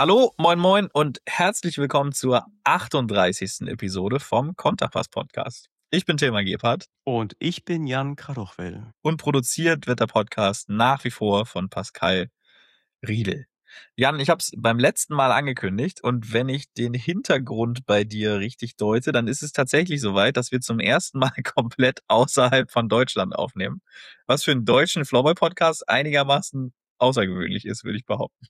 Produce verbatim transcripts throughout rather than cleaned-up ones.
Hallo, moin moin und herzlich willkommen zur achtunddreißigsten Episode vom Konterpass Podcast. Ich bin Tilman Gebhardt. Und ich bin Jan Kadochwell. Und produziert wird der Podcast nach wie vor von Pascal Riedel. Jan, ich habe es beim letzten Mal angekündigt und wenn ich den Hintergrund bei dir richtig deute, dann ist es tatsächlich soweit, dass wir zum ersten Mal komplett außerhalb von Deutschland aufnehmen. Was für einen deutschen Floorball-Podcast einigermaßen außergewöhnlich ist, würde ich behaupten.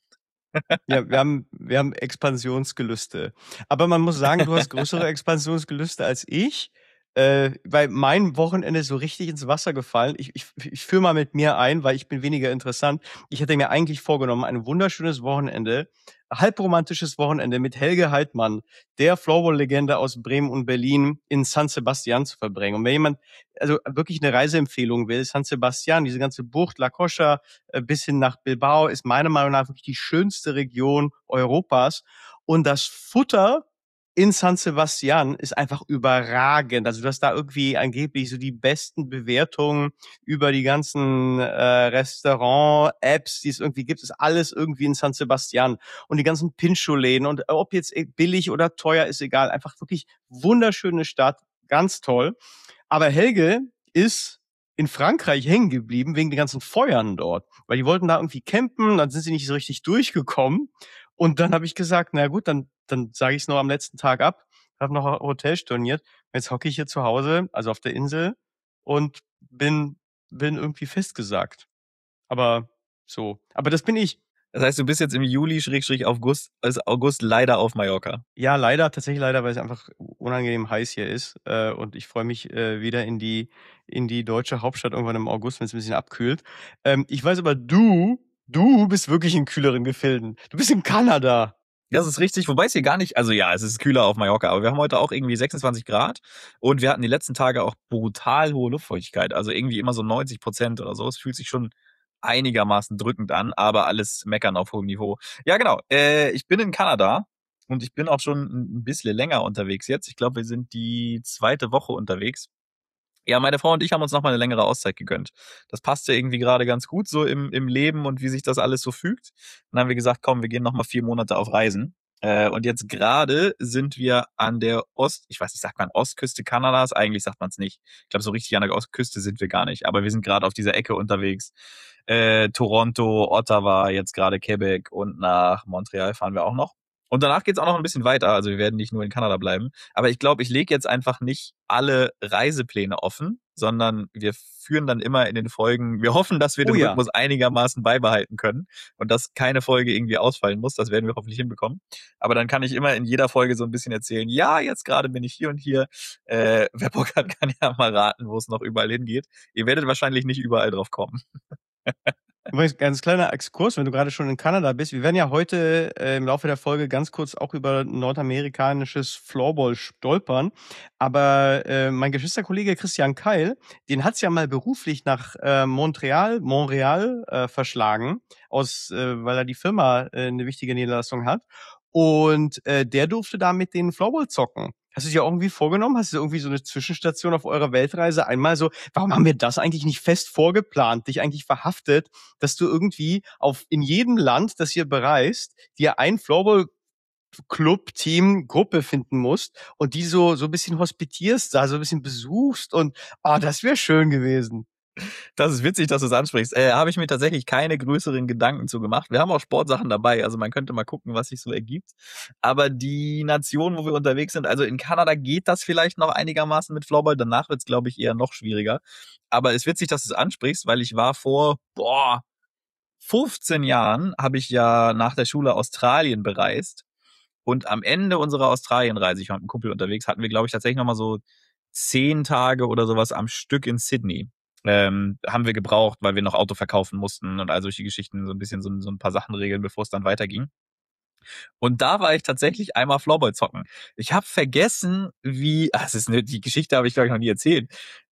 Ja, wir haben, wir haben Expansionsgelüste. Aber man muss sagen, du hast größere Expansionsgelüste als ich, äh, weil mein Wochenende ist so richtig ins Wasser gefallen. Ich, ich, ich führe mal mit mir ein, weil ich bin weniger interessant. Ich hätte mir eigentlich vorgenommen, ein wunderschönes Wochenende, halbromantisches Wochenende mit Helge Heidmann, der Floorball-Legende aus Bremen und Berlin, in San Sebastian zu verbringen. Und wenn jemand also wirklich eine Reiseempfehlung will, San Sebastian, diese ganze Bucht, La Cocha, äh, bis hin nach Bilbao, ist meiner Meinung nach wirklich die schönste Region Europas. Und das Futter in San Sebastian ist einfach überragend. Also du hast da irgendwie angeblich so die besten Bewertungen über die ganzen äh, Restaurant-Apps, die es irgendwie gibt, ist alles irgendwie in San Sebastian. Und die ganzen Pincho-Läden und ob jetzt billig oder teuer, ist egal. Einfach wirklich wunderschöne Stadt, ganz toll. Aber Helge ist in Frankreich hängen geblieben wegen den ganzen Feuern dort. Weil die wollten da irgendwie campen, dann sind sie nicht so richtig durchgekommen. Und dann habe ich gesagt, na gut, dann dann sage ich es noch am letzten Tag ab, habe noch ein Hotel storniert. Jetzt hocke ich hier zu Hause, also auf der Insel, und bin bin irgendwie festgesagt. Aber so. Aber das bin ich. Das heißt, du bist jetzt im Juli, Schrägstrich August, also August leider auf Mallorca. Ja, leider, tatsächlich leider, weil es einfach unangenehm heiß hier ist. Äh, und ich freue mich äh, wieder in die in die deutsche Hauptstadt irgendwann im August, wenn es ein bisschen abkühlt. Ähm, ich weiß aber, du, du bist wirklich in kühleren Gefilden. Du bist in Kanada. Das ist richtig, wobei es hier gar nicht, also ja, es ist kühler auf Mallorca, aber wir haben heute auch irgendwie sechsundzwanzig Grad und wir hatten die letzten Tage auch brutal hohe Luftfeuchtigkeit, also irgendwie immer so neunzig Prozent oder so. Es fühlt sich schon einigermaßen drückend an, aber alles meckern auf hohem Niveau. Ja, genau, äh, ich bin in Kanada und ich bin auch schon ein bisschen länger unterwegs jetzt. Ich glaube, wir sind die zweite Woche unterwegs. Ja, meine Frau und ich haben uns noch mal eine längere Auszeit gegönnt. Das passte irgendwie gerade ganz gut so im im Leben und wie sich das alles so fügt. Dann haben wir gesagt, komm, wir gehen noch mal vier Monate auf Reisen. Äh, und jetzt gerade sind wir an der Ost, ich weiß nicht, sagt man Ostküste Kanadas? Eigentlich sagt man es nicht. Ich glaube, so richtig an der Ostküste sind wir gar nicht. Aber wir sind gerade auf dieser Ecke unterwegs. Äh, Toronto, Ottawa, jetzt gerade Quebec und nach Montreal fahren wir auch noch. Und danach geht's auch noch ein bisschen weiter. Also wir werden nicht nur in Kanada bleiben. Aber ich glaube, ich lege jetzt einfach nicht alle Reisepläne offen, sondern wir führen dann immer in den Folgen, wir hoffen, dass wir Oh den ja. Rhythmus einigermaßen beibehalten können und dass keine Folge irgendwie ausfallen muss. Das werden wir hoffentlich hinbekommen. Aber dann kann ich immer in jeder Folge so ein bisschen erzählen, ja, jetzt gerade bin ich hier und hier. Äh, wer Bock hat, kann ja mal raten, wo es noch überall hingeht. Ihr werdet wahrscheinlich nicht überall drauf kommen. Übrigens, ganz kleiner Exkurs, wenn du gerade schon in Kanada bist. Wir werden ja heute äh, im Laufe der Folge ganz kurz auch über nordamerikanisches Floorball stolpern. Aber äh, mein Geschwisterkollege Christian Keil, den hat's ja mal beruflich nach äh, Montreal, Montreal äh, verschlagen, aus, äh, weil er die Firma äh, eine wichtige Niederlassung hat. Und äh, der durfte da mit den Floorball zocken. Hast du dir irgendwie vorgenommen? Hast du irgendwie so eine Zwischenstation auf eurer Weltreise einmal so, warum haben wir das eigentlich nicht fest vorgeplant, dich eigentlich verhaftet, dass du irgendwie auf in jedem Land, das ihr bereist, dir ein Floorball Club, Team, Gruppe finden musst und die so so ein bisschen hospitierst, da so ein bisschen besuchst und ah, oh, das wäre schön gewesen. Das ist witzig, dass du es ansprichst. Äh, habe ich mir tatsächlich keine größeren Gedanken zu gemacht. Wir haben auch Sportsachen dabei, also man könnte mal gucken, was sich so ergibt. Aber die Nation, wo wir unterwegs sind, also in Kanada geht das vielleicht noch einigermaßen mit Floorball. Danach wird es, glaube ich, eher noch schwieriger. Aber es ist witzig, dass du es ansprichst, weil ich war vor, boah, fünfzehn Jahren habe ich ja nach der Schule Australien bereist. Und am Ende unserer Australienreise, ich war mit einem Kumpel unterwegs, hatten wir, glaube ich, tatsächlich nochmal so zehn Tage oder sowas am Stück in Sydney. Ähm, haben wir gebraucht, weil wir noch Auto verkaufen mussten und all solche Geschichten, so ein bisschen so, so ein paar Sachen regeln, bevor es dann weiterging. Und da war ich tatsächlich einmal Floorball zocken. Ich habe vergessen, wie, ach, das ist eine, die Geschichte habe ich glaube ich noch nie erzählt.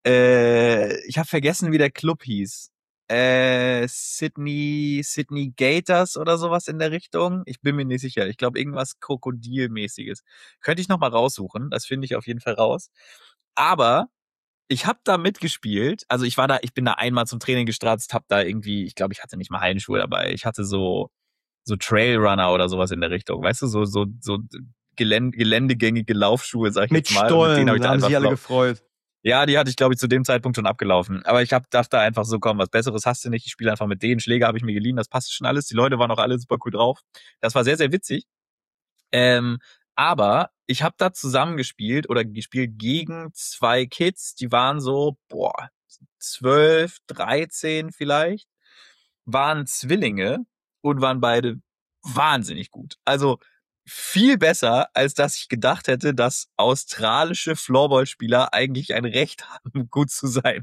Äh, ich habe vergessen, wie der Club hieß. Äh, Sydney, Sydney Gators oder sowas in der Richtung. Ich bin mir nicht sicher. Ich glaube irgendwas Krokodilmäßiges. Könnte ich noch mal raussuchen. Das finde ich auf jeden Fall raus. Aber ich habe da mitgespielt. Also ich war da, ich bin da einmal zum Training gestratzt, habe da irgendwie, ich glaube, ich hatte nicht mal Hallenschuhe dabei. Ich hatte so so Trailrunner oder sowas in der Richtung. Weißt du, so, so, so Gelände, geländegängige Laufschuhe, sag ich Mit jetzt mal. Und mit denen habe Stollen, ich da da haben einfach sich alle Flo- gefreut. Ja, die hatte ich, glaube ich, zu dem Zeitpunkt schon abgelaufen. Aber ich hab, dachte einfach so, komm, was Besseres hast du nicht. Ich spiele einfach mit denen. Schläger habe ich mir geliehen, das passte schon alles. Die Leute waren auch alle super cool drauf. Das war sehr, sehr witzig. Ähm, aber ich habe da zusammengespielt oder gespielt gegen zwei Kids, die waren so, boah, zwölf, dreizehn vielleicht, waren Zwillinge und waren beide wahnsinnig gut. Also viel besser, als dass ich gedacht hätte, dass australische Floorball-Spieler eigentlich ein Recht haben, gut zu sein.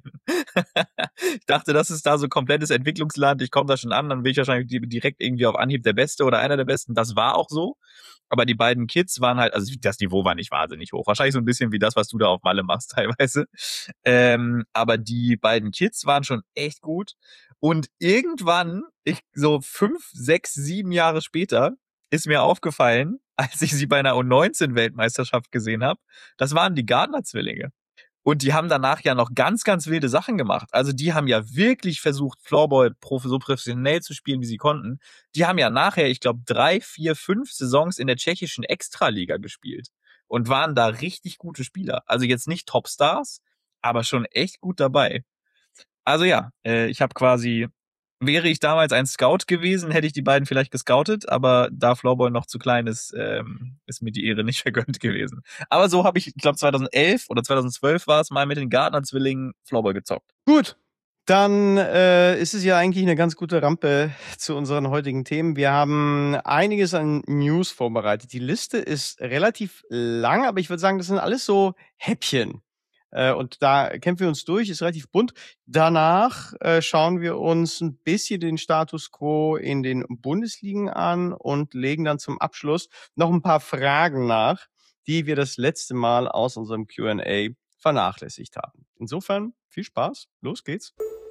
Ich dachte, das ist da so komplettes Entwicklungsland. Ich komme da schon an, dann bin ich wahrscheinlich direkt irgendwie auf Anhieb der Beste oder einer der Besten. Das war auch so. Aber die beiden Kids waren halt, also das Niveau war nicht wahnsinnig hoch. Wahrscheinlich so ein bisschen wie das, was du da auf Malle machst teilweise. Ähm, aber die beiden Kids waren schon echt gut. Und irgendwann, ich so fünf, sechs, sieben Jahre später, ist mir aufgefallen, als ich sie bei einer U neunzehn Weltmeisterschaft gesehen habe, das waren die Gardner-Zwillinge. Und die haben danach ja noch ganz, ganz wilde Sachen gemacht. Also die haben ja wirklich versucht, Floorball so professionell zu spielen, wie sie konnten. Die haben ja nachher, ich glaube, drei, vier, fünf Saisons in der tschechischen Extraliga gespielt und waren da richtig gute Spieler. Also jetzt nicht Topstars, aber schon echt gut dabei. Also ja, äh, ich habe quasi, wäre ich damals ein Scout gewesen, hätte ich die beiden vielleicht gescoutet, aber da Floorball noch zu klein ist, ähm, ist mir die Ehre nicht vergönnt gewesen. Aber so habe ich, ich glaube zweitausendelf oder zweitausendzwölf war es, mal mit den Gardner-Zwillingen Floorball gezockt. Gut, dann äh, ist es ja eigentlich eine ganz gute Rampe zu unseren heutigen Themen. Wir haben einiges an News vorbereitet. Die Liste ist relativ lang, aber ich würde sagen, das sind alles so Häppchen. Äh, und da kämpfen wir uns durch, ist relativ bunt. Danach äh, schauen wir uns ein bisschen den Status quo in den Bundesligen an und legen dann zum Abschluss noch ein paar Fragen nach, die wir das letzte Mal aus unserem Q and A vernachlässigt haben. Insofern viel Spaß, los geht's.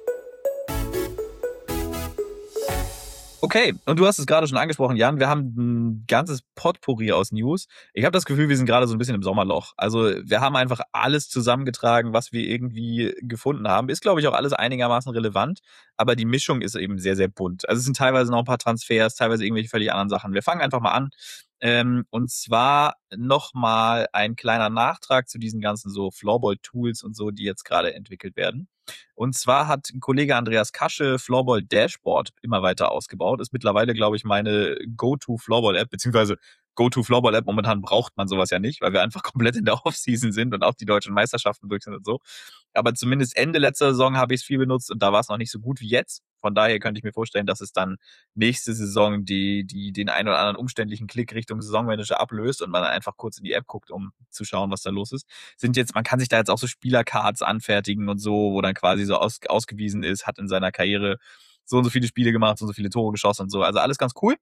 Okay, und du hast es gerade schon angesprochen, Jan, wir haben ein ganzes Potpourri aus News. Ich habe das Gefühl, wir sind gerade so ein bisschen im Sommerloch. Also wir haben einfach alles zusammengetragen, was wir irgendwie gefunden haben. Ist, glaube ich, auch alles einigermaßen relevant, aber die Mischung ist eben sehr, sehr bunt. Also es sind teilweise noch ein paar Transfers, teilweise irgendwelche völlig anderen Sachen. Wir fangen einfach mal an. Ähm, und zwar nochmal ein kleiner Nachtrag zu diesen ganzen so Floorball-Tools und so, die jetzt gerade entwickelt werden. Und zwar hat ein Kollege Andreas Kasche Floorball Dashboard immer weiter ausgebaut. Ist mittlerweile, glaube ich, meine Go-To-Floorball-App, beziehungsweise Go-To-Floorball-App. Momentan braucht man sowas ja nicht, weil wir einfach komplett in der Off-Season sind und auch die deutschen Meisterschaften durch sind und so. Aber zumindest Ende letzter Saison habe ich es viel benutzt und da war es noch nicht so gut wie jetzt. Von daher könnte ich mir vorstellen, dass es dann nächste Saison die, die, den ein oder anderen umständlichen Klick Richtung Saisonmanager ablöst und man dann einfach kurz in die App guckt, um zu schauen, was da los ist. Sind jetzt, man kann sich da jetzt auch so Spielercards anfertigen und so, wo dann quasi so aus, ausgewiesen ist, hat in seiner Karriere so und so viele Spiele gemacht, so und so viele Tore geschossen und so. Also alles ganz cool.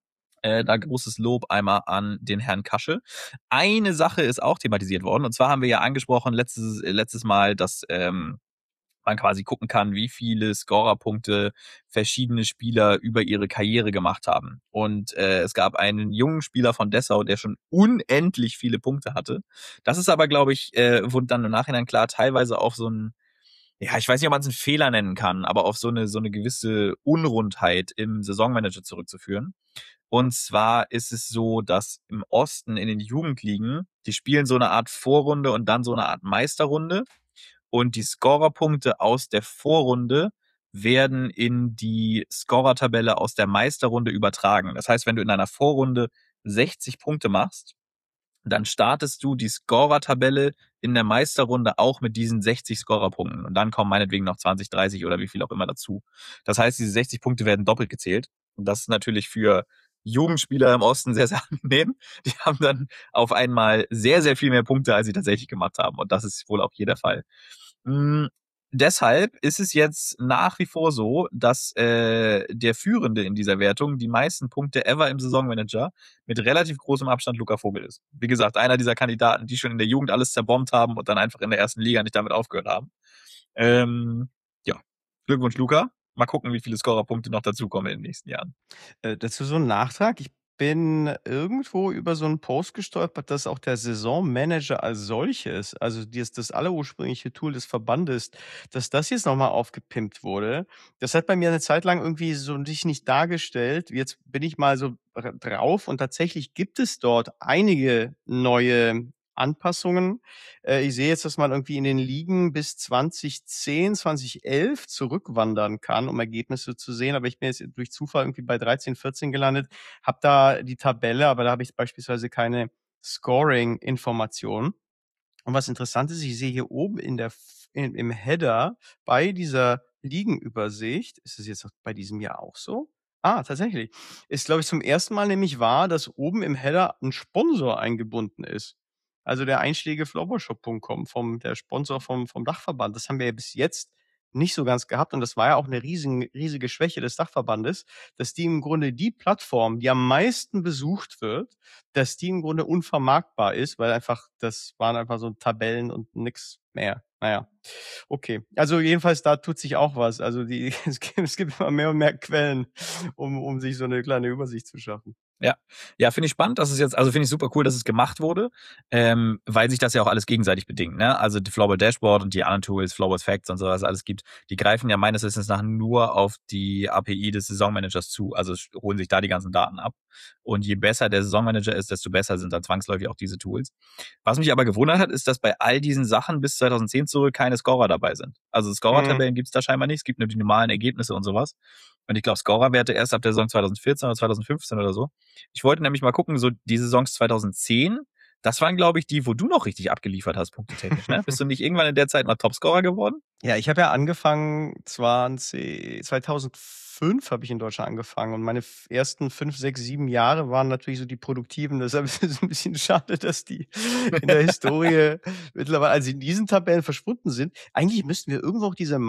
Äh, da großes Lob einmal an den Herrn Kasche. Eine Sache ist auch thematisiert worden, und zwar haben wir ja angesprochen letztes, letztes Mal, dass ähm, man quasi gucken kann, wie viele Scorerpunkte verschiedene Spieler über ihre Karriere gemacht haben. Und äh, es gab einen jungen Spieler von Dessau, der schon unendlich viele Punkte hatte. Das ist aber, glaube ich, äh, wurde dann im Nachhinein klar, teilweise auf so ein, ja, ich weiß nicht, ob man es einen Fehler nennen kann, aber auf so eine so eine gewisse Unrundheit im Saisonmanager zurückzuführen. Und zwar ist es so, dass im Osten in den Jugendligen, die spielen so eine Art Vorrunde und dann so eine Art Meisterrunde. Und die Scorerpunkte aus der Vorrunde werden in die Scorertabelle aus der Meisterrunde übertragen. Das heißt, wenn du in einer Vorrunde sechzig Punkte machst, dann startest du die Scorertabelle in der Meisterrunde auch mit diesen sechzig Scorerpunkten. Und dann kommen meinetwegen noch zwanzig, dreißig oder wie viel auch immer dazu. Das heißt, diese sechzig Punkte werden doppelt gezählt. Und das ist natürlich für Jugendspieler im Osten sehr, sehr angenehm. Die haben dann auf einmal sehr, sehr viel mehr Punkte, als sie tatsächlich gemacht haben. Und das ist wohl auch hier der Fall. Mhm. Deshalb ist es jetzt nach wie vor so, dass äh, der Führende in dieser Wertung die meisten Punkte ever im Saisonmanager mit relativ großem Abstand Luca Vogel ist. Wie gesagt, einer dieser Kandidaten, die schon in der Jugend alles zerbombt haben und dann einfach in der ersten Liga nicht damit aufgehört haben. Ähm, ja, Glückwunsch Luca. Mal gucken, wie viele Scorerpunkte noch dazukommen in den nächsten Jahren. Äh, dazu so ein Nachtrag. Ich bin irgendwo über so 'n Post gestolpert, dass auch der Saisonmanager als solches, also dies das allerursprüngliche Tool des Verbandes, dass das jetzt noch mal aufgepimpt wurde. Das hat bei mir 'ne Zeit lang irgendwie so sich nicht dargestellt. Jetzt bin ich mal so r drauf und tatsächlich gibt es dort einige neue Anpassungen. Äh, ich sehe jetzt, dass man irgendwie in den Ligen bis zwanzig zehn, zwanzig elf zurückwandern kann, um Ergebnisse zu sehen, aber ich bin jetzt durch Zufall irgendwie bei dreizehn, vierzehn gelandet, habe da die Tabelle, aber da habe ich beispielsweise keine Scoring-Information. Und was interessant ist, ich sehe hier oben in der F im im Header bei dieser Ligenübersicht ist es jetzt auch bei diesem Jahr auch so? Ah, tatsächlich. Ist, glaube ich, zum ersten Mal nämlich wahr, dass oben im Header 'n Sponsor eingebunden ist. Also der einschlägige floorballshop punkt com vom der Sponsor vom vom Dachverband. Das haben wir ja bis jetzt nicht so ganz gehabt und das war ja auch 'ne riesen riesige Schwäche des Dachverbandes, dass die im Grunde die Plattform, die am meisten besucht wird, dass die im Grunde unvermarktbar ist, weil einfach das waren einfach so Tabellen und nix mehr. Na ja, okay. Also jedenfalls, da tut sich auch was. Also die es gibt es gibt immer mehr und mehr Quellen, um um sich so 'ne kleine Übersicht zu schaffen. Ja. Ja, finde ich spannend, dass es jetzt also finde ich super cool, dass es gemacht wurde, ähm, weil sich das ja auch alles gegenseitig bedingt, ne? Also die Floorball Dashboard und die anderen Tools, Floorball Facts und so, was es alles gibt, die greifen ja meines Wissens nach nur auf die A P I des Saisonmanagers zu, also sch holen sich da die ganzen Daten ab. Und je besser der Saisonmanager ist, desto besser sind dann zwangsläufig auch diese Tools. Was mich aber gewundert hat, ist, dass bei all diesen Sachen bis zwanzig zehn zurück keine Scorer dabei sind. Also Mhm. Scorer-Tabellen gibt's da scheinbar nicht. Es gibt nur die normalen Ergebnisse und so was. Und ich glaube, Scorerwerte erst ab der Saison zwanzig vierzehn oder zwanzig fünfzehn oder so. Ich wollte nämlich mal gucken, so die Saisons zwanzig zehn, das waren, glaube ich, die, wo du noch richtig abgeliefert hast, punktetechnisch, ne? Bist du nicht irgendwann in der Zeit mal Topscorer geworden? Ja, ich habe ja angefangen zwanzig zweitausendfünf habe ich in Deutschland angefangen und meine f ersten fünf, sechs, sieben Jahre waren natürlich so die produktiven. Deshalb ist es 'n bisschen schade, dass die in der Historie mittlerweile also in diesen Tabellen verschwunden sind. Eigentlich müssten wir irgendwo auch diese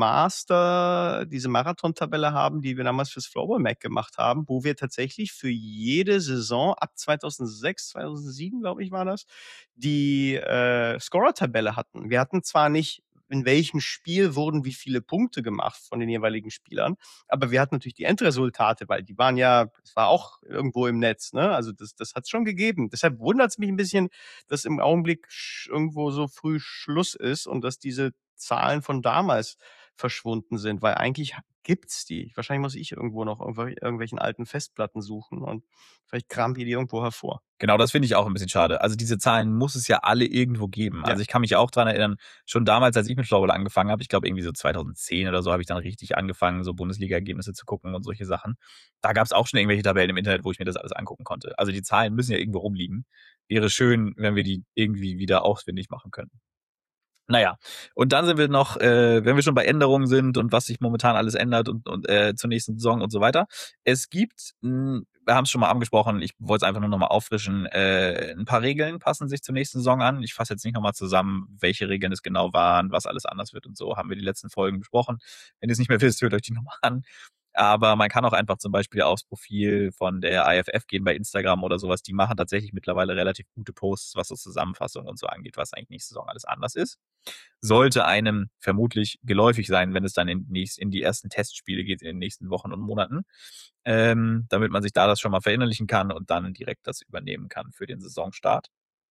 Master diese Marathon-Tabelle haben, die wir damals fürs Floorball Mag gemacht haben, wo wir tatsächlich für jede Saison ab zweitausendsechs, zweitausendsieben, glaube ich, war das, die, äh, Scorer-Tabelle hatten. Wir hatten zwar nicht, in welchem Spiel wurden wie viele Punkte gemacht von den jeweiligen Spielern, aber wir hatten natürlich die Endresultate, weil die waren ja es war auch irgendwo im Netz, ne? Also das das hat's schon gegeben. Deshalb wundert's mich 'n bisschen, dass im Augenblick sch irgendwo so früh Schluss ist und dass diese Zahlen von damals verschwunden sind, weil eigentlich ha gibt's die. Wahrscheinlich muss ich irgendwo noch irgendw irgendwelchen alten Festplatten suchen und vielleicht kramen wir die irgendwo hervor. Genau, das finde ich auch 'n bisschen schade. Also diese Zahlen muss es ja alle irgendwo geben. Ja. Also ich kann mich auch dran erinnern, schon damals, als ich mit Floorball angefangen habe, ich glaube irgendwie so zweitausendzehn oder so, habe ich dann richtig angefangen, so Bundesliga-Ergebnisse zu gucken und solche Sachen. Da gab's auch schon irgendwelche Tabellen im Internet, wo ich mir das alles angucken konnte. Also die Zahlen müssen ja irgendwo rumliegen. Wäre schön, wenn wir die irgendwie wieder ausfindig machen könnten. Na ja, und dann sind wir noch, äh, wenn wir schon bei Änderungen sind und was sich momentan alles ändert und und äh, zur nächsten Saison und so weiter. Es gibt, hm, wir haben's schon mal angesprochen, ich wollte es einfach nur noch mal auffrischen, äh, 'n paar Regeln passen sich zur nächsten Saison an. Ich fasse jetzt nicht noch mal zusammen, welche Regeln es genau waren, was alles anders wird und so, haben wir die letzten Folgen besprochen. Wenn ihr's nicht mehr wisst, hört euch die noch mal an. Aber man kann auch einfach zum Beispiel aufs Profil von der I F F gehen bei Instagram oder so was. Die machen tatsächlich mittlerweile relativ gute Posts, was so Zusammenfassungen und so angeht, was eigentlich nächste Saison alles anders ist. Sollte einem vermutlich geläufig sein, wenn es dann in nächst in die ersten Testspiele geht in den nächsten Wochen und Monaten, ähm, damit man sich da das schon mal verinnerlichen kann und dann direkt das übernehmen kann für den Saisonstart.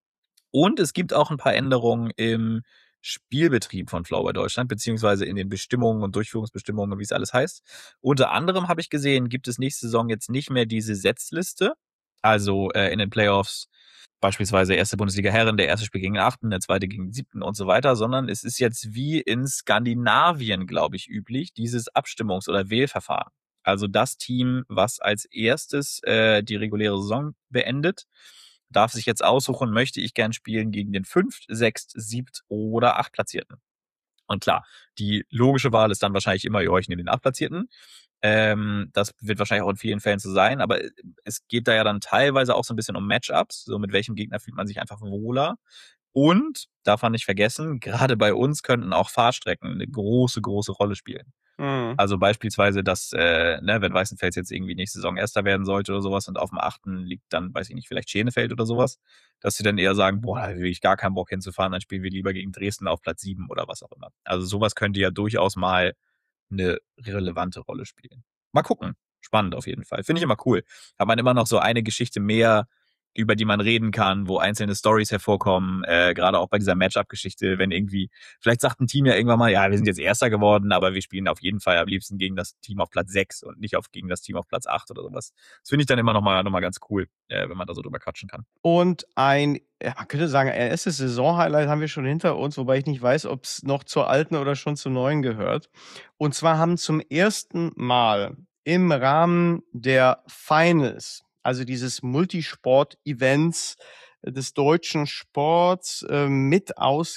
Und es gibt auch 'n paar Änderungen im Spielbetrieb von Floorball Deutschland, beziehungsweise in den Bestimmungen und Durchführungsbestimmungen, wie es alles heißt. Unter anderem habe ich gesehen, gibt es nächste Saison jetzt nicht mehr diese Setzliste. Also, äh, in den Playoffs beispielsweise erste Bundesliga Herren, der erste spielt gegen den achten, der zweite gegen den siebten und so weiter, sondern es ist jetzt wie in Skandinavien, glaube ich, üblich, dieses Abstimmungs oder Wählverfahren. Also das Team, was als erstes, äh, die reguläre Saison beendet, darf sich jetzt aussuchen, möchte ich gern spielen gegen den fünft, sechst, siebt oder achtplatzierten. Und klar, die logische Wahl ist dann wahrscheinlich immer, ja, ich nehme den achtplatzierten. Ähm, das wird wahrscheinlich auch in vielen Fällen so sein, aber äh, es geht da ja dann teilweise auch so 'n bisschen um Match-ups, so mit welchem Gegner fühlt man sich einfach wohler. Und, darf man nicht vergessen, gerade bei uns könnten auch Fahrstrecken 'ne große, große Rolle spielen. Mhm. Also beispielsweise, dass, äh, ne, wenn Weißenfels jetzt irgendwie nächste Saison Erster werden sollte oder so was und aufm achten liegt dann, weiß ich nicht, vielleicht Schenefeld oder so was, dass sie dann eher sagen: „Boah, da habe ich wirklich gar keinen Bock hinzufahren, dann spielen wir lieber gegen Dresden auf Platz sieben“ oder was auch immer. Also so was könnte ja durchaus mal 'ne relevante Rolle spielen. Mal gucken. spannend auf jeden Fall. Finde ich immer cool. Hat man immer noch so eine Geschichte mehr, über die man reden kann, wo einzelne Stories hervorkommen, äh, gerade auch bei dieser Matchup-Geschichte, wenn irgendwie, vielleicht sagt ein Team ja irgendwann mal, ja, wir sind jetzt Erster geworden, aber wir spielen auf jeden Fall am liebsten gegen das Team auf Platz sechs und nicht auf, gegen das Team auf Platz acht oder sowas. Das finde ich dann immer noch mal, noch mal ganz cool, äh, wenn man da so drüber quatschen kann. Und ein, ja, man könnte sagen, ein erstes Saisonhighlight haben wir schon hinter uns, wobei ich nicht weiß, ob es noch zur alten oder schon zur neuen gehört. Und zwar haben zum ersten Mal im Rahmen der Finals, also dieses Multisport-Events des deutschen Sports, äh, mit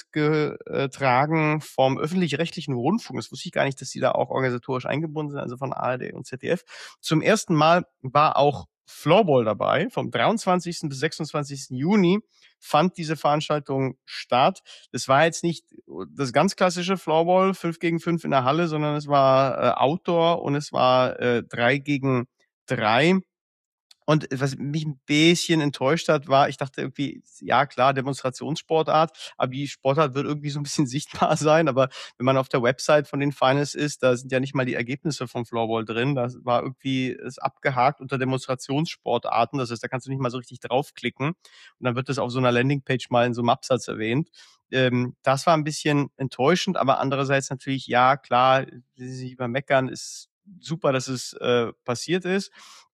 ausgetragen vom öffentlich-rechtlichen Rundfunk. Das wusste ich gar nicht, dass die da auch organisatorisch eingebunden sind, also von A R D und Z D F. Zum ersten Mal war auch Floorball dabei. Vom dreiundzwanzigsten bis sechsundzwanzigsten Juni fand diese Veranstaltung statt. Das war jetzt nicht das ganz klassische Floorball, fünf gegen fünf in der Halle, sondern es war äh, Outdoor und es war äh, drei gegen drei. Und was mich ein bisschen enttäuscht hat, war, ich dachte irgendwie, ja klar, Demonstrationssportart, aber die Sportart wird irgendwie so ein bisschen sichtbar sein. Aber wenn man auf der Website von den Finals ist, da sind ja nicht mal die Ergebnisse vom Floorball drin. Das war irgendwie ist abgehakt unter Demonstrationssportarten. Das heißt, da kannst du nicht mal so richtig draufklicken. Und dann wird das auf so einer Landingpage mal in so einem Absatz erwähnt. Ähm, das war ein bisschen enttäuschend, aber andererseits natürlich, ja klar, sich über meckern ist super, dass es äh, passiert ist.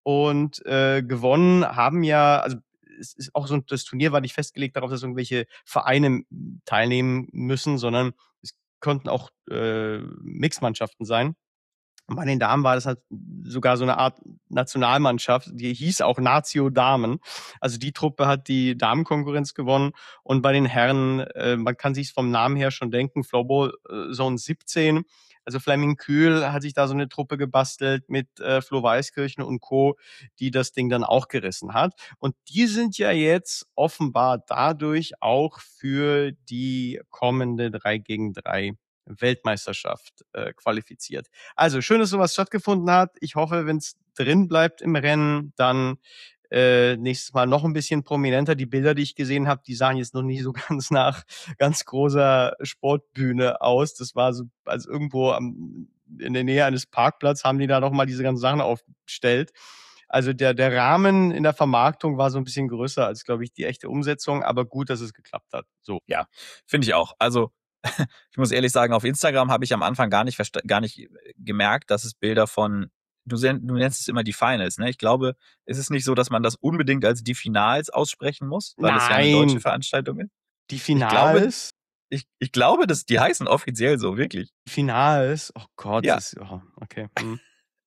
Und äh, gewonnen haben ja, also es ist auch so, das Turnier war nicht festgelegt darauf, dass irgendwelche Vereine teilnehmen müssen, sondern es konnten auch äh, Mixmannschaften sein. Und bei den Damen war das halt sogar so eine Art Nationalmannschaft, die hieß auch Nazio Damen. Also die Truppe hat die Damenkonkurrenz gewonnen. Und bei den Herren, äh, man kann sich vom Namen her schon denken, Floorball äh, Zone siebzehn. Also Flemming Kühl hat sich da so eine Truppe gebastelt mit äh, Flo Weiskirchen und Co., die das Ding dann auch gerissen hat. Und die sind ja jetzt offenbar dadurch auch für die kommende drei gegen drei Weltmeisterschaft äh, qualifiziert. Also schön, dass sowas stattgefunden hat. Ich hoffe, wenn es drin bleibt im Rennen, dann äh, nächstes Mal noch ein bisschen prominenter. Die Bilder, die ich gesehen habe, die sahen jetzt noch nicht so ganz nach ganz großer Sportbühne aus. Das war so, als irgendwo am, in der Nähe eines Parkplatzes haben die da noch mal diese ganzen Sachen aufgestellt. Also der, der Rahmen in der Vermarktung war so ein bisschen größer als, glaube ich, die echte Umsetzung. Aber gut, dass es geklappt hat. So. Ja, finde ich auch. Also ich muss ehrlich sagen, auf Instagram habe ich am Anfang gar nicht versta- gar nicht gemerkt, dass es Bilder von, du, sen- du nennst es immer die Finals, ne? Ich glaube, es ist nicht so, dass man das unbedingt als die Finals aussprechen muss, weil es ja eine deutsche Nein, Veranstaltung ist. die Ich glaube, Finals, ich, ich glaube, dass die heißen offiziell so, wirklich. Finals, oh Gott, Ja, das, oh, okay. Hm.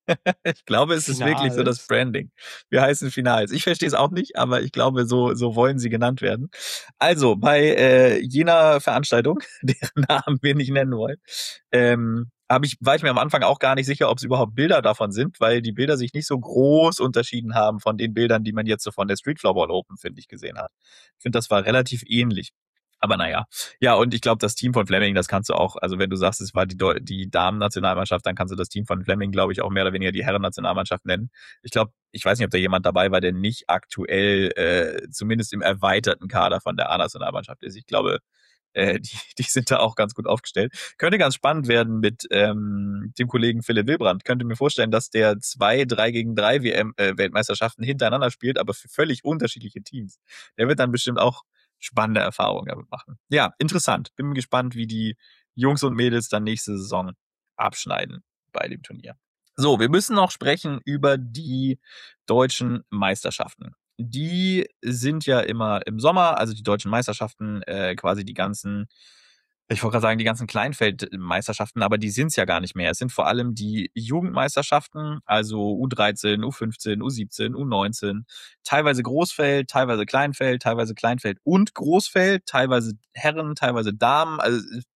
ich glaube, es ist wirklich so das Finals. Branding. Wir heißen Finals. Ich verstehe es auch nicht, aber ich glaube, so, so wollen sie genannt werden. Also, bei äh, jener Veranstaltung, deren Namen wir nicht nennen wollen, ähm, hab ich, war ich mir am Anfang auch gar nicht sicher, ob es überhaupt Bilder davon sind, weil die Bilder sich nicht so groß unterschieden haben von den Bildern, die man jetzt so von der Street Floorball Open, finde ich, gesehen hat. Ich finde, das war relativ ähnlich. Aber naja. Ja, und ich glaube, das Team von Fleming, das kannst du auch, also wenn du sagst, es war die, Deu- die Damen-Nationalmannschaft, dann kannst du das Team von Fleming, glaube ich, auch mehr oder weniger die Herren-Nationalmannschaft nennen. Ich glaube, ich weiß nicht, ob da jemand dabei war, der nicht aktuell, äh, zumindest im erweiterten Kader von der A-Nationalmannschaft ist. Ich glaube, äh, die, die sind da auch ganz gut aufgestellt. Könnte ganz spannend werden mit ähm, dem Kollegen Philipp Wilbrand. Könnte mir vorstellen, dass der zwei drei gegen drei W M, äh, Weltmeisterschaften hintereinander spielt, aber für völlig unterschiedliche Teams. Der wird dann bestimmt auch spannende Erfahrungen damit machen. Ja, interessant. Bin gespannt, wie die Jungs und Mädels dann nächste Saison abschneiden bei dem Turnier. So, wir müssen noch sprechen über die deutschen Meisterschaften. Die sind ja immer im Sommer, also die deutschen Meisterschaften, äh, quasi die ganzen, ich wollte gerade sagen, die ganzen Kleinfeldmeisterschaften, aber die sind's ja gar nicht mehr. Es sind vor allem die Jugendmeisterschaften, also U dreizehn, U fünfzehn, U siebzehn, U neunzehn, teilweise Großfeld, teilweise Kleinfeld, teilweise Kleinfeld und Großfeld, teilweise Herren, teilweise Damen. Also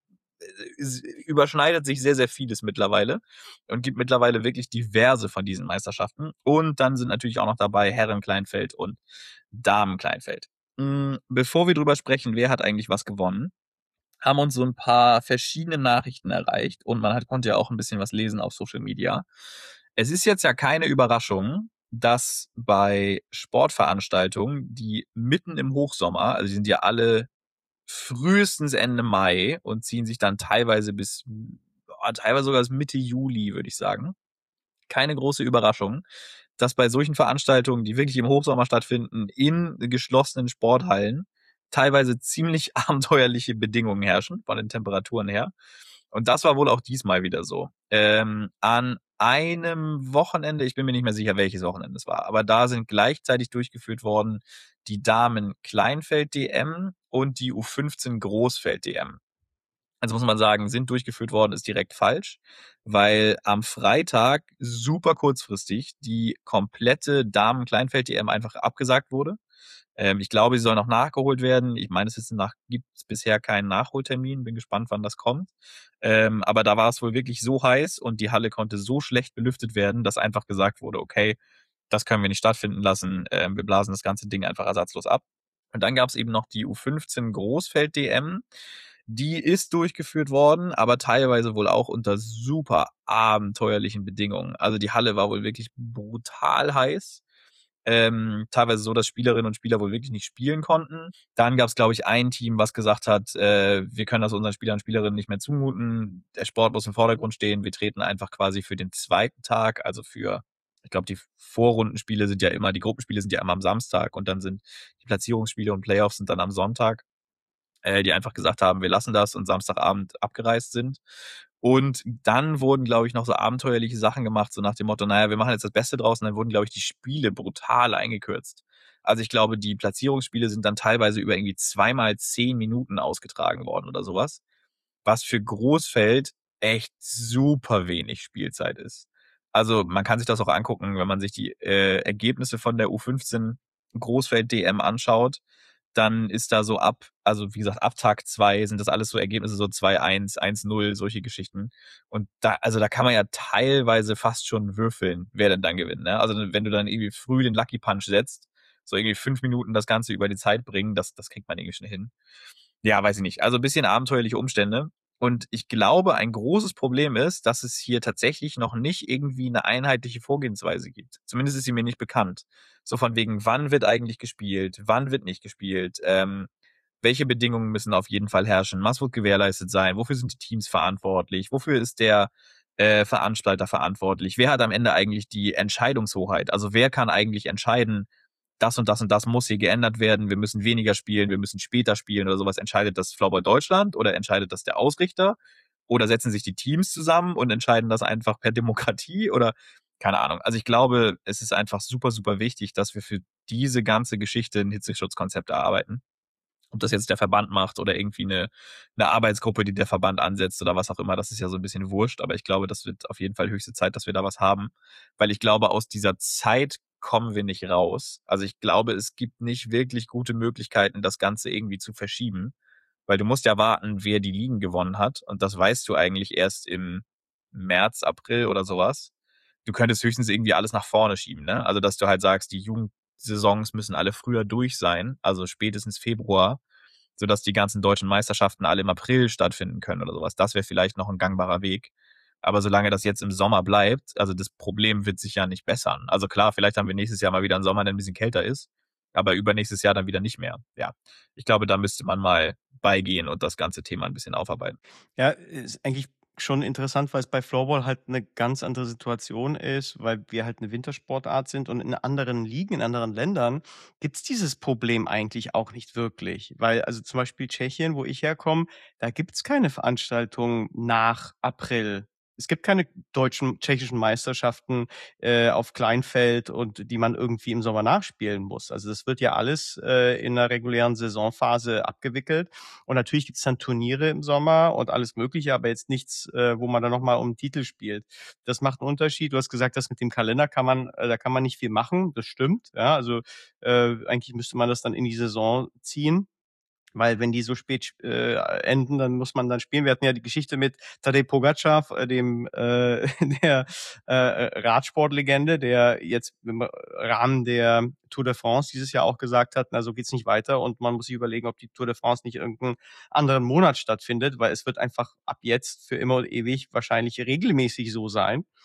es überschneidet sich sehr, sehr vieles mittlerweile und gibt mittlerweile wirklich diverse von diesen Meisterschaften. Und dann sind natürlich auch noch dabei Herren Kleinfeld und Damen Kleinfeld. Bevor wir drüber sprechen, wer hat eigentlich was gewonnen, haben uns so ein paar verschiedene Nachrichten erreicht und man hat, konnte ja auch ein bisschen was lesen auf Social Media. Es ist jetzt ja keine Überraschung, dass bei Sportveranstaltungen, die mitten im Hochsommer, also die sind ja alle frühestens Ende Mai und ziehen sich dann teilweise bis, teilweise sogar bis Mitte Juli, würde ich sagen, keine große Überraschung, dass bei solchen Veranstaltungen, die wirklich im Hochsommer stattfinden, in geschlossenen Sporthallen teilweise ziemlich abenteuerliche Bedingungen herrschen, von den Temperaturen her. Und das war wohl auch diesmal wieder so. Ähm, an einem Wochenende, ich bin mir nicht mehr sicher, welches Wochenende es war, aber da sind gleichzeitig durchgeführt worden die Damen Kleinfeld-D M und die U fünfzehn Großfeld-D M. Also muss man sagen, sind durchgeführt worden, ist direkt falsch, weil am Freitag super kurzfristig die komplette Damen-Kleinfeld-D M einfach abgesagt wurde. Ähm, ich glaube, sie soll noch nachgeholt werden. Ich meine, es ist nach, gibt es bisher keinen Nachholtermin. Bin gespannt, wann das kommt. Ähm, aber da war es wohl wirklich so heiß und die Halle konnte so schlecht belüftet werden, dass einfach gesagt wurde, okay, das können wir nicht stattfinden lassen. Ähm, wir blasen das ganze Ding einfach ersatzlos ab. Und dann gab es eben noch die U fünfzehn Großfeld-D M. Die ist durchgeführt worden, aber teilweise wohl auch unter super abenteuerlichen Bedingungen. Also die Halle war wohl wirklich brutal heiß. Ähm, teilweise so, dass Spielerinnen und Spieler wohl wirklich nicht spielen konnten. Dann gab es, glaube ich, ein Team, was gesagt hat, äh, wir können das unseren Spielern und Spielerinnen nicht mehr zumuten. Der Sport muss im Vordergrund stehen. Wir treten einfach quasi für den zweiten Tag, also für, ich glaube, die Vorrundenspiele sind ja immer, die Gruppenspiele sind ja immer am Samstag und dann sind die Platzierungsspiele und Playoffs sind dann am Sonntag, äh, die einfach gesagt haben, wir lassen das und Samstagabend abgereist sind. Und dann wurden, glaube ich, noch so abenteuerliche Sachen gemacht, so nach dem Motto, naja, wir machen jetzt das Beste draus. Und dann wurden, glaube ich, die Spiele brutal eingekürzt. Also ich glaube, die Platzierungsspiele sind dann teilweise über irgendwie zweimal zehn Minuten ausgetragen worden oder sowas. Was für Großfeld echt super wenig Spielzeit ist. Also man kann sich das auch angucken, wenn man sich die äh, Ergebnisse von der U fünfzehn Großfeld-D M anschaut, dann ist da so ab, also wie gesagt, ab Tag zwei sind das alles so Ergebnisse, so zwei eins, eins null, solche Geschichten. Und da, also da kann man ja teilweise fast schon würfeln, wer denn dann gewinnt. Ne? Also wenn du dann irgendwie früh den Lucky Punch setzt, so irgendwie fünf Minuten das Ganze über die Zeit bringen, das, das kriegt man irgendwie schon hin. Ja, weiß ich nicht. Also ein bisschen abenteuerliche Umstände. Und ich glaube, ein großes Problem ist, dass es hier tatsächlich noch nicht irgendwie eine einheitliche Vorgehensweise gibt. Zumindest ist sie mir nicht bekannt. So von wegen, wann wird eigentlich gespielt, wann wird nicht gespielt, ähm, welche Bedingungen müssen auf jeden Fall herrschen, was wird gewährleistet sein, wofür sind die Teams verantwortlich, wofür ist der äh, Veranstalter verantwortlich, wer hat am Ende eigentlich die Entscheidungshoheit, also wer kann eigentlich entscheiden, das und das und das muss hier geändert werden, wir müssen weniger spielen, wir müssen später spielen oder sowas. Entscheidet das Floorball Deutschland oder entscheidet das der Ausrichter? Oder setzen sich die Teams zusammen und entscheiden das einfach per Demokratie oder keine Ahnung. Also ich glaube, es ist einfach super, super wichtig, dass wir für diese ganze Geschichte ein Hitzeschutzkonzept erarbeiten. Ob das jetzt der Verband macht oder irgendwie eine, eine Arbeitsgruppe, die der Verband ansetzt oder was auch immer, das ist ja so ein bisschen wurscht. Aber ich glaube, das wird auf jeden Fall höchste Zeit, dass wir da was haben. Weil ich glaube, aus dieser Zeit kommen wir nicht raus. Also ich glaube, es gibt nicht wirklich gute Möglichkeiten, das Ganze irgendwie zu verschieben. Weil du musst ja warten, wer die Ligen gewonnen hat. Und das weißt du eigentlich erst im März, April oder sowas. Du könntest höchstens irgendwie alles nach vorne schieben, ne? Also, dass du halt sagst, die Jugendsaisons müssen alle früher durch sein, also spätestens Februar, sodass die ganzen deutschen Meisterschaften alle im April stattfinden können oder sowas. Das wäre vielleicht noch ein gangbarer Weg. Aber solange das jetzt im Sommer bleibt, also das Problem wird sich ja nicht bessern. Also klar, vielleicht haben wir nächstes Jahr mal wieder einen Sommer, der ein bisschen kälter ist, aber übernächstes Jahr dann wieder nicht mehr. Ja, ich glaube, da müsste man mal beigehen und das ganze Thema ein bisschen aufarbeiten. Ja, ist eigentlich schon interessant, weil es bei Floorball halt eine ganz andere Situation ist, weil wir halt eine Wintersportart sind und in anderen Ligen, in anderen Ländern gibt's dieses Problem eigentlich auch nicht wirklich. Weil also, zum Beispiel Tschechien, wo ich herkomme, da gibt's keine Veranstaltung nach April. Es gibt keine deutschen tschechischen Meisterschaften, äh, auf Kleinfeld und die man irgendwie im Sommer nachspielen muss. Also, das wird ja alles, äh, in der regulären Saisonphase abgewickelt. Und natürlich gibt's dann Turniere im Sommer und alles Mögliche, aber jetzt nichts, äh, wo man dann noch mal um 'n Titel spielt. Das macht einen Unterschied. Du hast gesagt, das mit dem Kalender kann man äh, da kann man nicht viel machen. Das stimmt, ja. Also, äh, eigentlich müsste man das dann in die Saison ziehen. Weil wenn die so spät äh, enden, dann muss man dann spielen. Wir hatten ja die Geschichte mit Tadej Pogačar, äh, dem äh, der äh, Radsportlegende, der jetzt im Rahmen der Tour de France dieses Jahr auch gesagt hat, na, so geht's nicht weiter und man muss sich überlegen, ob die Tour de France nicht irgendeinen anderen Monat stattfindet, weil es wird einfach ab jetzt für immer und ewig wahrscheinlich regelmäßig so sein.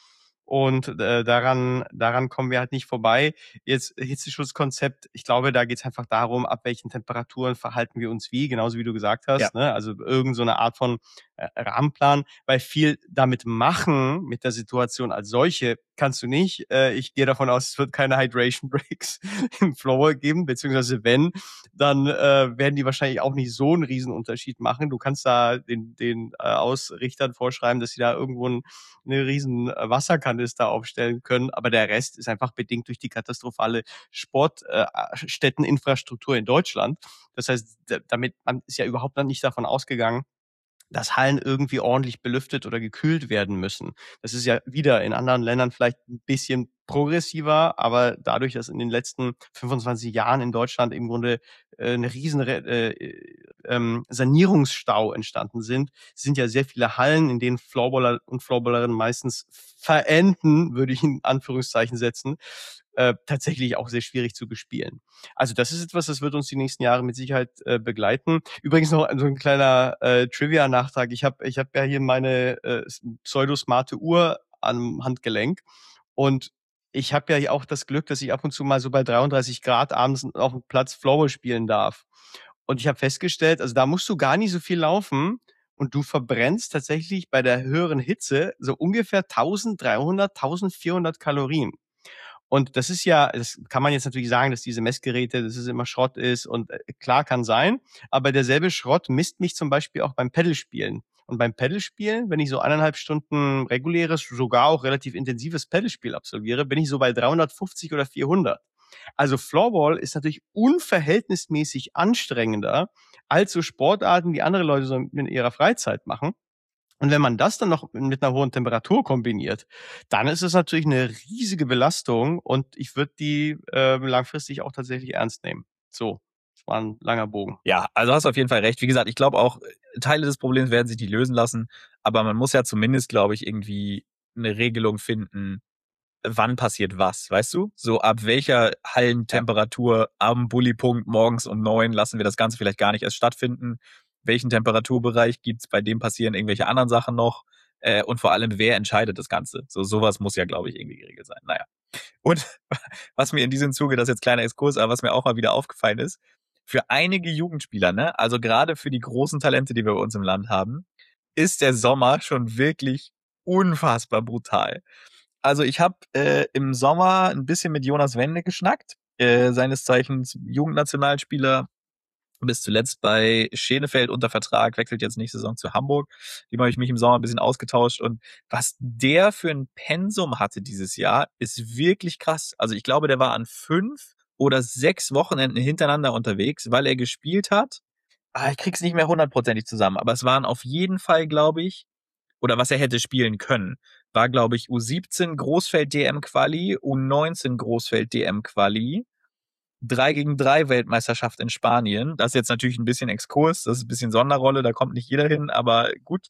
Und äh, daran, daran kommen wir halt nicht vorbei. Jetzt Hitzeschutzkonzept, ich glaube, da geht es einfach darum, ab welchen Temperaturen verhalten wir uns wie, genauso wie du gesagt hast. Ja. Ne? Also irgend so eine Art von äh, Rahmenplan, weil viel damit machen mit der Situation als solche kannst du nicht. Äh, ich gehe davon aus, es wird keine Hydration Breaks im Floorball geben, beziehungsweise wenn, dann äh, werden die wahrscheinlich auch nicht so einen Riesenunterschied machen. Du kannst da den, den äh, Ausrichtern vorschreiben, dass sie da irgendwo ein, eine riesen Wasserkanister aufstellen können, aber der Rest ist einfach bedingt durch die katastrophale Sportstätteninfrastruktur äh, in Deutschland. Das heißt, damit man ist ja überhaupt noch nicht davon ausgegangen, dass Hallen irgendwie ordentlich belüftet oder gekühlt werden müssen. Das ist ja wieder in anderen Ländern vielleicht ein bisschen progressiver, aber dadurch, dass in den letzten fünfundzwanzig Jahren in Deutschland im Grunde äh, eine riesen äh, ähm, Sanierungsstau entstanden sind, sind ja sehr viele Hallen, in denen Floorballer und Floorballerinnen meistens verenden, würde ich in Anführungszeichen setzen, äh, tatsächlich auch sehr schwierig zu bespielen. Also das ist etwas, das wird uns die nächsten Jahre mit Sicherheit äh, begleiten. Übrigens noch so ein kleiner äh, Trivia-Nachtrag. Ich habe ich hab ja hier meine äh, pseudosmarte Uhr am Handgelenk und ich habe ja auch das Glück, dass ich ab und zu mal so bei dreiunddreißig Grad abends auf dem Platz Floorball spielen darf. Und ich habe festgestellt, also da musst du gar nicht so viel laufen und du verbrennst tatsächlich bei der höheren Hitze so ungefähr dreizehnhundert, vierzehnhundert Kalorien. Und das ist ja, das kann man jetzt natürlich sagen, dass diese Messgeräte, dass es immer Schrott ist und äh, klar kann sein, aber derselbe Schrott misst mich zum Beispiel auch beim Pedalspielen. Und beim Pedalspielen, wenn ich so eineinhalb Stunden reguläres, sogar auch relativ intensives Pedalspiel absolviere, bin ich so bei dreihundertfünfzig oder vierhundert. Also Floorball ist natürlich unverhältnismäßig anstrengender als so Sportarten, die andere Leute so in ihrer Freizeit machen. Und wenn man das dann noch mit einer hohen Temperatur kombiniert, dann ist es natürlich eine riesige Belastung und ich würde die äh, langfristig auch tatsächlich ernst nehmen. So, das war ein langer Bogen. Ja, also hast du auf jeden Fall recht. Wie gesagt, ich glaube auch, Teile des Problems werden sich nicht lösen lassen, aber man muss ja zumindest, glaube ich, irgendwie eine Regelung finden, wann passiert was, weißt du? So ab welcher Hallentemperatur ja. am Bullypunkt morgens um neun lassen wir das Ganze vielleicht gar nicht erst stattfinden. Welchen Temperaturbereich gibt's, bei dem passieren irgendwelche anderen Sachen noch? Äh, und vor allem, wer entscheidet das Ganze? So sowas muss ja, glaube ich, irgendwie geregelt sein. Naja. Und was mir in diesem Zuge, das ist jetzt kleiner Exkurs, aber was mir auch mal wieder aufgefallen ist, für einige Jugendspieler, ne, also gerade für die großen Talente, die wir bei uns im Land haben, ist der Sommer schon wirklich unfassbar brutal. Also ich habe äh, im Sommer ein bisschen mit Jonas Wende geschnackt, äh, seines Zeichens Jugendnationalspieler, bis zuletzt bei Schenefeld unter Vertrag, wechselt jetzt nächste Saison zu Hamburg. Dem habe ich mich im Sommer ein bisschen ausgetauscht und was der für ein Pensum hatte dieses Jahr, ist wirklich krass. Also ich glaube, der war an fünf oder sechs Wochenenden hintereinander unterwegs, weil er gespielt hat. Ah, ich krieg's nicht mehr hundertprozentig zusammen, aber es waren auf jeden Fall, glaube ich, oder was er hätte spielen können, war, glaube ich, U siebzehn Großfeld-D M-Quali, U neunzehn Großfeld-D M-Quali, drei gegen drei Weltmeisterschaft in Spanien. Das ist jetzt natürlich ein bisschen Exkurs, das ist ein bisschen Sonderrolle, da kommt nicht jeder hin, aber gut.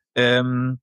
Ähm,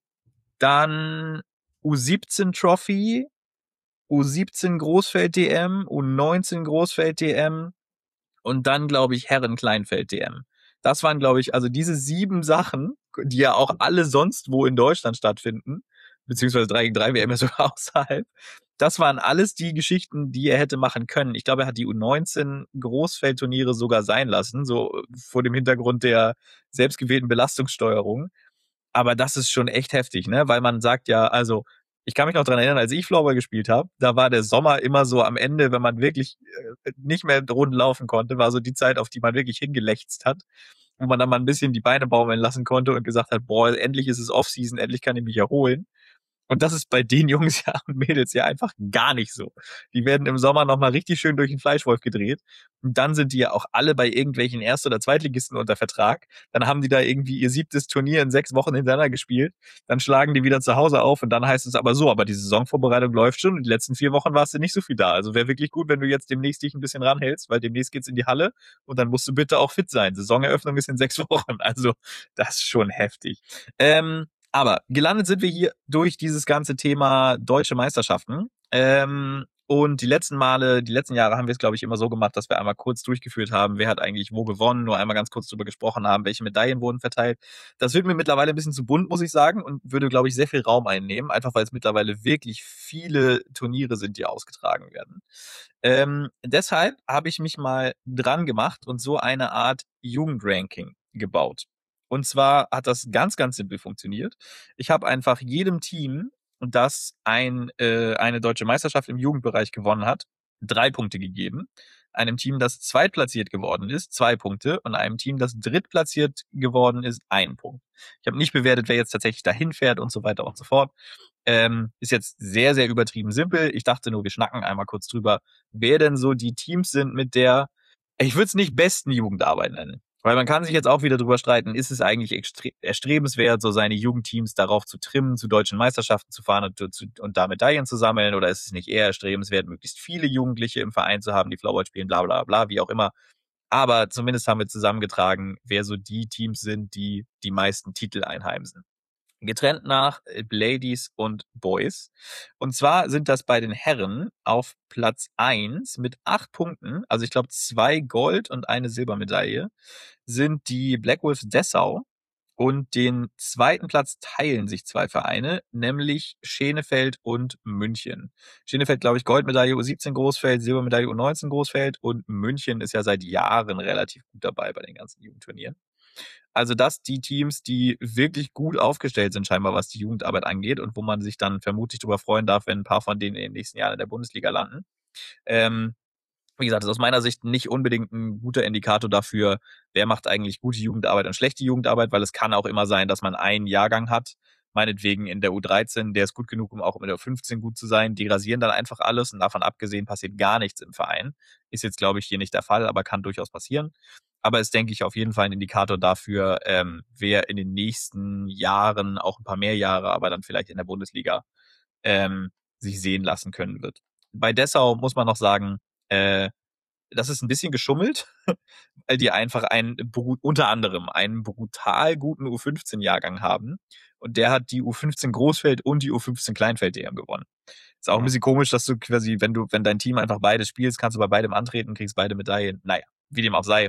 dann U siebzehn Trophy, U siebzehn Großfeld-D M, U neunzehn Großfeld-D M und dann, glaube ich, Herren-Kleinfeld-D M. Das waren, glaube ich, also diese sieben Sachen, die ja auch alle sonst wo in Deutschland stattfinden, beziehungsweise drei gegen drei W M ja sogar außerhalb. Das waren alles die Geschichten, die er hätte machen können. Ich glaube, er hat die U neunzehn Großfeldturniere sogar sein lassen, so vor dem Hintergrund der selbstgewählten Belastungssteuerung. Aber das ist schon echt heftig, ne? Weil man sagt ja, also ich kann mich noch dran erinnern, als ich Floorball gespielt habe, da war der Sommer immer so am Ende, wenn man wirklich äh, nicht mehr rund laufen konnte, war so die Zeit, auf die man wirklich hingelächzt hat, wo man dann mal ein bisschen die Beine baumeln lassen konnte und gesagt hat, boah, endlich ist es Offseason, endlich kann ich mich erholen. Und das ist bei den Jungs ja und Mädels ja einfach gar nicht so. Die werden im Sommer nochmal richtig schön durch den Fleischwolf gedreht. Und dann sind die ja auch alle bei irgendwelchen Erst- oder Zweitligisten unter Vertrag. Dann haben die da irgendwie ihr siebtes Turnier in sechs Wochen hintereinander gespielt. Dann schlagen die wieder zu Hause auf und dann heißt es aber so, aber die Saisonvorbereitung läuft schon und die letzten vier Wochen warst du nicht so viel da. Also wäre wirklich gut, wenn du jetzt demnächst dich ein bisschen ranhältst, weil demnächst geht's in die Halle und dann musst du bitte auch fit sein. Saisoneröffnung ist in sechs Wochen. Also das ist schon heftig. Ähm, Aber gelandet sind wir hier durch dieses ganze Thema deutsche Meisterschaften. Ähm, Und die letzten Male, die letzten Jahre haben wir es, glaube ich, immer so gemacht, dass wir einmal kurz durchgeführt haben, wer hat eigentlich wo gewonnen, nur einmal ganz kurz drüber gesprochen haben, welche Medaillen wurden verteilt. Das wird mir mittlerweile ein bisschen zu bunt, muss ich sagen, und würde, glaube ich, sehr viel Raum einnehmen, einfach weil es mittlerweile wirklich viele Turniere sind, die ausgetragen werden. Ähm, deshalb habe ich mich mal dran gemacht und so eine Art Jugendranking gebaut. Und zwar hat das ganz, ganz simpel funktioniert. Ich habe einfach jedem Team, das ein, äh, eine deutsche Meisterschaft im Jugendbereich gewonnen hat, drei Punkte gegeben. Einem Team, das zweitplatziert geworden ist, zwei Punkte. Und einem Team, das drittplatziert geworden ist, ein Punkt. Ich habe nicht bewertet, wer jetzt tatsächlich dahin fährt und so weiter und so fort. Ähm, ist jetzt sehr, sehr übertrieben simpel. Ich dachte nur, wir schnacken einmal kurz drüber, wer denn so die Teams sind mit der, ich würde es nicht besten Jugendarbeit nennen. Weil man kann sich jetzt auch wieder drüber streiten, ist es eigentlich extre- erstrebenswert, so seine Jugendteams darauf zu trimmen, zu deutschen Meisterschaften zu fahren und, zu, und da Medaillen zu sammeln, oder ist es nicht eher erstrebenswert, möglichst viele Jugendliche im Verein zu haben, die Floorball spielen, bla bla bla, wie auch immer. Aber zumindest haben wir zusammengetragen, wer so die Teams sind, die die meisten Titel einheimsen. Getrennt nach Ladies und Boys. Und zwar sind das bei den Herren auf Platz eins mit acht Punkten, also ich glaube zwei Gold- und eine Silbermedaille, sind die Black Wolves Dessau. Und den zweiten Platz teilen sich zwei Vereine, nämlich Schenefeld und München. Schenefeld, glaube ich, Goldmedaille U siebzehn Großfeld, Silbermedaille U neunzehn Großfeld, und München ist ja seit Jahren relativ gut dabei bei den ganzen Jugendturnieren. Also das die Teams, die wirklich gut aufgestellt sind, scheinbar, was die Jugendarbeit angeht, und wo man sich dann vermutlich darüber freuen darf, wenn ein paar von denen in den nächsten Jahren in der Bundesliga landen. Ähm, wie gesagt, das ist aus meiner Sicht nicht unbedingt ein guter Indikator dafür, wer macht eigentlich gute Jugendarbeit und schlechte Jugendarbeit, weil es kann auch immer sein, dass man einen Jahrgang hat, meinetwegen in der U dreizehn, der ist gut genug, um auch in der U fünfzehn gut zu sein. Die rasieren dann einfach alles, und davon abgesehen passiert gar nichts im Verein. Ist jetzt, glaube ich, hier nicht der Fall, aber kann durchaus passieren. Aber ist, denke ich, auf jeden Fall ein Indikator dafür, ähm, wer in den nächsten Jahren, auch ein paar mehr Jahre, aber dann vielleicht in der Bundesliga, ähm, sich sehen lassen können wird. Bei Dessau muss man noch sagen, äh, das ist ein bisschen geschummelt, weil die einfach einen, unter anderem einen brutal guten U fünfzehn-Jahrgang haben. Und der hat die U fünfzehn Großfeld und die U fünfzehn Kleinfeld-D M gewonnen. Ist auch ein bisschen komisch, dass du quasi, wenn du, wenn dein Team einfach beides spielst, kannst du bei beidem antreten, kriegst beide Medaillen. Naja, wie dem auch sei.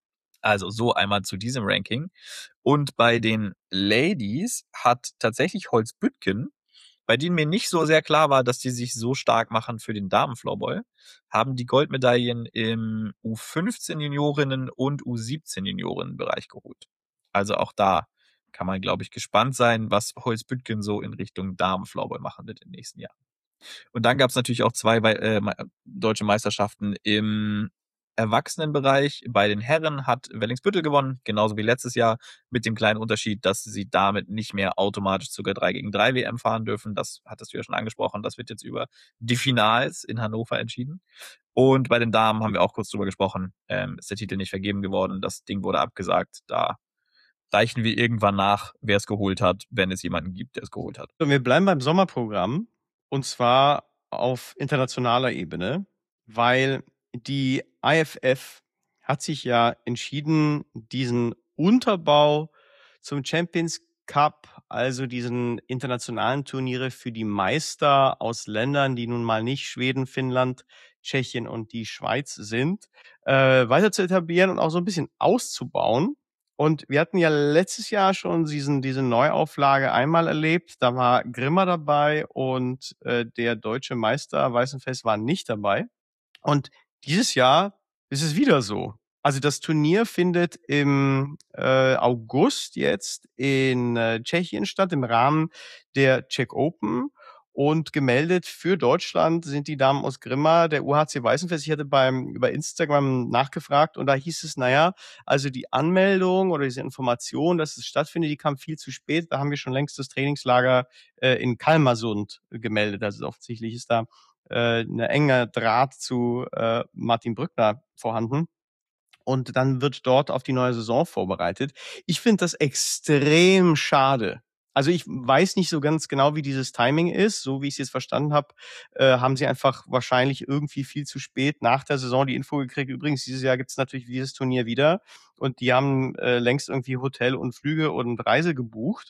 Also so einmal zu diesem Ranking. Und bei den Ladies hat tatsächlich Holzbüttgen, bei denen mir nicht so sehr klar war, dass die sich so stark machen für den Damenfloorball, haben die Goldmedaillen im U fünfzehn Juniorinnen und U siebzehn Juniorinnenbereich geholt. Also auch da kann man, glaube ich, gespannt sein, was Holzbüttgen so in Richtung Damenfloorball machen wird in den nächsten Jahren. Und dann gab es natürlich auch zwei äh, deutsche Meisterschaften im Erwachsenenbereich. Bei den Herren hat Wellingsbüttel gewonnen, genauso wie letztes Jahr, mit dem kleinen Unterschied, dass sie damit nicht mehr automatisch sogar drei gegen drei W M fahren dürfen. Das hattest du ja schon angesprochen. Das wird jetzt über die Finals in Hannover entschieden. Und bei den Damen haben wir auch kurz drüber gesprochen. Ähm, ist der Titel nicht vergeben geworden. Das Ding wurde abgesagt. Da reichen wir irgendwann nach, wer es geholt hat, wenn es jemanden gibt, der es geholt hat. So, wir bleiben beim Sommerprogramm, und zwar auf internationaler Ebene, weil die I F F hat sich ja entschieden, diesen Unterbau zum Champions Cup, also diesen internationalen Turniere für die Meister aus Ländern, die nun mal nicht Schweden, Finnland, Tschechien und die Schweiz sind, äh, weiter zu etablieren und auch so ein bisschen auszubauen. Und wir hatten ja letztes Jahr schon diesen, diese Neuauflage einmal erlebt. Da war Grimma dabei und äh, der deutsche Meister Weißenfels war nicht dabei. Und dieses Jahr ist es wieder so. Also das Turnier findet im äh, August jetzt in äh, Tschechien statt, im Rahmen der Czech Open. Und gemeldet für Deutschland sind die Damen aus Grimma, der U H C Weißenfels. Ich hatte beim über Instagram nachgefragt, und da hieß es, naja, also die Anmeldung oder diese Information, dass es stattfindet, die kam viel zu spät. Da haben wir schon längst das Trainingslager äh, in Kalmarsund gemeldet. Also offensichtlich ist da äh, eine enge Draht zu äh, Martin Brückner vorhanden. Und dann wird dort auf die neue Saison vorbereitet. Ich finde das extrem schade. Also ich weiß nicht so ganz genau, wie dieses Timing ist. So wie ich es jetzt verstanden habe, äh, haben sie einfach wahrscheinlich irgendwie viel zu spät nach der Saison die Info gekriegt. Übrigens, dieses Jahr gibt es natürlich dieses Turnier wieder. Und die haben äh, längst irgendwie Hotel und Flüge und Reise gebucht.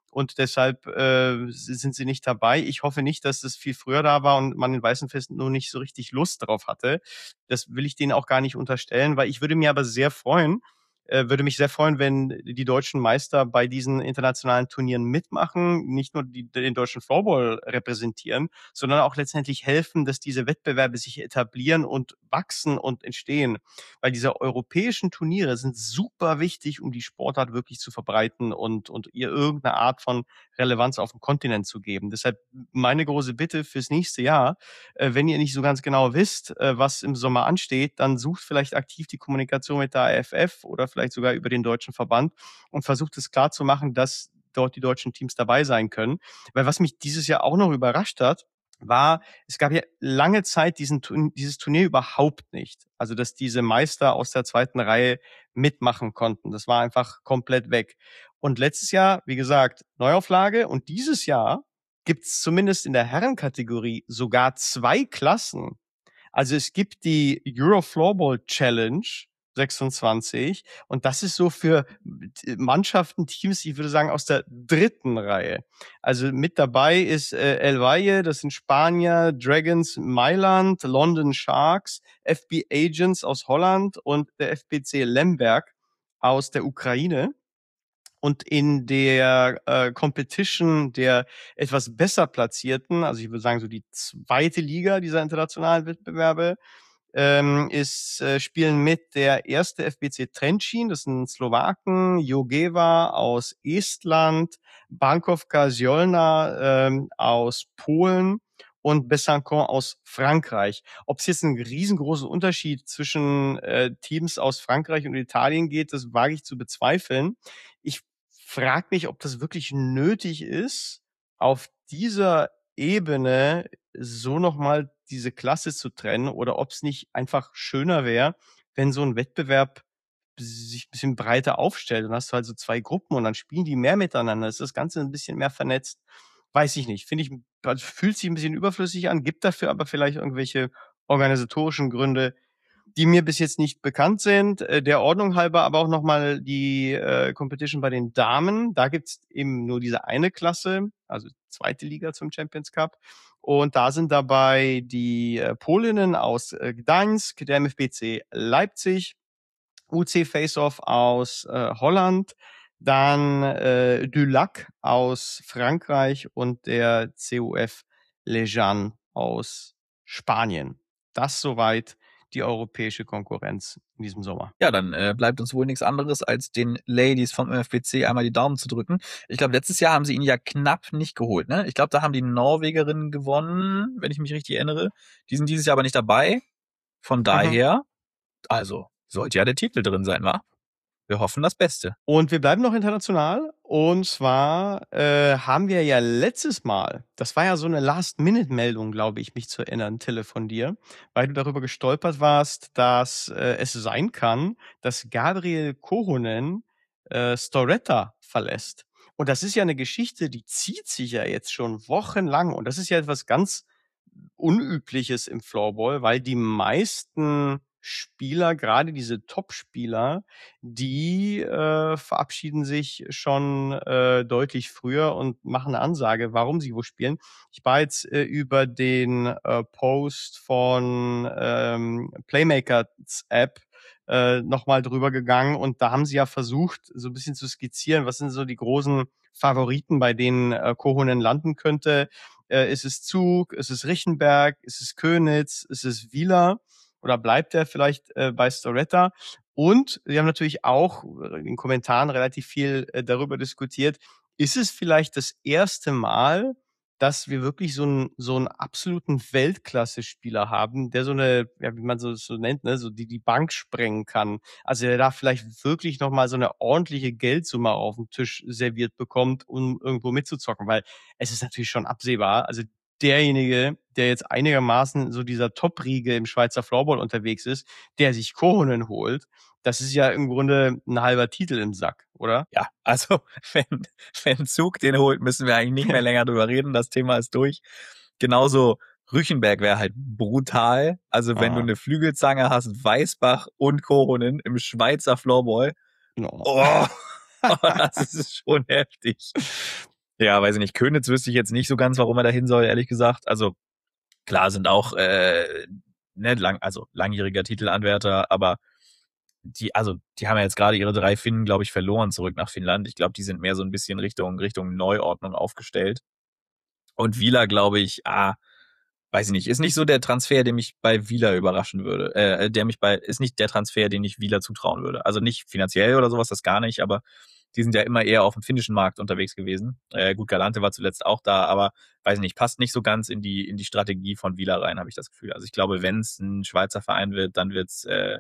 und deshalb äh, sind sie nicht dabei. Ich hoffe nicht, dass das viel früher da war und man in Weißenfels nur nicht so richtig Lust drauf hatte. Das will ich denen auch gar nicht unterstellen, weil ich würde mir aber sehr freuen, äh, würde mich sehr freuen, wenn die deutschen Meister bei diesen internationalen Turnieren mitmachen, nicht nur die, den deutschen Floorball repräsentieren, sondern auch letztendlich helfen, dass diese Wettbewerbe sich etablieren und wachsen und entstehen. Weil diese europäischen Turniere sind super wichtig, um die Sportart wirklich zu verbreiten und, und ihr irgendeine Art von Relevanz auf dem Kontinent zu geben. Deshalb meine große Bitte fürs nächste Jahr, äh, wenn ihr nicht so ganz genau wisst, äh, was im Sommer ansteht, dann sucht vielleicht aktiv die Kommunikation mit der A F F oder vielleicht sogar über den deutschen Verband und versucht es klar zu machen, dass dort die deutschen Teams dabei sein können. Weil was mich dieses Jahr auch noch überrascht hat, war, es gab ja lange Zeit diesen, dieses Turnier überhaupt nicht. Also, dass diese Meister aus der zweiten Reihe mitmachen konnten. Das war einfach komplett weg. Und letztes Jahr, wie gesagt, Neuauflage. Und dieses Jahr gibt's zumindest in der Herrenkategorie sogar zwei Klassen. Also es gibt die Euro Floorball Challenge sechsundzwanzig und das ist so für Mannschaften, Teams, ich würde sagen, aus der dritten Reihe. Also mit dabei ist äh, El Valle, das sind Spanier, Dragons Mailand, London Sharks, F B Agents aus Holland und der F B C Lemberg aus der Ukraine. Und in der äh, Competition der etwas besser Platzierten, also ich würde sagen so die zweite Liga dieser internationalen Wettbewerbe, ähm, ist äh, spielen mit der erste F B C Trenčín, das sind Slowaken, Jogeva aus Estland, Bankovka Zielona ähm, aus Polen und Besançon aus Frankreich. Ob es jetzt einen riesengroßen Unterschied zwischen äh, Teams aus Frankreich und Italien geht, das wage ich zu bezweifeln. Ich frage mich, ob das wirklich nötig ist, auf dieser Ebene so nochmal diese Klasse zu trennen oder ob es nicht einfach schöner wäre, wenn so ein Wettbewerb sich ein bisschen breiter aufstellt. Dann hast du halt so zwei Gruppen und dann spielen die mehr miteinander. Ist das Ganze ein bisschen mehr vernetzt? Weiß ich nicht. Finde ich, also fühlt sich ein bisschen überflüssig an, gibt dafür aber vielleicht irgendwelche organisatorischen Gründe, die mir bis jetzt nicht bekannt sind. Äh, der Ordnung halber aber auch nochmal die äh, Competition bei den Damen. Da gibt's eben nur diese eine Klasse, also zweite Liga zum Champions Cup. Und da sind dabei die äh, Polinnen aus äh, Gdańsk, der M F B C Leipzig, U C Face-Off aus äh, Holland, dann äh, Dulac aus Frankreich und der C U F Lejan aus Spanien. Das soweit die europäische Konkurrenz in diesem Sommer. Ja, dann äh, bleibt uns wohl nichts anderes, als den Ladies vom M F B C einmal die Daumen zu drücken. Ich glaube, letztes Jahr haben sie ihn ja knapp nicht geholt. Ne? Ich glaube, da haben die Norwegerinnen gewonnen, wenn ich mich richtig erinnere. Die sind dieses Jahr aber nicht dabei. Von daher, mhm. also sollte ja der Titel drin sein, wa? Wir hoffen das Beste. Und wir bleiben noch international. Und zwar äh, haben wir ja letztes Mal, das war ja so eine Last-Minute-Meldung, glaube ich, mich zu erinnern, Tille, von dir, weil du darüber gestolpert warst, dass äh, es sein kann, dass Gabriel Kohonen äh, Storetta verlässt. Und das ist ja eine Geschichte, die zieht sich ja jetzt schon wochenlang. Und das ist ja etwas ganz Unübliches im Floorball, weil die meisten Spieler, gerade diese Top-Spieler, die äh, verabschieden sich schon äh, deutlich früher und machen eine Ansage, warum sie wo spielen. Ich war jetzt äh, über den äh, Post von ähm, Playmakers App äh, nochmal drüber gegangen und da haben sie ja versucht, so ein bisschen zu skizzieren, was sind so die großen Favoriten, bei denen äh, Kohonen landen könnte. Äh, ist es Zug, ist es Richenberg, ist es Könitz, ist es Wieler? Oder bleibt er vielleicht äh, bei Storetta? Und wir haben natürlich auch in den Kommentaren relativ viel äh, darüber diskutiert. Ist es vielleicht das erste Mal, dass wir wirklich so einen so einen absoluten Weltklasse-Spieler haben, der so eine, ja, wie man so so nennt, ne, so die die Bank sprengen kann. Also der da vielleicht wirklich noch mal so eine ordentliche Geldsumme auf den Tisch serviert bekommt, um irgendwo mitzuzocken, weil es ist natürlich schon absehbar. Also derjenige, der jetzt einigermaßen so dieser Top-Riege im Schweizer Floorball unterwegs ist, der sich Kohonen holt, das ist ja im Grunde ein halber Titel im Sack, oder? Ja, also wenn, wenn Zug den holt, müssen wir eigentlich nicht mehr länger drüber reden. Das Thema ist durch. Genauso Rüchenberg wäre halt brutal. Also wenn ah. du eine Flügelzange hast, Weißbach und Kohonen im Schweizer Floorball. No. Oh, das ist schon heftig. Ja, weiß ich nicht. Könitz wüsste ich jetzt nicht so ganz, warum er da hin soll, ehrlich gesagt. Also klar sind auch äh, ne, lang, also langjähriger Titelanwärter, aber die, also die haben ja jetzt gerade ihre drei Finnen, glaube ich, verloren zurück nach Finnland. Ich glaube, die sind mehr so ein bisschen Richtung Richtung Neuordnung aufgestellt. Und Wieler, glaube ich, ah, weiß ich nicht, ist nicht so der Transfer, der mich bei Wieler überraschen würde. Äh, der mich bei, ist nicht der Transfer, den ich Wieler zutrauen würde. Also nicht finanziell oder sowas, das gar nicht, aber die sind ja immer eher auf dem finnischen Markt unterwegs gewesen. Äh, gut, Galante war zuletzt auch da, aber weiß ich nicht, passt nicht so ganz in die in die Strategie von Wieler rein, habe ich das Gefühl. Also ich glaube, wenn es ein Schweizer Verein wird, dann wird's äh,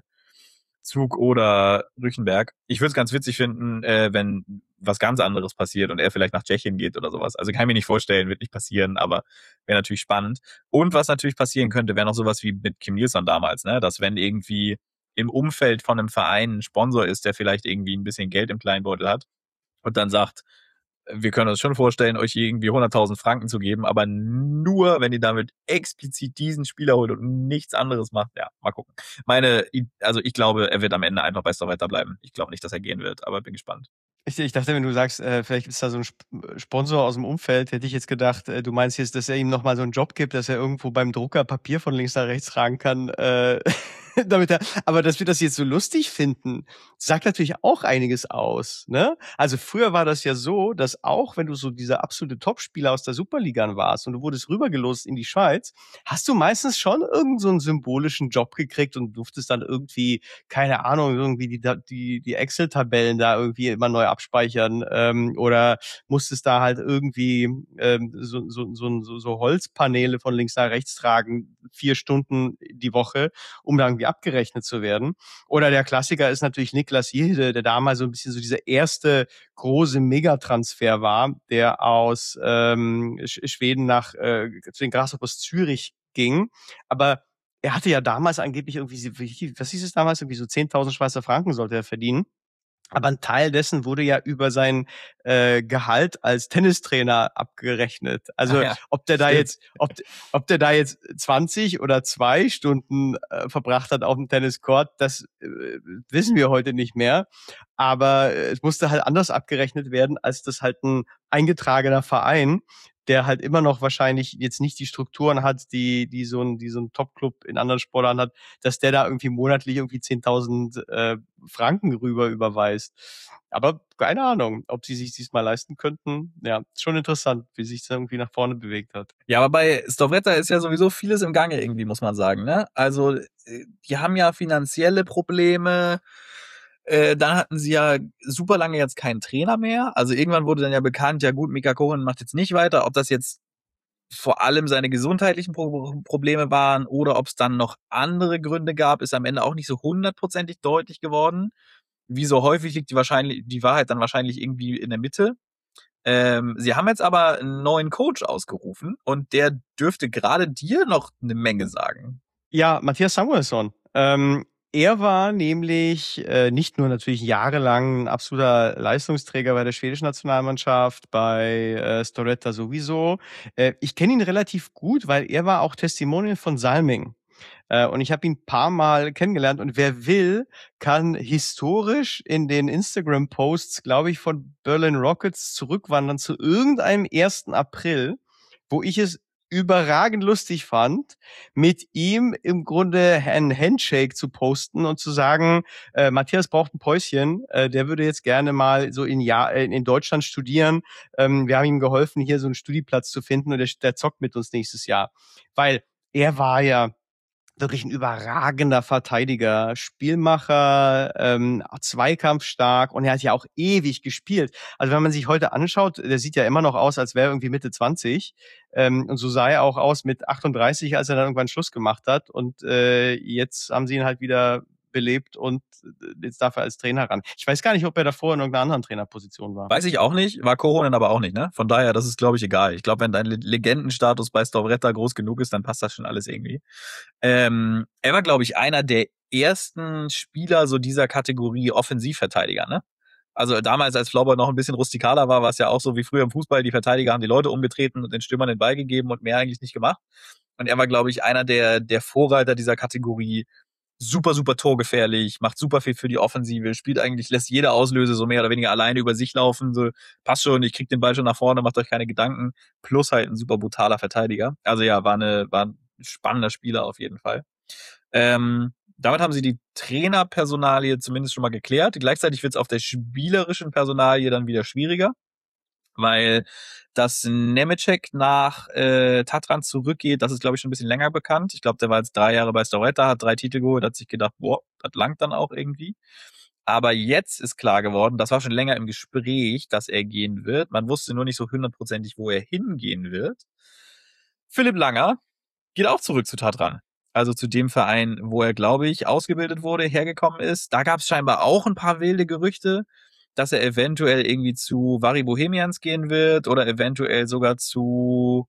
Zug oder Rüchenberg. Ich würde es ganz witzig finden, äh, wenn was ganz anderes passiert und er vielleicht nach Tschechien geht oder sowas. Also kann ich mir nicht vorstellen, wird nicht passieren, aber wäre natürlich spannend. Und was natürlich passieren könnte, wäre noch sowas wie mit Kim Nielsen damals, ne? Dass wenn irgendwie im Umfeld von einem Verein ein Sponsor ist, der vielleicht irgendwie ein bisschen Geld im Kleinbeutel hat und dann sagt, wir können uns schon vorstellen, euch irgendwie hunderttausend Franken zu geben, aber nur, wenn ihr damit explizit diesen Spieler holt und nichts anderes macht. Ja, mal gucken. Meine, also ich glaube, er wird am Ende einfach bei Storwetter bleiben. Ich glaube nicht, dass er gehen wird, aber bin gespannt. Ich, ich dachte, wenn du sagst, äh, vielleicht ist da so ein Sp Sponsor aus dem Umfeld, hätte ich jetzt gedacht, äh, du meinst jetzt, dass er ihm nochmal so einen Job gibt, dass er irgendwo beim Drucker Papier von links nach rechts tragen kann, äh, damit er, aber dass wir das jetzt so lustig finden, sagt natürlich auch einiges aus, ne? Also früher war das ja so, dass auch wenn du so dieser absolute Topspieler aus der Superliga warst und du wurdest rübergelost in die Schweiz, hast du meistens schon irgend so einen symbolischen Job gekriegt und durftest dann irgendwie, keine Ahnung, irgendwie die, die, die Excel-Tabellen da irgendwie immer neu abspeichern, ähm, oder musstest da halt irgendwie ähm, so, so, so, so, so Holzpaneele von links nach rechts tragen, vier Stunden die Woche, um da irgendwie abgerechnet zu werden. Oder der Klassiker ist natürlich Niklas Jihde, der damals so ein bisschen so dieser erste große Megatransfer war, der aus ähm, Schweden nach äh, zu den Grasshoppers Zürich ging. Aber er hatte ja damals angeblich irgendwie, was hieß es damals, irgendwie so zehntausend Schweizer Franken sollte er verdienen. Aber ein Teil dessen wurde ja über sein äh, Gehalt als Tennistrainer abgerechnet. Also Ja, ob der da stimmt. jetzt, ob, ob der da jetzt zwanzig oder zwei Stunden äh, verbracht hat auf dem Tenniscourt, das äh, wissen wir heute nicht mehr. Aber äh, es musste halt anders abgerechnet werden, als das halt ein eingetragener Verein, der halt immer noch wahrscheinlich jetzt nicht die Strukturen hat, die die so ein die so ein Top-Club in anderen Sportarten hat, dass der da irgendwie monatlich irgendwie zehntausend äh, Franken rüber überweist. Aber keine Ahnung, ob sie sich diesmal leisten könnten. Ja, schon interessant, wie sich das irgendwie nach vorne bewegt hat. Ja, aber bei Storvreta ist ja sowieso vieles im Gange irgendwie, muss man sagen, ne? Also, die haben ja finanzielle Probleme. Äh, dann hatten sie ja super lange jetzt keinen Trainer mehr. Also irgendwann wurde dann ja bekannt, ja gut, Mika Koren macht jetzt nicht weiter. Ob das jetzt vor allem seine gesundheitlichen Pro Probleme waren oder ob es dann noch andere Gründe gab, ist am Ende auch nicht so hundertprozentig deutlich geworden. Wie so häufig liegt die wahrscheinlich die Wahrheit dann wahrscheinlich irgendwie in der Mitte. Ähm, sie haben jetzt aber einen neuen Coach ausgerufen und der dürfte gerade dir noch eine Menge sagen. Ja, Matthias Samuelsson. Ähm, er war nämlich äh, nicht nur natürlich jahrelang ein absoluter Leistungsträger bei der schwedischen Nationalmannschaft, bei äh, Storvreta sowieso. Äh, ich kenne ihn relativ gut, weil er war auch Testimonial von Salming. Äh, und ich habe ihn ein paar Mal kennengelernt. Und wer will, kann historisch in den Instagram-Posts, glaube ich, von Berlin Rockets zurückwandern zu irgendeinem ersten April, wo ich es überragend lustig fand, mit ihm im Grunde einen Handshake zu posten und zu sagen, äh, Matthias braucht ein Päuschen, äh, der würde jetzt gerne mal so in, ja äh, in Deutschland studieren. Ähm, wir haben ihm geholfen, hier so einen Studieplatz zu finden und der, der zockt mit uns nächstes Jahr. Weil er war ja wirklich ein überragender Verteidiger, Spielmacher, ähm, zweikampfstark und er hat ja auch ewig gespielt. Also wenn man sich heute anschaut, der sieht ja immer noch aus, als wäre er irgendwie Mitte zwanzig. Ähm, und so sah er auch aus mit achtunddreißig, als er dann irgendwann Schluss gemacht hat. Und äh, jetzt haben sie ihn halt wieder belebt und jetzt darf er als Trainer ran. Ich weiß gar nicht, ob er davor in irgendeiner anderen Trainerposition war. Weiß ich auch nicht, war Koronen aber auch nicht, ne? Von daher, das ist, glaube ich, egal. Ich glaube, wenn dein Legendenstatus bei Storvreta groß genug ist, dann passt das schon alles irgendwie. Ähm, er war, glaube ich, einer der ersten Spieler so dieser Kategorie Offensivverteidiger, ne? Also damals, als Flaubert noch ein bisschen rustikaler war, war es ja auch so wie früher im Fußball, die Verteidiger haben die Leute umgetreten und den Stürmern den Ball gegeben und mehr eigentlich nicht gemacht. Und er war, glaube ich, einer der, der Vorreiter dieser Kategorie super, super torgefährlich, macht super viel für die Offensive, spielt eigentlich, lässt jede Auslöse so mehr oder weniger alleine über sich laufen, so, passt schon, ich krieg den Ball schon nach vorne, macht euch keine Gedanken, plus halt ein super brutaler Verteidiger. Also ja, war eine, war ein spannender Spieler auf jeden Fall. Ähm, damit haben sie die Trainerpersonalie zumindest schon mal geklärt. Gleichzeitig wird es auf der spielerischen Personalie dann wieder schwieriger, weil dass Nemecek nach äh, Tatran zurückgeht, das ist, glaube ich, schon ein bisschen länger bekannt. Ich glaube, der war jetzt drei Jahre bei Storetta, hat drei Titel geholt, hat sich gedacht, boah, das langt dann auch irgendwie. Aber jetzt ist klar geworden, das war schon länger im Gespräch, dass er gehen wird. Man wusste nur nicht so hundertprozentig, wo er hingehen wird. Philipp Langer geht auch zurück zu Tatran. Also zu dem Verein, wo er, glaube ich, ausgebildet wurde, hergekommen ist. Da gab es scheinbar auch ein paar wilde Gerüchte, dass er eventuell irgendwie zu Vari Bohemians gehen wird oder eventuell sogar zu,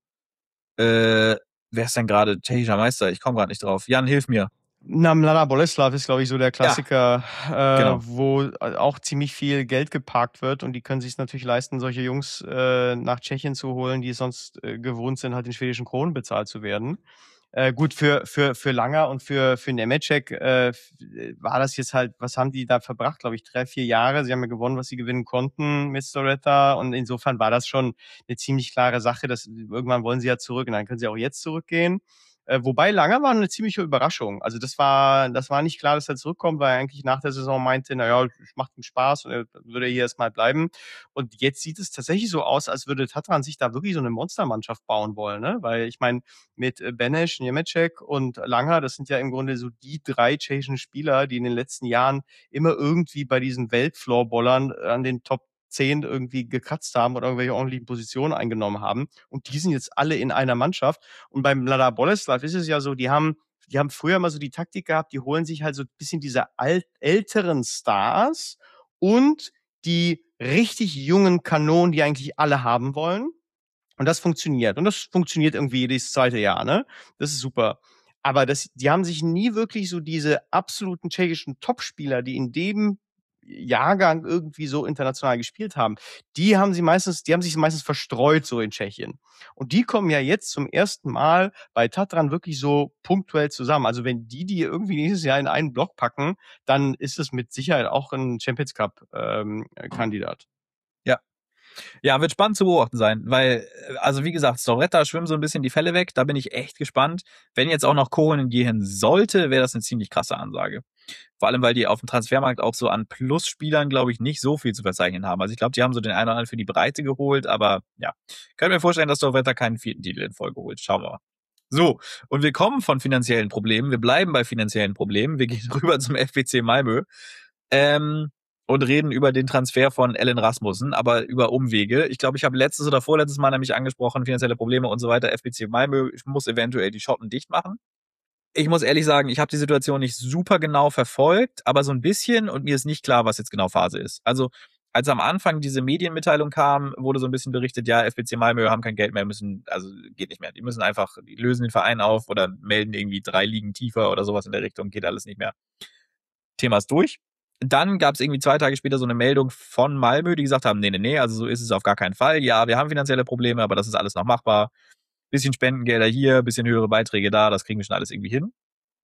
äh, wer ist denn gerade tschechischer Meister? Ich komme gerade nicht drauf. Jan, hilf mir. Na, Mlada Boleslav ist, glaube ich, so der Klassiker, ja, äh, genau. wo auch ziemlich viel Geld geparkt wird und die können sich natürlich leisten, solche Jungs äh, nach Tschechien zu holen, die sonst äh, gewohnt sind, halt in schwedischen Kronen bezahlt zu werden. Äh, gut, für, für, für Langer und für, für Nemecek äh, war das jetzt halt, was haben die da verbracht? Glaube ich, drei, vier Jahre. Sie haben ja gewonnen, was sie gewinnen konnten mit Storetta und insofern war das schon eine ziemlich klare Sache, dass irgendwann wollen sie ja zurück und dann können sie auch jetzt zurückgehen. Äh, wobei Langer war eine ziemliche Überraschung. Also das war, das war nicht klar, dass er zurückkommt, weil er eigentlich nach der Saison meinte, naja, es macht ihm Spaß und er würde hier erstmal bleiben. Und jetzt sieht es tatsächlich so aus, als würde Tatran sich da wirklich so eine Monstermannschaft bauen wollen, ne? Weil ich meine, mit Benesch, Němeček und Langer, das sind ja im Grunde so die drei tschechischen Spieler, die in den letzten Jahren immer irgendwie bei diesen Weltfloorballern an den Top zehn irgendwie gekratzt haben oder irgendwelche ordentlichen Positionen eingenommen haben. Und die sind jetzt alle in einer Mannschaft. Und beim Mlada Boleslav ist es ja so, die haben, die haben früher mal so die Taktik gehabt, die holen sich halt so ein bisschen diese alt, älteren Stars und die richtig jungen Kanonen, die eigentlich alle haben wollen. Und das funktioniert. Und das funktioniert irgendwie jedes zweite Jahr, ne? Das ist super. Aber das, die haben sich nie wirklich so diese absoluten tschechischen Topspieler, die in dem Jahrgang irgendwie so international gespielt haben, die haben sie meistens, die haben sich meistens verstreut so in Tschechien. Und die kommen ja jetzt zum ersten Mal bei Tatran wirklich so punktuell zusammen. Also wenn die die irgendwie nächstes Jahr in einen Block packen, dann ist es mit Sicherheit auch ein Champions Cup ähm, Kandidat. Ja. Ja, wird spannend zu beobachten sein, weil, also wie gesagt, Storetta schwimmen so ein bisschen die Fälle weg, da bin ich echt gespannt. Wenn jetzt auch noch Kohonen gehen sollte, wäre das eine ziemlich krasse Ansage. Vor allem, weil die auf dem Transfermarkt auch so an Plus-Spielern, glaube ich, nicht so viel zu verzeichnen haben. Also ich glaube, die haben so den einen oder anderen für die Breite geholt, aber ja, könnt mir vorstellen, dass Storetta keinen vierten Titel in Folge holt. Schauen wir mal. So, und wir kommen von finanziellen Problemen, wir bleiben bei finanziellen Problemen, wir gehen rüber zum F B C Malmö. Ähm, und reden über den Transfer von Ellen Rasmussen, aber über Umwege. Ich glaube, ich habe letztes oder vorletztes Mal nämlich angesprochen, finanzielle Probleme und so weiter. F B C Malmö muss eventuell die Schotten dicht machen. Ich muss ehrlich sagen, ich habe die Situation nicht super genau verfolgt, aber so ein bisschen und mir ist nicht klar, was jetzt genau Phase ist. Also als am Anfang diese Medienmitteilung kam, wurde so ein bisschen berichtet, ja, F B C Malmö haben kein Geld mehr, müssen, also geht nicht mehr. Die müssen einfach, die lösen den Verein auf oder melden irgendwie drei Ligen tiefer oder sowas in der Richtung, geht alles nicht mehr. Thema ist durch. Dann gab es irgendwie zwei Tage später so eine Meldung von Malmö, die gesagt haben, nee, nee, nee, also so ist es auf gar keinen Fall. Ja, wir haben finanzielle Probleme, aber das ist alles noch machbar. Bisschen Spendengelder hier, bisschen höhere Beiträge da, das kriegen wir schon alles irgendwie hin.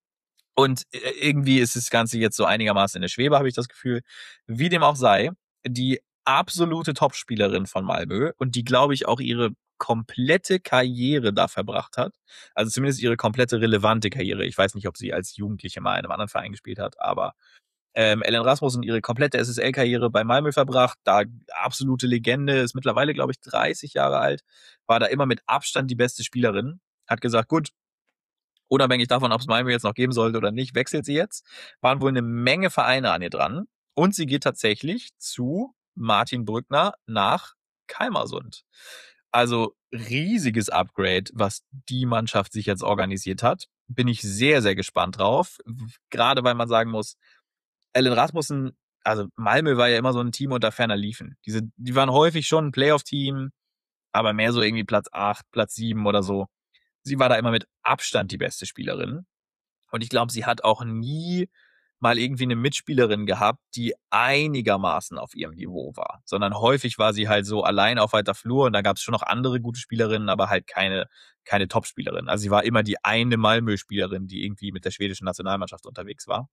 Und irgendwie ist das Ganze jetzt so einigermaßen in der Schwebe, habe ich das Gefühl. Wie dem auch sei, die absolute Topspielerin von Malmö und die, glaube ich, auch ihre komplette Karriere da verbracht hat. Also zumindest ihre komplette relevante Karriere. Ich weiß nicht, ob sie als Jugendliche mal in einem anderen Verein gespielt hat, aber ähm, Ellen Rasmussen ihre komplette S S L-Karriere bei Malmö verbracht, da absolute Legende, ist mittlerweile, glaube ich, dreißig Jahre alt, war da immer mit Abstand die beste Spielerin, hat gesagt, gut, unabhängig davon, ob es Malmö jetzt noch geben sollte oder nicht, wechselt sie jetzt, waren wohl eine Menge Vereine an ihr dran und sie geht tatsächlich zu Martin Brückner nach Kalmarsund. Also riesiges Upgrade, was die Mannschaft sich jetzt organisiert hat. Bin ich sehr, sehr gespannt drauf. Gerade weil man sagen muss, Ellen Rasmussen, also Malmö war ja immer so ein Team unter ferner Liefen. Diese, die waren häufig schon ein Playoff-Team, aber mehr so irgendwie Platz acht, Platz sieben oder so. Sie war da immer mit Abstand die beste Spielerin. Und ich glaube, sie hat auch nie mal irgendwie eine Mitspielerin gehabt, die einigermaßen auf ihrem Niveau war, sondern häufig war sie halt so allein auf weiter Flur und da gab es schon noch andere gute Spielerinnen, aber halt keine, keine Top-Spielerin. Also sie war immer die eine Malmö-Spielerin, die irgendwie mit der schwedischen Nationalmannschaft unterwegs war.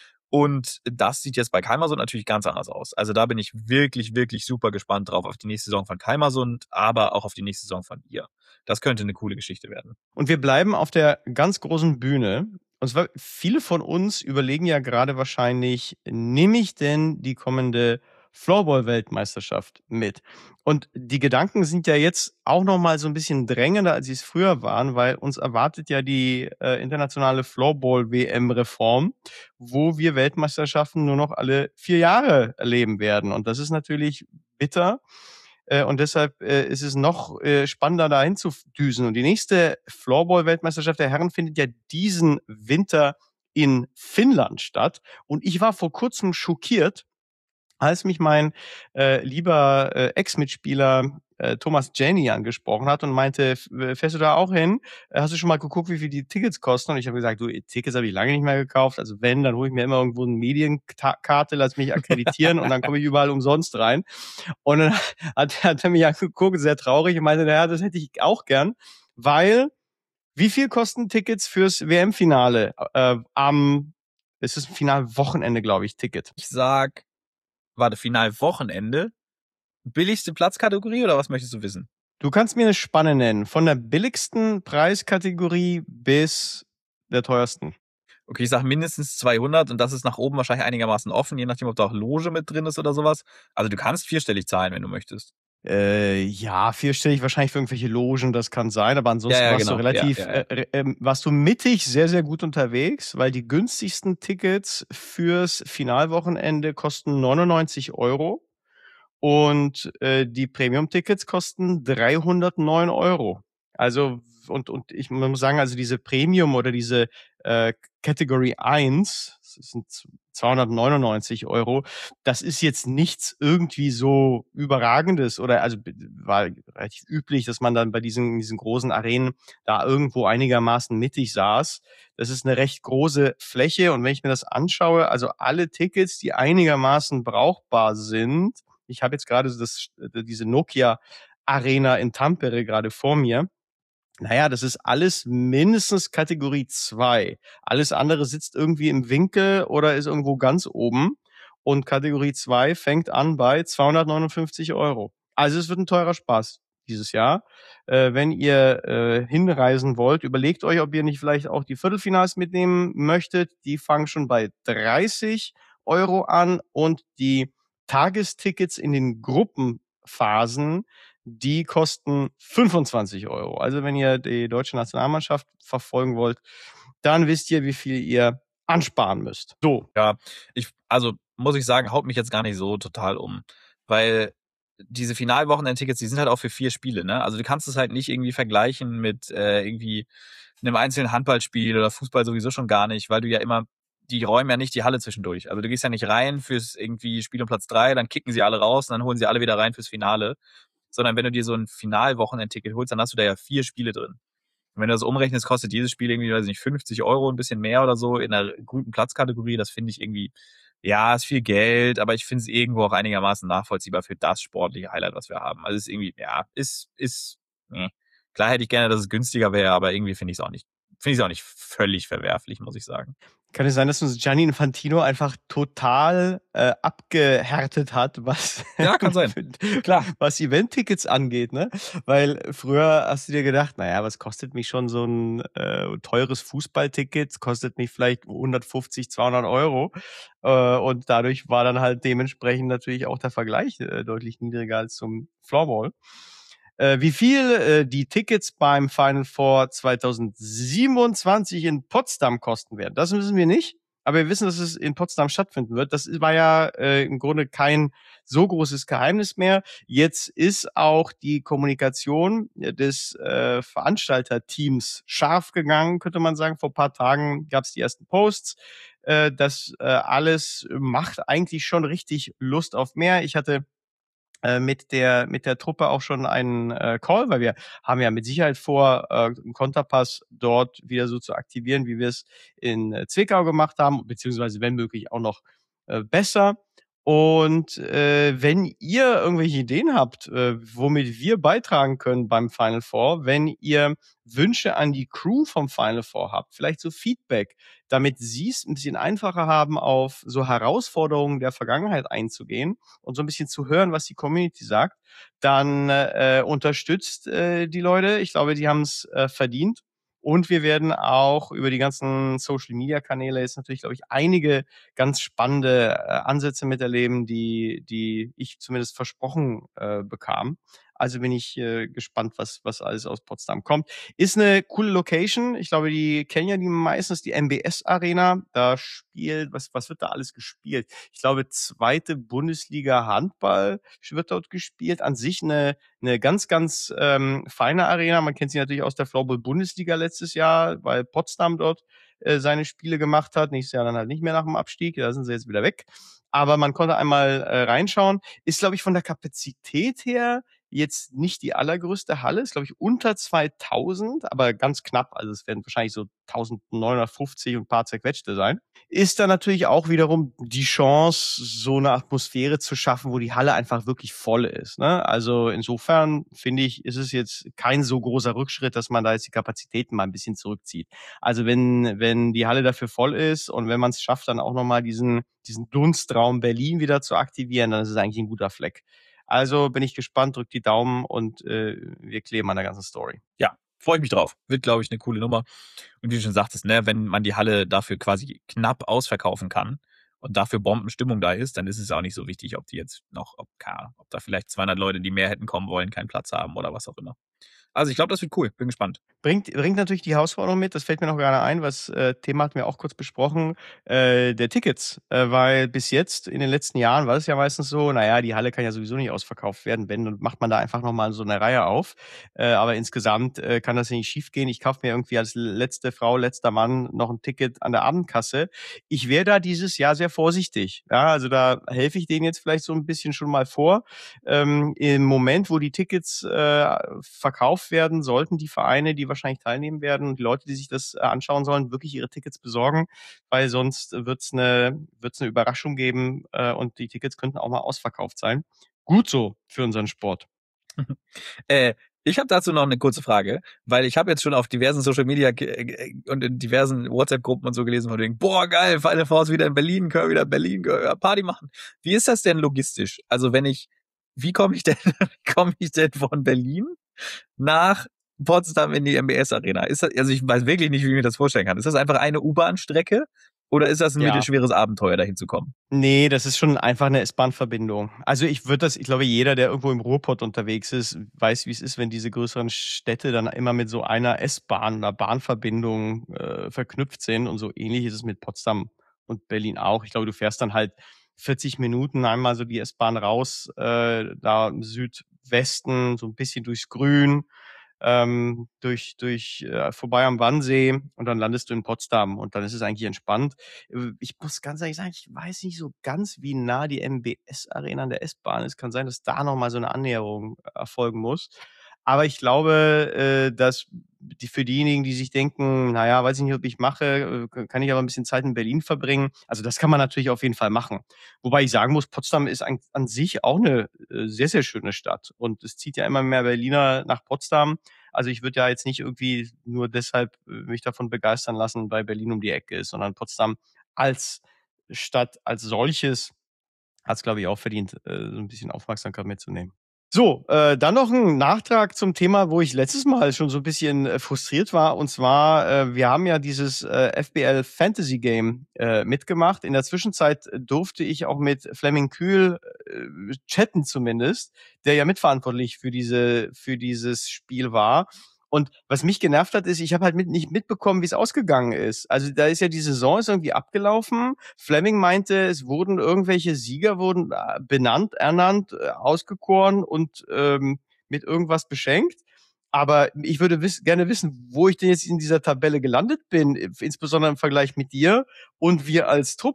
Und das sieht jetzt bei Kalmarsund natürlich ganz anders aus. Also da bin ich wirklich, wirklich super gespannt drauf auf die nächste Saison von Kalmarsund, aber auch auf die nächste Saison von ihr. Das könnte eine coole Geschichte werden. Und wir bleiben auf der ganz großen Bühne. Und zwar, viele von uns überlegen ja gerade wahrscheinlich, nehme ich denn die kommende Floorball-Weltmeisterschaft mit? Und die Gedanken sind ja jetzt auch noch mal so ein bisschen drängender, als sie es früher waren, weil uns erwartet ja die äh, internationale Floorball-W M-Reform, wo wir Weltmeisterschaften nur noch alle vier Jahre erleben werden. Und das ist natürlich bitter. Äh, und deshalb äh, ist es noch äh, spannender, da hinzudüsen. Und die nächste Floorball-Weltmeisterschaft der Herren findet ja diesen Winter in Finnland statt. Und ich war vor kurzem schockiert, als mich mein äh, lieber äh, Ex-Mitspieler äh, Thomas Jenny angesprochen hat und meinte, f- äh, fährst du da auch hin? Äh, Hast du schon mal geguckt, wie viel die Tickets kosten? Und ich habe gesagt, du, Tickets habe ich lange nicht mehr gekauft. Also wenn, dann hole ich mir immer irgendwo eine Medienkarte, lass mich akkreditieren und dann komme ich überall umsonst rein. Und dann hat, hat er mich angeguckt, sehr traurig, und meinte, naja, das hätte ich auch gern, weil wie viel kosten Tickets fürs W M-Finale? Äh, am, es ist ein Finalwochenende, glaube ich, Ticket. Ich sag, warte, Finalwochenende? Billigste Platzkategorie oder was möchtest du wissen? Du kannst mir eine Spanne nennen, von der billigsten Preiskategorie bis der teuersten. Okay, ich sag mindestens zweihundert und das ist nach oben wahrscheinlich einigermaßen offen, je nachdem, ob da auch Loge mit drin ist oder sowas. Also du kannst vierstellig zahlen, wenn du möchtest. Äh, ja, vierstellig wahrscheinlich für irgendwelche Logen, das kann sein, aber ansonsten Ja, ja, warst du genau. relativ, Ja, ja, ja. Äh, äh, warst du mittig sehr, sehr gut unterwegs, weil die günstigsten Tickets fürs Finalwochenende kosten neunundneunzig Euro und äh, die Premium-Tickets kosten dreihundertneun Euro. Also, und, und ich muss sagen, also diese Premium oder diese äh, Category eins, das sind zweihundertneunundneunzig Euro, das ist jetzt nichts irgendwie so Überragendes oder also b- war relativ üblich, dass man dann bei diesen, diesen großen Arenen da irgendwo einigermaßen mittig saß. Das ist eine recht große Fläche und wenn ich mir das anschaue, also alle Tickets, die einigermaßen brauchbar sind, ich habe jetzt gerade so das, diese Nokia Arena in Tampere gerade vor mir. Naja, das ist alles mindestens Kategorie zwei. Alles andere sitzt irgendwie im Winkel oder ist irgendwo ganz oben. Und Kategorie zwei fängt an bei zweihundertneunundfünfzig Euro. Also es wird ein teurer Spaß dieses Jahr. Äh, wenn ihr äh, hinreisen wollt, überlegt euch, ob ihr nicht vielleicht auch die Viertelfinals mitnehmen möchtet. Die fangen schon bei dreißig Euro an und die Tagestickets in den Gruppenphasen, die kosten fünfundzwanzig Euro. Also wenn ihr die deutsche Nationalmannschaft verfolgen wollt, dann wisst ihr, wie viel ihr ansparen müsst. So. Ja, ich, also muss ich sagen, haut mich jetzt gar nicht so total um, weil diese Finalwochenendtickets, die sind halt auch für vier Spiele, ne? Also du kannst es halt nicht irgendwie vergleichen mit äh, irgendwie einem einzelnen Handballspiel oder Fußball sowieso schon gar nicht, weil du ja immer, die räumen ja nicht die Halle zwischendurch. Also du gehst ja nicht rein fürs irgendwie Spiel um Platz drei, dann kicken sie alle raus und dann holen sie alle wieder rein fürs Finale, sondern wenn du dir so ein Finalwochenendticket holst, dann hast du da ja vier Spiele drin. Und wenn du das umrechnest, kostet dieses Spiel irgendwie, weiß ich nicht, fünfzig Euro, ein bisschen mehr oder so in einer guten Platzkategorie. Das finde ich irgendwie, ja, ist viel Geld, aber ich finde es irgendwo auch einigermaßen nachvollziehbar für das sportliche Highlight, was wir haben. Also es ist irgendwie, ja, ist, ist, nee. Klar hätte ich gerne, dass es günstiger wäre, aber irgendwie finde ich es auch nicht, finde ich es auch nicht völlig verwerflich, muss ich sagen. Kann es sein, dass uns Gianni Infantino einfach total äh, abgehärtet hat, was, Ja, kann sein. Klar. was Event-Tickets angeht, ne? Weil früher hast du dir gedacht, naja, was kostet mich schon so ein äh, teures Fußballticket? Kostet mich vielleicht hundertfünfzig, zweihundert Euro. Äh, und dadurch war dann halt dementsprechend natürlich auch der Vergleich äh, deutlich niedriger als zum Floorball. Äh, wie viel äh, die Tickets beim Final Four zweitausendsiebenundzwanzig in Potsdam kosten werden, das wissen wir nicht. Aber wir wissen, dass es in Potsdam stattfinden wird. Das war ja äh, im Grunde kein so großes Geheimnis mehr. Jetzt ist auch die Kommunikation des äh, Veranstalterteams scharf gegangen, könnte man sagen. Vor ein paar Tagen gab es die ersten Posts. Äh, das äh, alles macht eigentlich schon richtig Lust auf mehr. Ich hatte äh, mit der mit der Truppe auch schon einen äh, Call, weil wir haben ja mit Sicherheit vor, äh, einen Konterpass dort wieder so zu aktivieren, wie wir es in äh, Zwickau gemacht haben, beziehungsweise wenn möglich auch noch äh, besser. Und äh, wenn ihr irgendwelche Ideen habt, äh, womit wir beitragen können beim Final Four, wenn ihr Wünsche an die Crew vom Final Four habt, vielleicht so Feedback, damit sie es ein bisschen einfacher haben, auf so Herausforderungen der Vergangenheit einzugehen und so ein bisschen zu hören, was die Community sagt, dann äh, unterstützt äh, die Leute. Ich glaube, die haben es äh, verdient. Und wir werden auch über die ganzen Social-Media-Kanäle jetzt natürlich, glaube ich, einige ganz spannende äh, Ansätze miterleben, die, die ich zumindest versprochen äh, bekam. Also bin ich äh, gespannt, was, was alles aus Potsdam kommt. Ist eine coole Location. Ich glaube, die kennen ja die meistens, die M B S-Arena. Da spielt, was, was wird da alles gespielt? Ich glaube, zweite Bundesliga Handball wird dort gespielt. An sich eine, eine ganz, ganz ähm, feine Arena. Man kennt sie natürlich aus der Floorball-Bundesliga letztes Jahr, weil Potsdam dort äh, seine Spiele gemacht hat. Nächstes Jahr dann halt nicht mehr nach dem Abstieg. Da sind sie jetzt wieder weg. Aber man konnte einmal äh, reinschauen. Ist, glaube ich, von der Kapazität her jetzt nicht die allergrößte Halle, ist glaube ich unter zweitausend, aber ganz knapp, also es werden wahrscheinlich so neunzehnhundertfünfzig und ein paar zerquetschte sein. Ist da natürlich auch wiederum die Chance, so eine Atmosphäre zu schaffen, wo die Halle einfach wirklich voll ist, ne? Also insofern finde ich, ist es jetzt kein so großer Rückschritt, dass man da jetzt die Kapazitäten mal ein bisschen zurückzieht. Also wenn wenn die Halle dafür voll ist und wenn man es schafft, dann auch nochmal diesen diesen Dunstraum Berlin wieder zu aktivieren, dann ist es eigentlich ein guter Fleck. Also bin ich gespannt, drückt die Daumen und äh, wir kleben an der ganzen Story. Ja, freue ich mich drauf. Wird, glaube ich, eine coole Nummer. Und wie du schon sagtest, ne, wenn man die Halle dafür quasi knapp ausverkaufen kann und dafür Bombenstimmung da ist, dann ist es auch nicht so wichtig, ob die jetzt noch, ob, ob da vielleicht zweihundert Leute, die mehr hätten kommen wollen, keinen Platz haben oder was auch immer. Also ich glaube, das wird cool. Bin gespannt. Bringt, bringt natürlich die Herausforderung mit, das fällt mir noch gerade ein, was äh, Thema hatten wir auch kurz besprochen, äh, der Tickets. Äh, weil bis jetzt, in den letzten Jahren, war es ja meistens so, naja, die Halle kann ja sowieso nicht ausverkauft werden, wenn, dann macht man da einfach nochmal so eine Reihe auf. Äh, aber insgesamt äh, kann das ja nicht schief gehen. Ich kaufe mir irgendwie als letzte Frau, letzter Mann noch ein Ticket an der Abendkasse. Ich wäre da dieses Jahr sehr vorsichtig. Ja, also da helfe ich denen jetzt vielleicht so ein bisschen schon mal vor. Ähm, im Moment, wo die Tickets äh, verkauft werden, sollten die Vereine, die wahrscheinlich teilnehmen werden und die Leute, die sich das anschauen sollen, wirklich ihre Tickets besorgen, weil sonst wird's eine wird's eine Überraschung geben äh, und die Tickets könnten auch mal ausverkauft sein. Gut so für unseren Sport. äh, ich habe dazu noch eine kurze Frage, weil ich habe jetzt schon auf diversen Social Media und in diversen WhatsApp-Gruppen und so gelesen, wo du denkst, boah, geil, Final Four ist wieder in Berlin, können wir wieder in Berlin Party machen. Wie ist das denn logistisch? Also wenn ich, wie komme ich denn, wie komme ich denn von Berlin nach Potsdam in die M B S-Arena? Ist das, also ich weiß wirklich nicht, wie ich mir das vorstellen kann. Ist das einfach eine U-Bahn-Strecke oder ist das ein Ja. mittelschweres Abenteuer, dahin zu kommen? Nee, das ist schon einfach eine S-Bahn-Verbindung. Also ich würde das, ich glaube, jeder, der irgendwo im Ruhrpott unterwegs ist, weiß, wie es ist, wenn diese größeren Städte dann immer mit so einer S-Bahn oder Bahnverbindung äh, verknüpft sind. Und so ähnlich ist es mit Potsdam und Berlin auch. Ich glaube, du fährst dann halt vierzig Minuten einmal so die S-Bahn raus, äh, da im Südwesten, so ein bisschen durchs Grün, ähm, durch, durch äh, vorbei am Wannsee und dann landest du in Potsdam und dann ist es eigentlich entspannt. Ich muss ganz ehrlich sagen, ich weiß nicht so ganz, wie nah die M B S-Arena an der S-Bahn ist. Kann sein, dass da nochmal so eine Annäherung erfolgen muss. Aber ich glaube, äh, dass die, für diejenigen, die sich denken, naja, weiß ich nicht, ob ich mache, äh, kann ich aber ein bisschen Zeit in Berlin verbringen. Also das kann man natürlich auf jeden Fall machen. Wobei ich sagen muss, Potsdam ist an, an sich auch eine äh, sehr, sehr schöne Stadt. Und es zieht ja immer mehr Berliner nach Potsdam. Also ich würde ja jetzt nicht irgendwie nur deshalb äh, mich davon begeistern lassen, weil Berlin um die Ecke ist, sondern Potsdam als Stadt, als solches, hat es, glaube ich, auch verdient, äh, so ein bisschen Aufmerksamkeit mitzunehmen. So, äh, dann noch ein Nachtrag zum Thema, wo ich letztes Mal schon so ein bisschen äh, frustriert war. Und zwar, äh, wir haben ja dieses äh, F B L Fantasy Game äh, mitgemacht. In der Zwischenzeit durfte ich auch mit Flemming Kühl äh, chatten zumindest, der ja mitverantwortlich für diese für dieses Spiel war. Und was mich genervt hat, ist, ich habe halt mit, nicht mitbekommen, wie es ausgegangen ist. Also da ist ja die Saison ist irgendwie abgelaufen. Flemming meinte, es wurden irgendwelche Sieger wurden benannt, ernannt, ausgekoren und ähm, mit irgendwas beschenkt. Aber ich würde wiss, gerne wissen, wo ich denn jetzt in dieser Tabelle gelandet bin, insbesondere im Vergleich mit dir und wir als Truppe.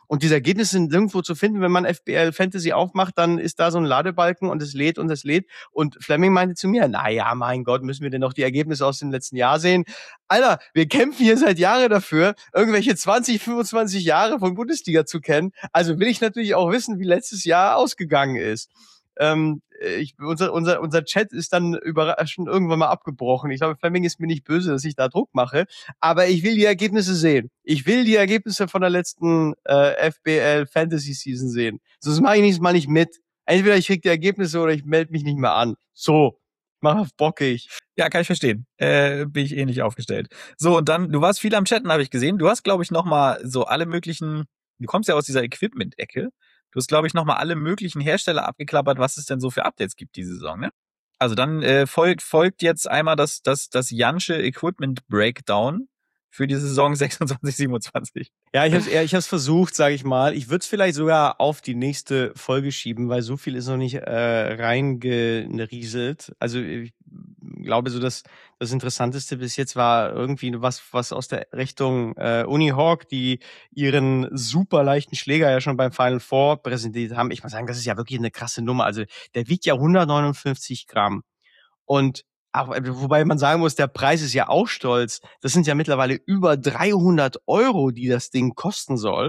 Und diese Ergebnisse sind nirgendwo zu finden. Wenn man F B L Fantasy aufmacht, dann ist da so ein Ladebalken und es lädt und es lädt. Und Fleming meinte zu mir, na ja, mein Gott, müssen wir denn noch die Ergebnisse aus dem letzten Jahr sehen? Alter, wir kämpfen hier seit Jahren dafür, irgendwelche zwanzig, fünfundzwanzig Jahre von Bundesliga zu kennen. Also will ich natürlich auch wissen, wie letztes Jahr ausgegangen ist. Ähm, ich, unser, unser, unser Chat ist dann überraschend irgendwann mal abgebrochen. Ich glaube, Fleming ist mir nicht böse, dass ich da Druck mache. Aber ich will die Ergebnisse sehen. Ich will die Ergebnisse von der letzten äh, F B L Fantasy Season sehen. Sonst mache ich nächstes Mal nicht mit. Entweder ich krieg die Ergebnisse oder ich melde mich nicht mehr an. So, mach auf bockig. Ja, kann ich verstehen. Äh, bin ich eh nicht aufgestellt. So, und dann, du warst viel am Chatten, habe ich gesehen. Du hast, glaube ich, nochmal so alle möglichen, du kommst ja aus dieser Equipment-Ecke. Du hast, glaube ich, nochmal alle möglichen Hersteller abgeklappert, was es denn so für Updates gibt diese Saison, ne? Also dann äh, folgt folgt jetzt einmal das das das Jansche Equipment Breakdown für die Saison sechsundzwanzig siebenundzwanzig. Ja, ich habe ich hab's versucht, sage ich mal. Ich würde es vielleicht sogar auf die nächste Folge schieben, weil so viel ist noch nicht äh, reingerieselt. Also ich glaube so, dass das Interessanteste bis jetzt war irgendwie was was aus der Richtung äh, Unihawk, die ihren super leichten Schläger ja schon beim Final Four präsentiert haben. Ich muss sagen, das ist ja wirklich eine krasse Nummer. Also der wiegt ja hundertneunundfünfzig Gramm. Und auch, wobei man sagen muss, der Preis ist ja auch stolz. Das sind ja mittlerweile über dreihundert Euro, die das Ding kosten soll.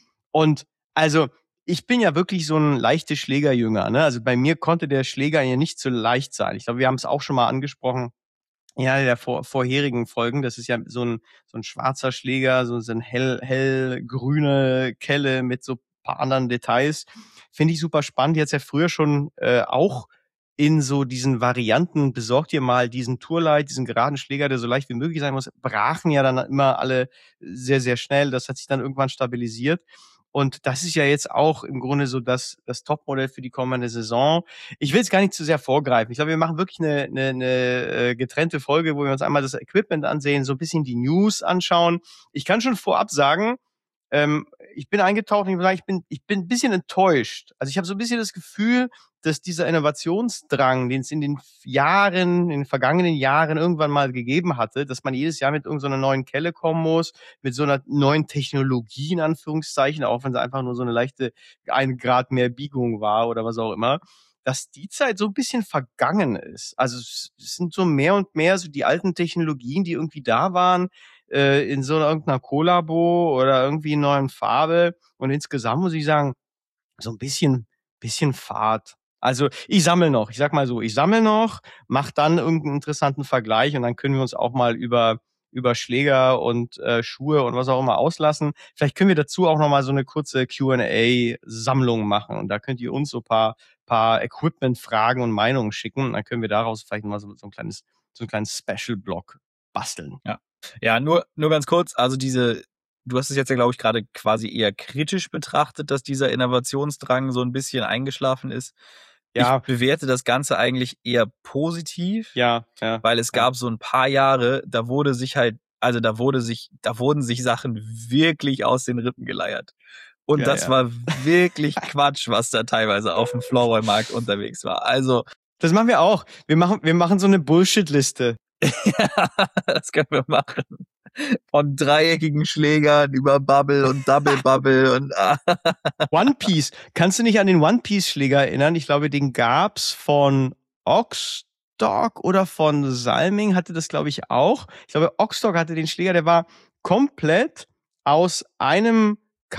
Und also ich bin ja wirklich so ein leichte Schlägerjünger, ne? Also bei mir konnte der Schläger ja nicht so leicht sein. Ich glaube, wir haben es auch schon mal angesprochen. Ja, der vor, vorherigen Folgen, das ist ja so ein so ein schwarzer Schläger, so, so ein hell hellgrüne Kelle mit so paar anderen Details. Finde ich super spannend. Jetzt ja früher schon äh, auch in so diesen Varianten, besorgt ihr mal diesen Tourlight, diesen geraden Schläger, der so leicht wie möglich sein muss, brachen ja dann immer alle sehr, sehr schnell. Das hat sich dann irgendwann stabilisiert. Und das ist ja jetzt auch im Grunde so das, das Topmodell für die kommende Saison. Ich will jetzt gar nicht zu sehr vorgreifen. Ich glaube, wir machen wirklich eine, eine, eine getrennte Folge, wo wir uns einmal das Equipment ansehen, so ein bisschen die News anschauen. Ich kann schon vorab sagen, ähm, ich bin eingetaucht und ich muss sagen, ich bin, ich bin ein bisschen enttäuscht. Also ich habe so ein bisschen das Gefühl, dass dieser Innovationsdrang, den es in den Jahren, in den vergangenen Jahren irgendwann mal gegeben hatte, dass man jedes Jahr mit irgendeiner neuen Kelle kommen muss, mit so einer neuen Technologie in Anführungszeichen, auch wenn es einfach nur so eine leichte ein Grad mehr Biegung war oder was auch immer, dass die Zeit so ein bisschen vergangen ist. Also es sind so mehr und mehr so die alten Technologien, die irgendwie da waren, äh, in so einer irgendeiner Kollabo oder irgendwie in neuen Farbe. Und insgesamt muss ich sagen, so ein bisschen, bisschen Fahrt. Also ich sammle noch, ich sag mal so, ich sammle noch, mach dann irgendeinen interessanten Vergleich und dann können wir uns auch mal über über Schläger und äh, Schuhe und was auch immer auslassen. Vielleicht können wir dazu auch noch mal so eine kurze Q and A-Sammlung machen und da könnt ihr uns so paar paar Equipment-Fragen und Meinungen schicken und dann können wir daraus vielleicht mal so, so ein kleines so ein kleines Special-Blog basteln. Ja, ja, nur nur ganz kurz, also diese Du hast es jetzt ja, glaube ich, gerade quasi eher kritisch betrachtet, dass dieser Innovationsdrang so ein bisschen eingeschlafen ist. Ja. Ich bewerte das Ganze eigentlich eher positiv, ja, ja, weil es ja. gab so ein paar Jahre, da wurde sich halt, also da wurde sich, da wurden sich Sachen wirklich aus den Rippen geleiert. Und Ja, das ja. war wirklich Quatsch, was da teilweise auf dem Floorball-Markt unterwegs war. Also Das machen wir auch. Wir machen, wir machen so eine Bullshit-Liste. ja, das können wir machen. Von dreieckigen Schlägern über Bubble und Double Bubble und One Piece. Kannst du dich an den One Piece Schläger erinnern? Ich glaube, den gab's von Oxdog oder von Salming hatte das, glaube ich, auch. Ich glaube, Oxdog hatte den Schläger, der war komplett aus einem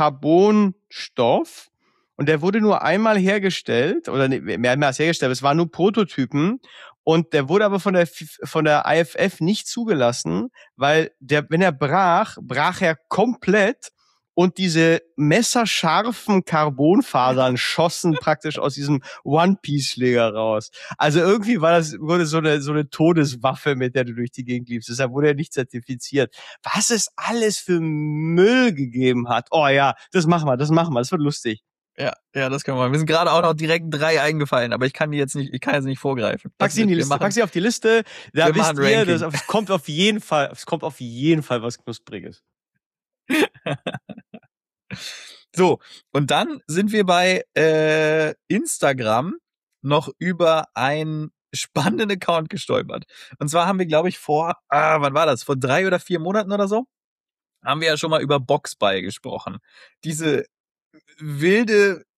Carbonstoff und der wurde nur einmal hergestellt oder mehrmals hergestellt. Es waren nur Prototypen. Und der wurde aber von der von der I F F nicht zugelassen, weil der, wenn er brach, brach er komplett und diese messerscharfen Carbonfasern schossen praktisch aus diesem One-Piece-Schläger raus. Also irgendwie war das wurde so eine so eine Todeswaffe, mit der du durch die Gegend liefst. Deshalb wurde er nicht zertifiziert. Was es alles für Müll gegeben hat. Oh ja, das machen wir, das machen wir, das wird lustig. Ja, ja, das können wir machen. Wir sind gerade auch noch direkt drei eingefallen, aber ich kann die jetzt nicht, ich kann jetzt nicht vorgreifen. Pack sie in die Liste, machen, pack sie auf die Liste. Da wisst ihr, Ranking. das, es kommt auf jeden Fall, es kommt auf jeden Fall was Knuspriges. So, und dann sind wir bei äh, Instagram noch über einen spannenden Account gestolpert. Und zwar haben wir, glaube ich, vor, ah, wann war das? Vor drei oder vier Monaten oder so? Haben wir ja schon mal über Boxball gesprochen. Diese wilde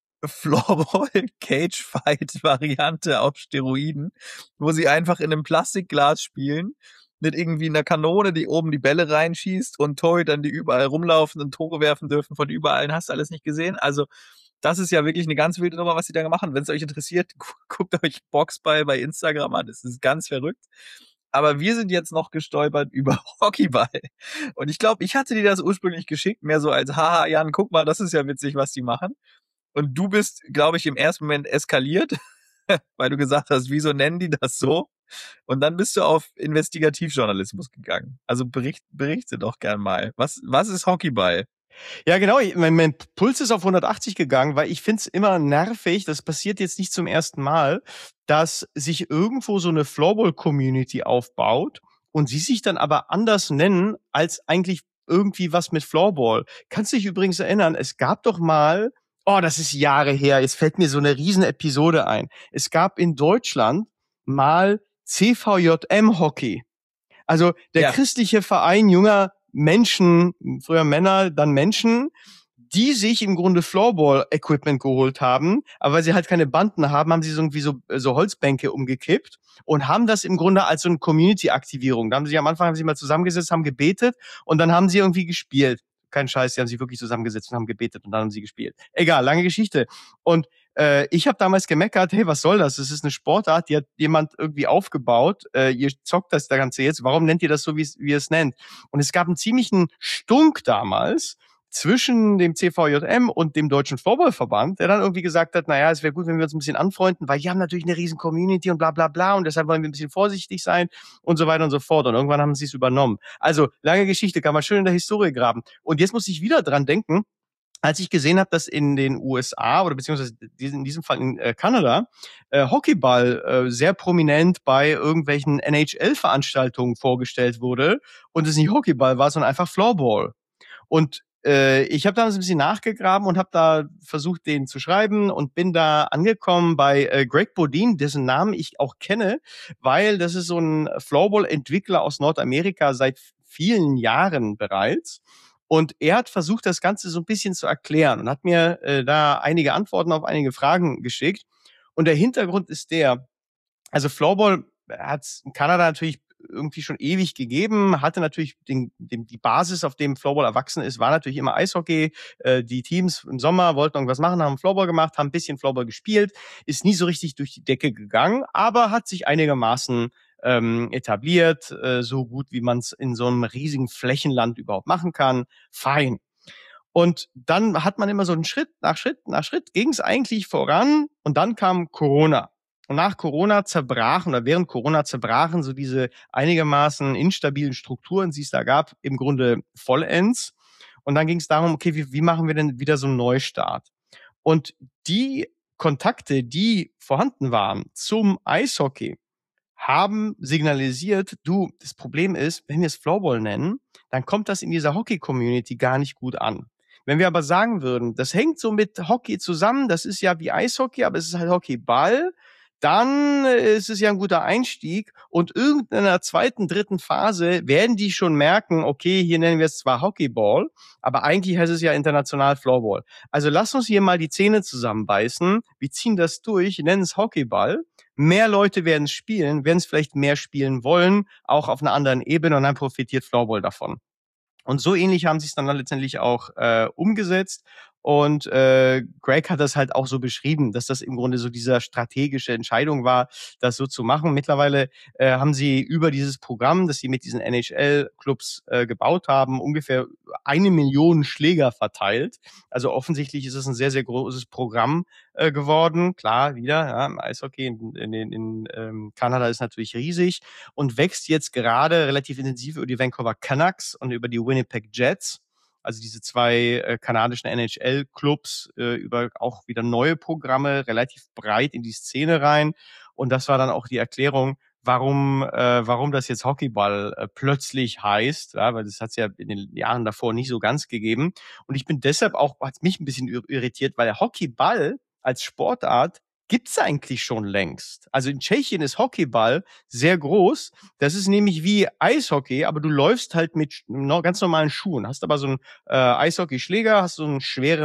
Floorball-Cage-Fight-Variante auf Steroiden, wo sie einfach in einem Plastikglas spielen, mit irgendwie einer Kanone, die oben die Bälle reinschießt und Torhütern, die überall rumlaufen und Tore werfen dürfen von überall. Hast du alles nicht gesehen? Also das ist ja wirklich eine ganz wilde Nummer, was sie da gemacht haben. Wenn es euch interessiert, guckt euch Boxball bei Instagram an. Das ist ganz verrückt. Aber wir sind jetzt noch gestolpert über Hockeyball. Und ich glaube, ich hatte dir das ursprünglich geschickt, mehr so als, haha, Jan, guck mal, das ist ja witzig, was die machen. Und du bist, glaube ich, im ersten Moment eskaliert, weil du gesagt hast, wieso nennen die das so? Und dann bist du auf Investigativjournalismus gegangen. Also bericht, berichte doch gern mal. Was, was ist Hockeyball? Ja, genau. Mein, mein Puls ist auf hundertachtzig gegangen, weil ich find's immer nervig, das passiert jetzt nicht zum ersten Mal, dass sich irgendwo so eine Floorball-Community aufbaut und sie sich dann aber anders nennen als eigentlich irgendwie was mit Floorball. Kannst du dich übrigens erinnern, es gab doch mal, oh, das ist Jahre her, jetzt fällt mir so eine riesen Episode ein. Es gab in Deutschland mal C V J M Hockey. Also der Ja. christliche Verein junger Menschen, früher Männer, dann Menschen, die sich im Grunde Floorball-Equipment geholt haben, aber weil sie halt keine Banden haben, haben sie so irgendwie so, so Holzbänke umgekippt und haben das im Grunde als so eine Community-Aktivierung. Da haben sie am Anfang haben sie mal zusammengesetzt, haben gebetet und dann haben sie irgendwie gespielt. Kein Scheiß, die haben sich wirklich zusammengesetzt und haben gebetet und dann haben sie gespielt. Egal, lange Geschichte. Und äh, ich habe damals gemeckert, hey, was soll das? Das ist eine Sportart, die hat jemand irgendwie aufgebaut. Äh, ihr zockt das Ganze jetzt. Warum nennt ihr das so, wie ihr es nennt? Und es gab einen ziemlichen Stunk damals zwischen dem C V J M und dem Deutschen Floorballverband, der dann irgendwie gesagt hat, naja, es wäre gut, wenn wir uns ein bisschen anfreunden, weil die haben natürlich eine riesen Community und bla bla bla und deshalb wollen wir ein bisschen vorsichtig sein und so weiter und so fort. Und irgendwann haben sie es übernommen. Also, lange Geschichte, kann man schön in der Historie graben. Und jetzt muss ich wieder dran denken, als ich gesehen habe, dass in den U S A oder beziehungsweise in diesem Fall in äh, Kanada äh, Hockeyball äh, sehr prominent bei irgendwelchen N H L-Veranstaltungen vorgestellt wurde und es nicht Hockeyball war, sondern einfach Floorball. Und äh, ich habe da ein bisschen nachgegraben und habe da versucht, den zu schreiben und bin da angekommen bei äh, Greg Bodin, dessen Namen ich auch kenne, weil das ist so ein Floorball-Entwickler aus Nordamerika seit vielen Jahren bereits. Und er hat versucht, das Ganze so ein bisschen zu erklären und hat mir äh, da einige Antworten auf einige Fragen geschickt. Und der Hintergrund ist der, also Floorball hat es in Kanada natürlich irgendwie schon ewig gegeben, hatte natürlich den, den, die Basis, auf dem Floorball erwachsen ist, war natürlich immer Eishockey. Äh, die Teams im Sommer wollten irgendwas machen, haben Floorball gemacht, haben ein bisschen Floorball gespielt, ist nie so richtig durch die Decke gegangen, aber hat sich einigermaßen ähm, etabliert, äh, so gut wie man es in so einem riesigen Flächenland überhaupt machen kann. Fein. Und dann hat man immer so einen Schritt nach Schritt nach Schritt, ging es eigentlich voran und dann kam Corona. Und nach Corona zerbrachen oder während Corona zerbrachen so diese einigermaßen instabilen Strukturen, die es da gab, im Grunde vollends. Und dann ging es darum, okay, wie, wie machen wir denn wieder so einen Neustart? Und die Kontakte, die vorhanden waren zum Eishockey, haben signalisiert, du, das Problem ist, wenn wir es Floorball nennen, dann kommt das in dieser Hockey-Community gar nicht gut an. Wenn wir aber sagen würden, das hängt so mit Hockey zusammen, das ist ja wie Eishockey, aber es ist halt Hockeyball, dann ist es ja ein guter Einstieg und irgendeiner zweiten, dritten Phase werden die schon merken, okay, hier nennen wir es zwar Hockeyball, aber eigentlich heißt es ja international Floorball. Also lass uns hier mal die Zähne zusammenbeißen, wir ziehen das durch, nennen es Hockeyball, mehr Leute werden es spielen, werden es vielleicht mehr spielen wollen, auch auf einer anderen Ebene und dann profitiert Floorball davon. Und so ähnlich haben sie es dann letztendlich auch äh, umgesetzt. Und äh, Greg hat das halt auch so beschrieben, dass das im Grunde so diese strategische Entscheidung war, das so zu machen. Mittlerweile äh, haben sie über dieses Programm, das sie mit diesen N H L-Clubs äh, gebaut haben, ungefähr eine Million Schläger verteilt. Also offensichtlich ist es ein sehr, sehr großes Programm äh, geworden. Klar, wieder, ja, im Eishockey in, in, in, in ähm, Kanada ist natürlich riesig und wächst jetzt gerade relativ intensiv über die Vancouver Canucks und über die Winnipeg Jets. Also diese zwei äh, kanadischen N H L-Clubs äh, über auch wieder neue Programme, relativ breit in die Szene rein. Und das war dann auch die Erklärung, warum äh, warum das jetzt Hockeyball äh, plötzlich heißt, ja, weil das hat es ja in den Jahren davor nicht so ganz gegeben. Und ich bin deshalb auch, hat mich ein bisschen irritiert, weil der Hockeyball als Sportart gibt's eigentlich schon längst. Also in Tschechien ist Hockeyball sehr groß. Das ist nämlich wie Eishockey, aber du läufst halt mit ganz normalen Schuhen. Hast aber so einen äh, Eishockeyschläger, hast so einen schweren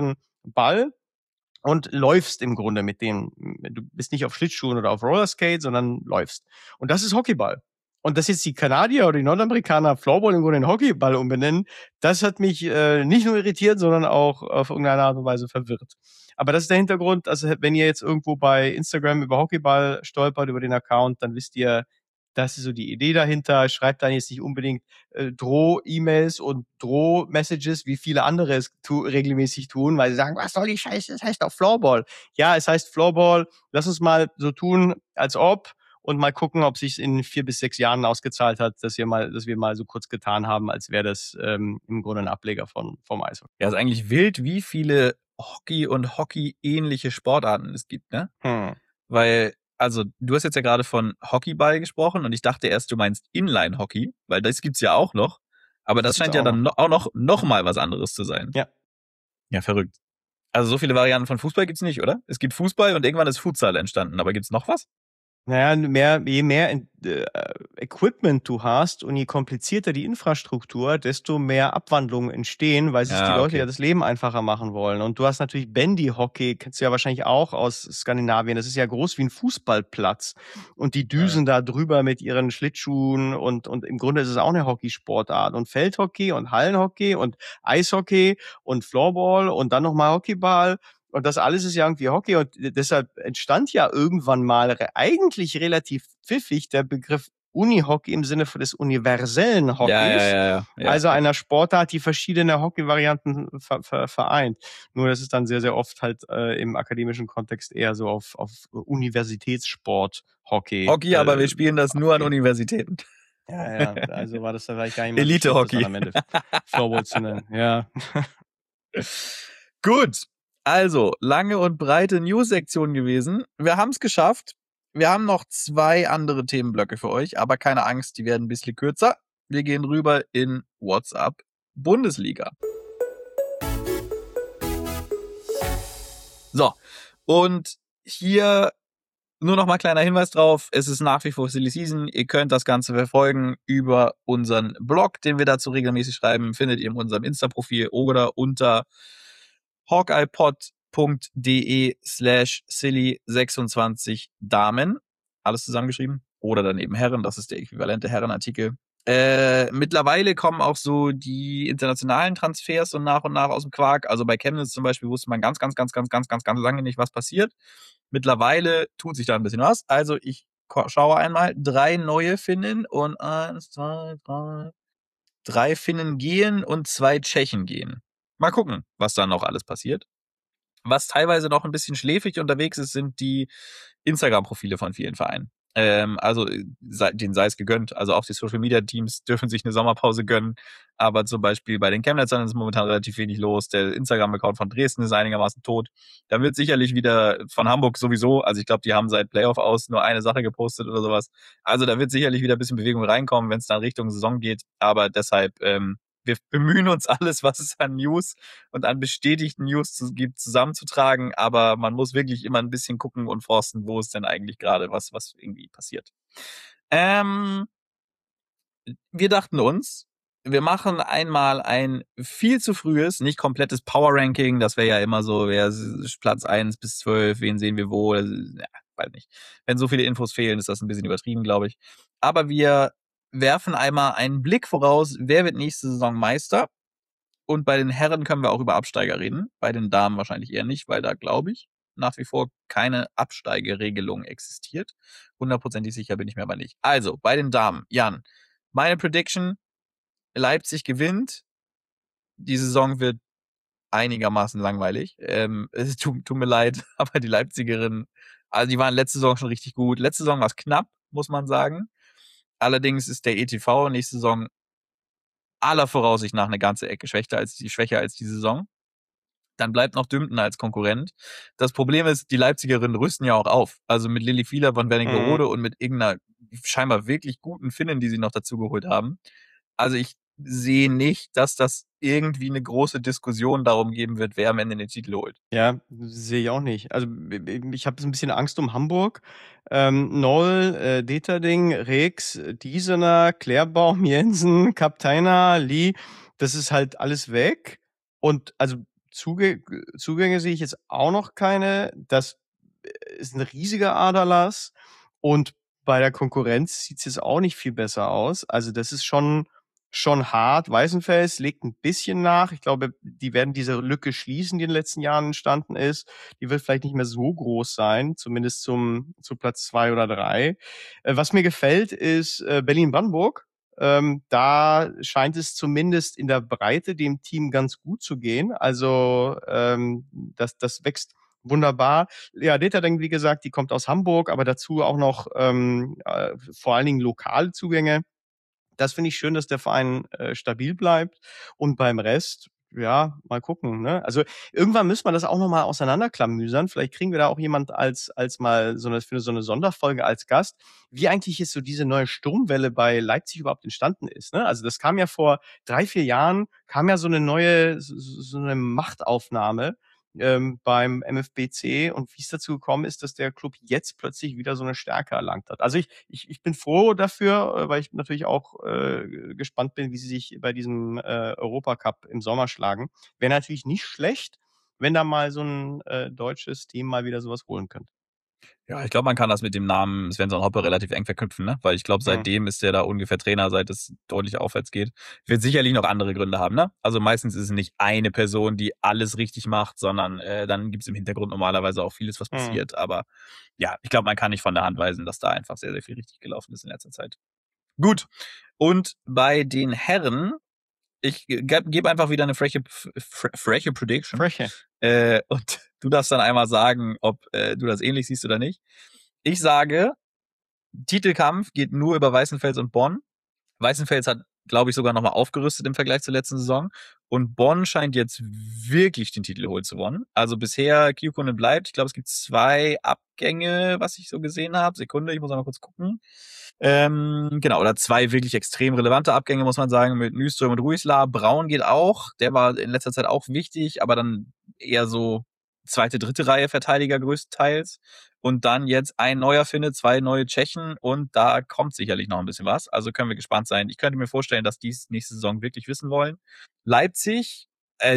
Ball und läufst im Grunde mit dem. Du bist nicht auf Schlittschuhen oder auf Rollerskate, sondern läufst. Und das ist Hockeyball. Und dass jetzt die Kanadier oder die Nordamerikaner Floorball im Grunde in Hockeyball umbenennen, das hat mich äh, nicht nur irritiert, sondern auch auf irgendeine Art und Weise verwirrt. Aber das ist der Hintergrund. Also wenn ihr jetzt irgendwo bei Instagram über Hockeyball stolpert, über den Account, dann wisst ihr, das ist so die Idee dahinter. Schreibt dann jetzt nicht unbedingt äh, Droh-E-Mails und Droh-Messages, wie viele andere es tu regelmäßig tun, weil sie sagen, was soll die Scheiße, das heißt doch Floorball. Ja, es heißt Floorball. Lass uns mal so tun, als ob, und mal gucken, ob sich in vier bis sechs Jahren ausgezahlt hat, dass wir mal, dass wir mal so kurz getan haben, als wäre das ähm, im Grunde ein Ableger von vom Eishockey. Ja, ist eigentlich wild, wie viele Hockey und Hockey-ähnliche Sportarten es gibt, ne? Hm. Weil, also, du hast jetzt ja gerade von Hockeyball gesprochen und ich dachte erst, du meinst Inline-Hockey, weil das gibt's ja auch noch. Aber das, Das scheint gibt's ja auch dann no auch noch, noch mal was anderes zu sein. Ja. Ja, verrückt. Also so viele Varianten von Fußball gibt's nicht, oder? Es gibt Fußball und irgendwann ist Futsal entstanden, aber gibt's noch was? Naja, mehr, je mehr äh, Equipment du hast und je komplizierter die Infrastruktur, desto mehr Abwandlungen entstehen, weil sich Ja, die Leute okay. ja das Leben einfacher machen wollen. Und du hast natürlich Bandy-Hockey, kennst du ja wahrscheinlich auch aus Skandinavien. Das ist ja groß wie ein Fußballplatz. Und die düsen ja da drüber mit ihren Schlittschuhen und, und im Grunde ist es auch eine Hockeysportart. Und Feldhockey und Hallenhockey und Eishockey und Floorball und dann nochmal Hockeyball. Und das alles ist ja irgendwie Hockey und deshalb entstand ja irgendwann mal re eigentlich relativ pfiffig der Begriff Unihockey im Sinne des universellen Hockeys. Ja, ja, ja, ja. ja. Also einer Sportart, die verschiedene Hockey-Varianten ver ver vereint. Nur das ist dann sehr, sehr oft halt äh, im akademischen Kontext eher so auf, auf Universitätssport Hockey. Hockey, äh, aber wir spielen das nur an okay. Universitäten. Ja, ja, also war das vielleicht gar nicht mal Elite-Hockey. das am Ende Floorball zu nennen. Ja. Gut. Also, lange und breite News-Sektion gewesen. Wir haben es geschafft. Wir haben noch zwei andere Themenblöcke für euch, aber keine Angst, die werden ein bisschen kürzer. Wir gehen rüber in WhatsApp Bundesliga. So, und hier nur noch mal kleiner Hinweis drauf, es ist nach wie vor Silly Season. Ihr könnt das Ganze verfolgen über unseren Blog, den wir dazu regelmäßig schreiben, findet ihr in unserem Insta-Profil oder unter hawkeyepod.de slash silly sechsundzwanzig Damen. Alles zusammengeschrieben. Oder dann eben Herren, das ist der äquivalente Herrenartikel. Äh, mittlerweile kommen auch so die internationalen Transfers so nach und nach aus dem Quark. Also bei Chemnitz zum Beispiel wusste man ganz, ganz, ganz, ganz, ganz, ganz, ganz lange nicht, was passiert. Mittlerweile tut sich da ein bisschen was. Also ich schaue einmal. Drei neue Finnen und eins, zwei, drei. Drei Finnen gehen und zwei Tschechen gehen. Mal gucken, was da noch alles passiert. Was teilweise noch ein bisschen schläfrig unterwegs ist, sind die Instagram-Profile von vielen Vereinen. Ähm, also denen sei es gegönnt. Also auch die Social-Media-Teams dürfen sich eine Sommerpause gönnen. Aber zum Beispiel bei den Chemnitzern ist momentan relativ wenig los. Der Instagram-Account von Dresden ist einigermaßen tot. Da wird sicherlich wieder von Hamburg sowieso, also ich glaube, die haben seit Playoff aus nur eine Sache gepostet oder sowas. Also da wird sicherlich wieder ein bisschen Bewegung reinkommen, wenn es dann Richtung Saison geht. Aber deshalb, ähm, wir bemühen uns alles, was es an News und an bestätigten News zu, gibt, zusammenzutragen, aber man muss wirklich immer ein bisschen gucken und forsten, wo es denn eigentlich gerade was, was irgendwie passiert. Ähm, wir dachten uns, wir machen einmal ein viel zu frühes, nicht komplettes Power-Ranking, das wäre ja immer so, wer ist Platz eins bis zwölf, wen sehen wir wo, ja, weiß nicht. Wenn so viele Infos fehlen, ist das ein bisschen übertrieben, glaube ich. Aber wir werfen einmal einen Blick voraus, wer wird nächste Saison Meister. Und bei den Herren können wir auch über Absteiger reden. Bei den Damen wahrscheinlich eher nicht, weil da, glaube ich, nach wie vor keine Absteigeregelung existiert. Hundertprozentig sicher bin ich mir aber nicht. Also, bei den Damen. Jan, meine Prediction, Leipzig gewinnt. Die Saison wird einigermaßen langweilig. Ähm, es tut, tut mir leid, aber die Leipzigerinnen, also die waren letzte Saison schon richtig gut. Letzte Saison war es knapp, muss man sagen. Allerdings ist der E T V nächste Saison aller Voraussicht nach eine ganze Ecke schwächer als die, schwächer als die Saison. Dann bleibt noch Dümpen als Konkurrent. Das Problem ist, die Leipzigerinnen rüsten ja auch auf. Also mit Lilly Fieler von Wernigerode mhm. und mit irgendeiner scheinbar wirklich guten Finnin, die sie noch dazu geholt haben. Also ich sehe nicht, dass das irgendwie eine große Diskussion darum geben wird, wer am Ende den Titel holt. Ja, sehe ich auch nicht. Also ich habe ein bisschen Angst um Hamburg. Ähm, Noll, äh, Deterding, Rex, Diesener, Klärbaum, Jensen, Kapteiner, Lee, das ist halt alles weg. Und also Zuge Zugänge sehe ich jetzt auch noch keine. Das ist ein riesiger Aderlass. Und bei der Konkurrenz sieht es jetzt auch nicht viel besser aus. Also das ist schon, schon hart. Weißenfels legt ein bisschen nach. Ich glaube, die werden diese Lücke schließen, die in den letzten Jahren entstanden ist. Die wird vielleicht nicht mehr so groß sein, zumindest zum, zu Platz zwei oder drei. Äh, was mir gefällt, ist äh, Berlin-Brandenburg. Ähm, da scheint es zumindest in der Breite dem Team ganz gut zu gehen. Also ähm, das, das wächst wunderbar. Ja, Deterdeng, wie gesagt, die kommt aus Hamburg, aber dazu auch noch ähm, äh, vor allen Dingen lokale Zugänge. Das finde ich schön, dass der Verein äh, stabil bleibt. Und beim Rest, ja, mal gucken. Ne? Also irgendwann müssen wir das auch nochmal auseinanderklamüsern. Vielleicht kriegen wir da auch jemand als als mal so eine, für so eine Sonderfolge als Gast, wie eigentlich jetzt so diese neue Sturmwelle bei Leipzig überhaupt entstanden ist. Ne? Also das kam ja vor drei, vier Jahren, kam ja so eine neue, so, so eine Machtaufnahme ähm, beim M F B C und wie es dazu gekommen ist, dass der Club jetzt plötzlich wieder so eine Stärke erlangt hat. Also ich, ich, ich bin froh dafür, äh, weil ich natürlich auch äh, gespannt bin, wie sie sich bei diesem äh, Europacup im Sommer schlagen. Wäre natürlich nicht schlecht, wenn da mal so ein äh, deutsches Team mal wieder sowas holen könnte. Ja, ich glaube, man kann das mit dem Namen Svensson Hoppe relativ eng verknüpfen, ne? Weil ich glaube, Hm. seitdem ist der da ungefähr Trainer, seit es deutlich aufwärts geht. Wird sicherlich noch andere Gründe haben, ne? Also meistens ist es nicht eine Person, die alles richtig macht, sondern äh, dann gibt es im Hintergrund normalerweise auch vieles, was Hm. passiert. Aber ja, ich glaube, man kann nicht von der Hand weisen, dass da einfach sehr, sehr viel richtig gelaufen ist in letzter Zeit. Gut. Und bei den Herren, ich ge- gebe einfach wieder eine freche, fre- freche Prediction. Freche. Äh, und du darfst dann einmal sagen, ob äh, du das ähnlich siehst oder nicht. Ich sage, Titelkampf geht nur über Weißenfels und Bonn. Weißenfels hat, glaube ich, sogar nochmal aufgerüstet im Vergleich zur letzten Saison. Und Bonn scheint jetzt wirklich den Titel holen zu wollen. Also bisher Kiyokune bleibt. Ich glaube, es gibt zwei Abgänge, was ich so gesehen habe. Sekunde, ich muss einmal kurz gucken. Ähm, genau, oder zwei wirklich extrem relevante Abgänge, muss man sagen, mit Nyström und Ruisla. Braun geht auch. Der war in letzter Zeit auch wichtig, aber dann eher so zweite, dritte Reihe Verteidiger größtenteils. Und dann jetzt ein neuer Finne, zwei neue Tschechen und da kommt sicherlich noch ein bisschen was. Also können wir gespannt sein. Ich könnte mir vorstellen, dass die es nächste Saison wirklich wissen wollen. Leipzig, äh,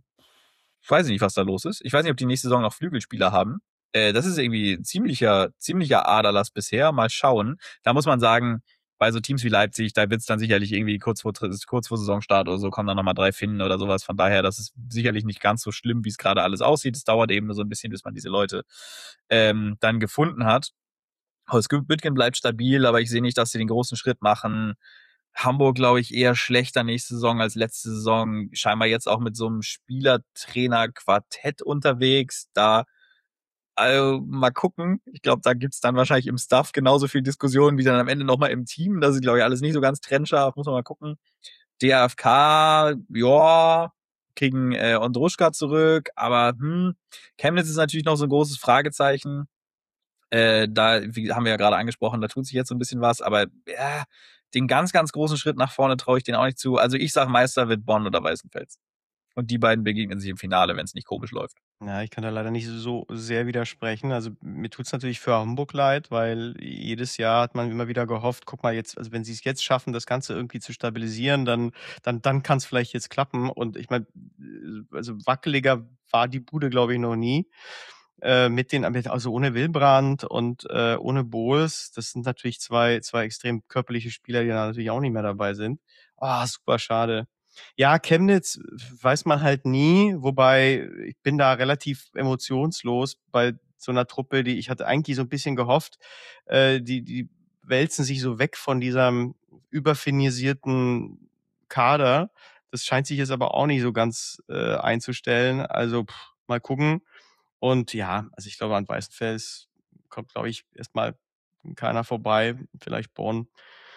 ich weiß nicht, was da los ist. Ich weiß nicht, ob die nächste Saison noch Flügelspieler haben. Äh, das ist irgendwie ein ziemlicher, ziemlicher Aderlass bisher. Mal schauen. Da muss man sagen, bei so Teams wie Leipzig, da wird's dann sicherlich irgendwie kurz vor, kurz vor Saisonstart oder so, kommen dann nochmal drei Finnen oder sowas. Von daher, das ist sicherlich nicht ganz so schlimm, wie es gerade alles aussieht. Es dauert eben nur so ein bisschen, bis man diese Leute ähm, dann gefunden hat. Holzbüttgen bleibt stabil, aber ich sehe nicht, dass sie den großen Schritt machen. Hamburg, glaube ich, eher schlechter nächste Saison als letzte Saison. Scheinbar jetzt auch mit so einem Spielertrainer-Quartett unterwegs. Da also mal gucken. Ich glaube, da gibt's dann wahrscheinlich im Staff genauso viel Diskussionen wie dann am Ende nochmal im Team. Das ist, glaube ich, alles nicht so ganz trennscharf. Muss man mal gucken. D R F K, ja, kriegen äh, Ondruschka zurück. Aber hm, Chemnitz ist natürlich noch so ein großes Fragezeichen. Äh, da, wie haben wir ja gerade angesprochen, da tut sich jetzt so ein bisschen was. Aber ja, den ganz, ganz großen Schritt nach vorne traue ich denen auch nicht zu. Also ich sag, Meister wird Bonn oder Weißenfels. Und die beiden begegnen sich im Finale, wenn es nicht komisch läuft. Ja, ich kann da leider nicht so sehr widersprechen. Also mir tut's natürlich für Hamburg leid, weil jedes Jahr hat man immer wieder gehofft, guck mal jetzt, also wenn sie es jetzt schaffen, das Ganze irgendwie zu stabilisieren, dann dann dann kann es vielleicht jetzt klappen. Und ich meine, also wackeliger war die Bude, glaube ich, noch nie. Äh, mit den, also ohne Wilbrand und äh, ohne Bohls, das sind natürlich zwei zwei extrem körperliche Spieler, die da natürlich auch nicht mehr dabei sind. Ah, super schade. Ja, Chemnitz weiß man halt nie, wobei ich bin da relativ emotionslos bei so einer Truppe, die ich hatte eigentlich so ein bisschen gehofft, äh, die die wälzen sich so weg von diesem überfinisierten Kader. Das scheint sich jetzt aber auch nicht so ganz äh, einzustellen. Also pff, mal gucken. Und ja, also ich glaube, an Weißenfels kommt, glaube ich, erstmal keiner vorbei. Vielleicht Bonn.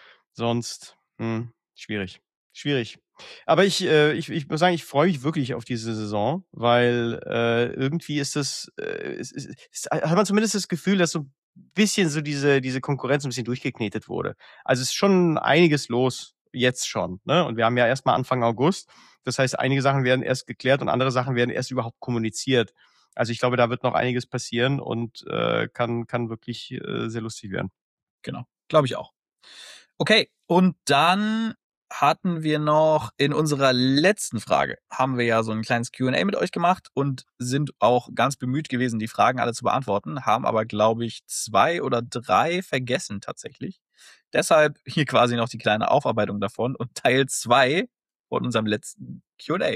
Sonst hm, schwierig. Schwierig. Aber ich, äh, ich, ich muss sagen, ich freue mich wirklich auf diese Saison, weil äh, irgendwie ist das, äh, es, es, es, hat man zumindest das Gefühl, dass so ein bisschen so diese, diese Konkurrenz ein bisschen durchgeknetet wurde. Also es ist schon einiges los, jetzt schon. Ne? Und wir haben ja erstmal Anfang August. Das heißt, einige Sachen werden erst geklärt und andere Sachen werden erst überhaupt kommuniziert. Also ich glaube, da wird noch einiges passieren und äh, kann, kann wirklich äh, sehr lustig werden. Genau, glaube ich auch. Okay, und dann hatten wir noch in unserer letzten Frage, haben wir ja so ein kleines Q und A mit euch gemacht und sind auch ganz bemüht gewesen, die Fragen alle zu beantworten, haben aber, glaube ich, zwei oder drei vergessen tatsächlich. Deshalb hier quasi noch die kleine Aufarbeitung davon und Teil zwei von unserem letzten Q und A.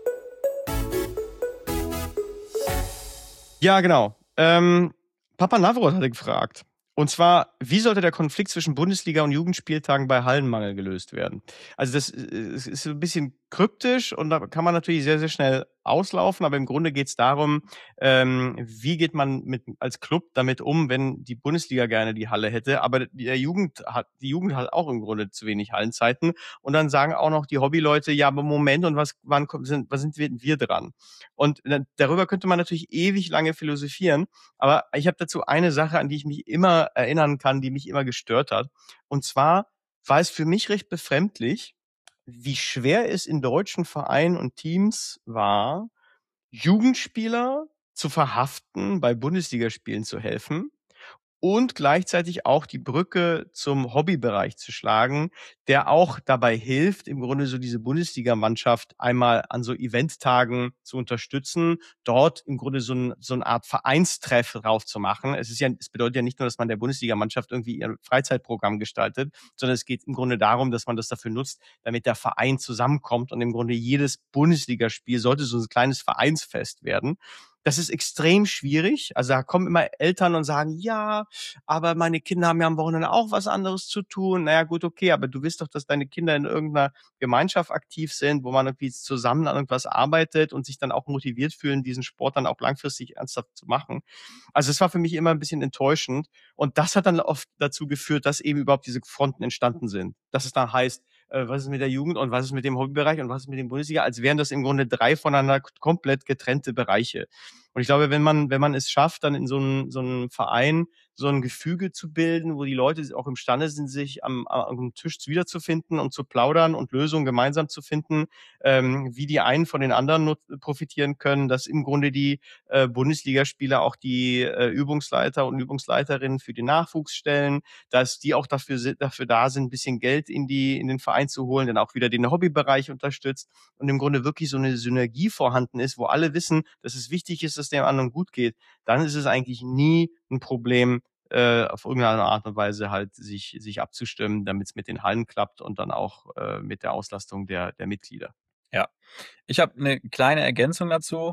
Ja, genau. Ähm, Papa Navroth hatte gefragt. Und zwar, wie sollte der Konflikt zwischen Bundesliga und Jugendspieltagen bei Hallenmangel gelöst werden? Also das äh, es ist so ein bisschen kryptisch und da kann man natürlich sehr, sehr schnell auslaufen, aber im Grunde geht es darum, ähm, wie geht man mit als Club damit um, wenn die Bundesliga gerne die Halle hätte, aber der Jugend hat, die Jugend hat auch im Grunde zu wenig Hallenzeiten und dann sagen auch noch die Hobbyleute, ja, aber Moment, und was, wann kommt, sind, was sind wir, wir dran? Und dann, darüber könnte man natürlich ewig lange philosophieren, aber ich habe dazu eine Sache, an die ich mich immer erinnern kann, die mich immer gestört hat. Und zwar war es für mich recht befremdlich, wie schwer es in deutschen Vereinen und Teams war, Jugendspieler zu verhaften, bei Bundesligaspielen zu helfen und gleichzeitig auch die Brücke zum Hobbybereich zu schlagen, der auch dabei hilft, im Grunde so diese Bundesligamannschaft einmal an so Eventtagen zu unterstützen, dort im Grunde so, ein, so eine Art Vereinstreff drauf zu machen. Es ist ja, es bedeutet ja nicht nur, dass man der Bundesligamannschaft irgendwie ihr Freizeitprogramm gestaltet, sondern es geht im Grunde darum, dass man das dafür nutzt, damit der Verein zusammenkommt und im Grunde jedes Bundesligaspiel sollte so ein kleines Vereinsfest werden. Das ist extrem schwierig. Also da kommen immer Eltern und sagen, ja, aber meine Kinder haben ja am Wochenende auch was anderes zu tun. Naja, gut, okay, aber du willst doch, dass deine Kinder in irgendeiner Gemeinschaft aktiv sind, wo man irgendwie zusammen an irgendwas arbeitet und sich dann auch motiviert fühlen, diesen Sport dann auch langfristig ernsthaft zu machen. Also es war für mich immer ein bisschen enttäuschend. Und das hat dann oft dazu geführt, dass eben überhaupt diese Fronten entstanden sind. Dass es dann heißt, äh, was ist mit der Jugend und was ist mit dem Hobbybereich und was ist mit dem Bundesliga, als wären das im Grunde drei voneinander komplett getrennte Bereiche. Und ich glaube, wenn man, wenn man es schafft, dann in so einem, so einem Verein so ein Gefüge zu bilden, wo die Leute auch imstande sind, sich am, am Tisch wiederzufinden und zu plaudern und Lösungen gemeinsam zu finden, ähm, wie die einen von den anderen nut- profitieren können, dass im Grunde die äh, Bundesligaspieler auch die äh, Übungsleiter und Übungsleiterinnen für den Nachwuchs stellen, dass die auch dafür, si- dafür da sind, ein bisschen Geld in die in den Verein zu holen, dann auch wieder den Hobbybereich unterstützt und im Grunde wirklich so eine Synergie vorhanden ist, wo alle wissen, dass es wichtig ist, dass dem anderen gut geht, dann ist es eigentlich nie ein Problem, äh, auf irgendeine Art und Weise halt sich, sich abzustimmen, damit es mit den Hallen klappt und dann auch äh, mit der Auslastung der, der Mitglieder. Ja, ich habe eine kleine Ergänzung dazu.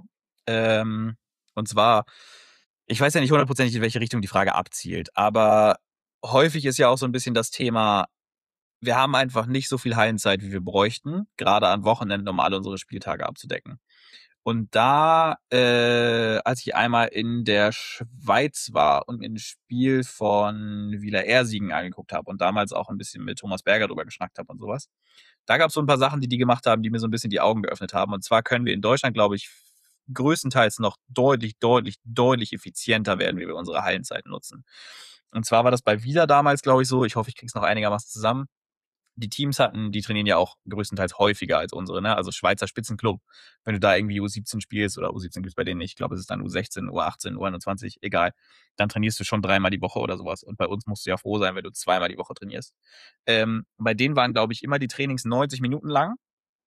Ähm, und zwar, ich weiß ja nicht hundertprozentig, in welche Richtung die Frage abzielt, aber häufig ist ja auch so ein bisschen das Thema, wir haben einfach nicht so viel Hallenzeit, wie wir bräuchten, gerade an Wochenenden, um alle unsere Spieltage abzudecken. Und da, äh, als ich einmal in der Schweiz war und mir ein Spiel von Wieler Ersingen angeguckt habe und damals auch ein bisschen mit Thomas Berger drüber geschnackt habe und sowas, da gab es so ein paar Sachen, die die gemacht haben, die mir so ein bisschen die Augen geöffnet haben. Und zwar können wir in Deutschland, glaube ich, größtenteils noch deutlich, deutlich, deutlich effizienter werden, wie wir unsere Hallenzeiten nutzen. Und zwar war das bei Wieler damals, glaube ich, so, ich hoffe, ich krieg's noch einigermaßen zusammen. Die Teams hatten, die trainieren ja auch größtenteils häufiger als unsere, ne? Also Schweizer Spitzenclub. Wenn du da irgendwie U siebzehn spielst oder U siebzehn gibt's bei denen nicht, ich glaube, es ist dann U sechzehn, U achtzehn, U einundzwanzig, egal. Dann trainierst du schon dreimal die Woche oder sowas. Und bei uns musst du ja froh sein, wenn du zweimal die Woche trainierst. Ähm, bei denen waren, glaube ich, immer die Trainings neunzig Minuten lang,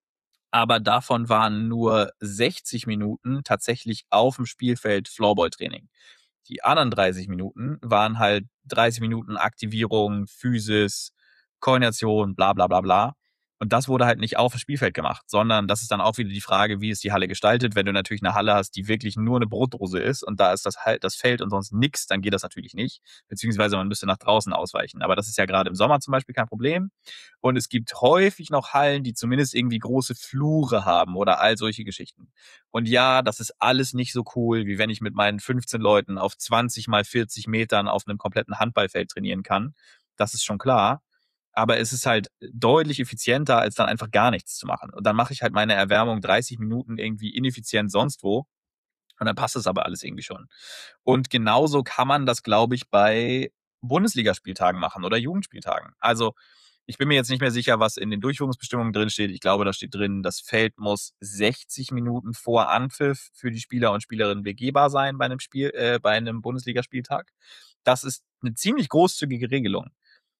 aber davon waren nur sechzig Minuten tatsächlich auf dem Spielfeld Floorball-Training. Die anderen dreißig Minuten waren halt dreißig Minuten Aktivierung, Physis, Koordination, bla bla bla bla. Und das wurde halt nicht auf dem Spielfeld gemacht, sondern das ist dann auch wieder die Frage, wie ist die Halle gestaltet. Wenn du natürlich eine Halle hast, die wirklich nur eine Brotdose ist und da ist das halt das Feld und sonst nix, dann geht das natürlich nicht. Beziehungsweise man müsste nach draußen ausweichen. Aber das ist ja gerade im Sommer zum Beispiel kein Problem. Und es gibt häufig noch Hallen, die zumindest irgendwie große Flure haben oder all solche Geschichten. Und ja, das ist alles nicht so cool, wie wenn ich mit meinen fünfzehn Leuten auf zwanzig mal vierzig Metern auf einem kompletten Handballfeld trainieren kann. Das ist schon klar. Aber es ist halt deutlich effizienter, als dann einfach gar nichts zu machen. Und dann mache ich halt meine Erwärmung dreißig Minuten irgendwie ineffizient sonst wo. Und dann passt es aber alles irgendwie schon. Und genauso kann man das, glaube ich, bei Bundesligaspieltagen machen oder Jugendspieltagen. Also ich bin mir jetzt nicht mehr sicher, was in den Durchführungsbestimmungen drin steht. Ich glaube, da steht drin, das Feld muss sechzig Minuten vor Anpfiff für die Spieler und Spielerinnen begehbar sein bei einem Spiel, äh, bei einem Bundesligaspieltag. Das ist eine ziemlich großzügige Regelung.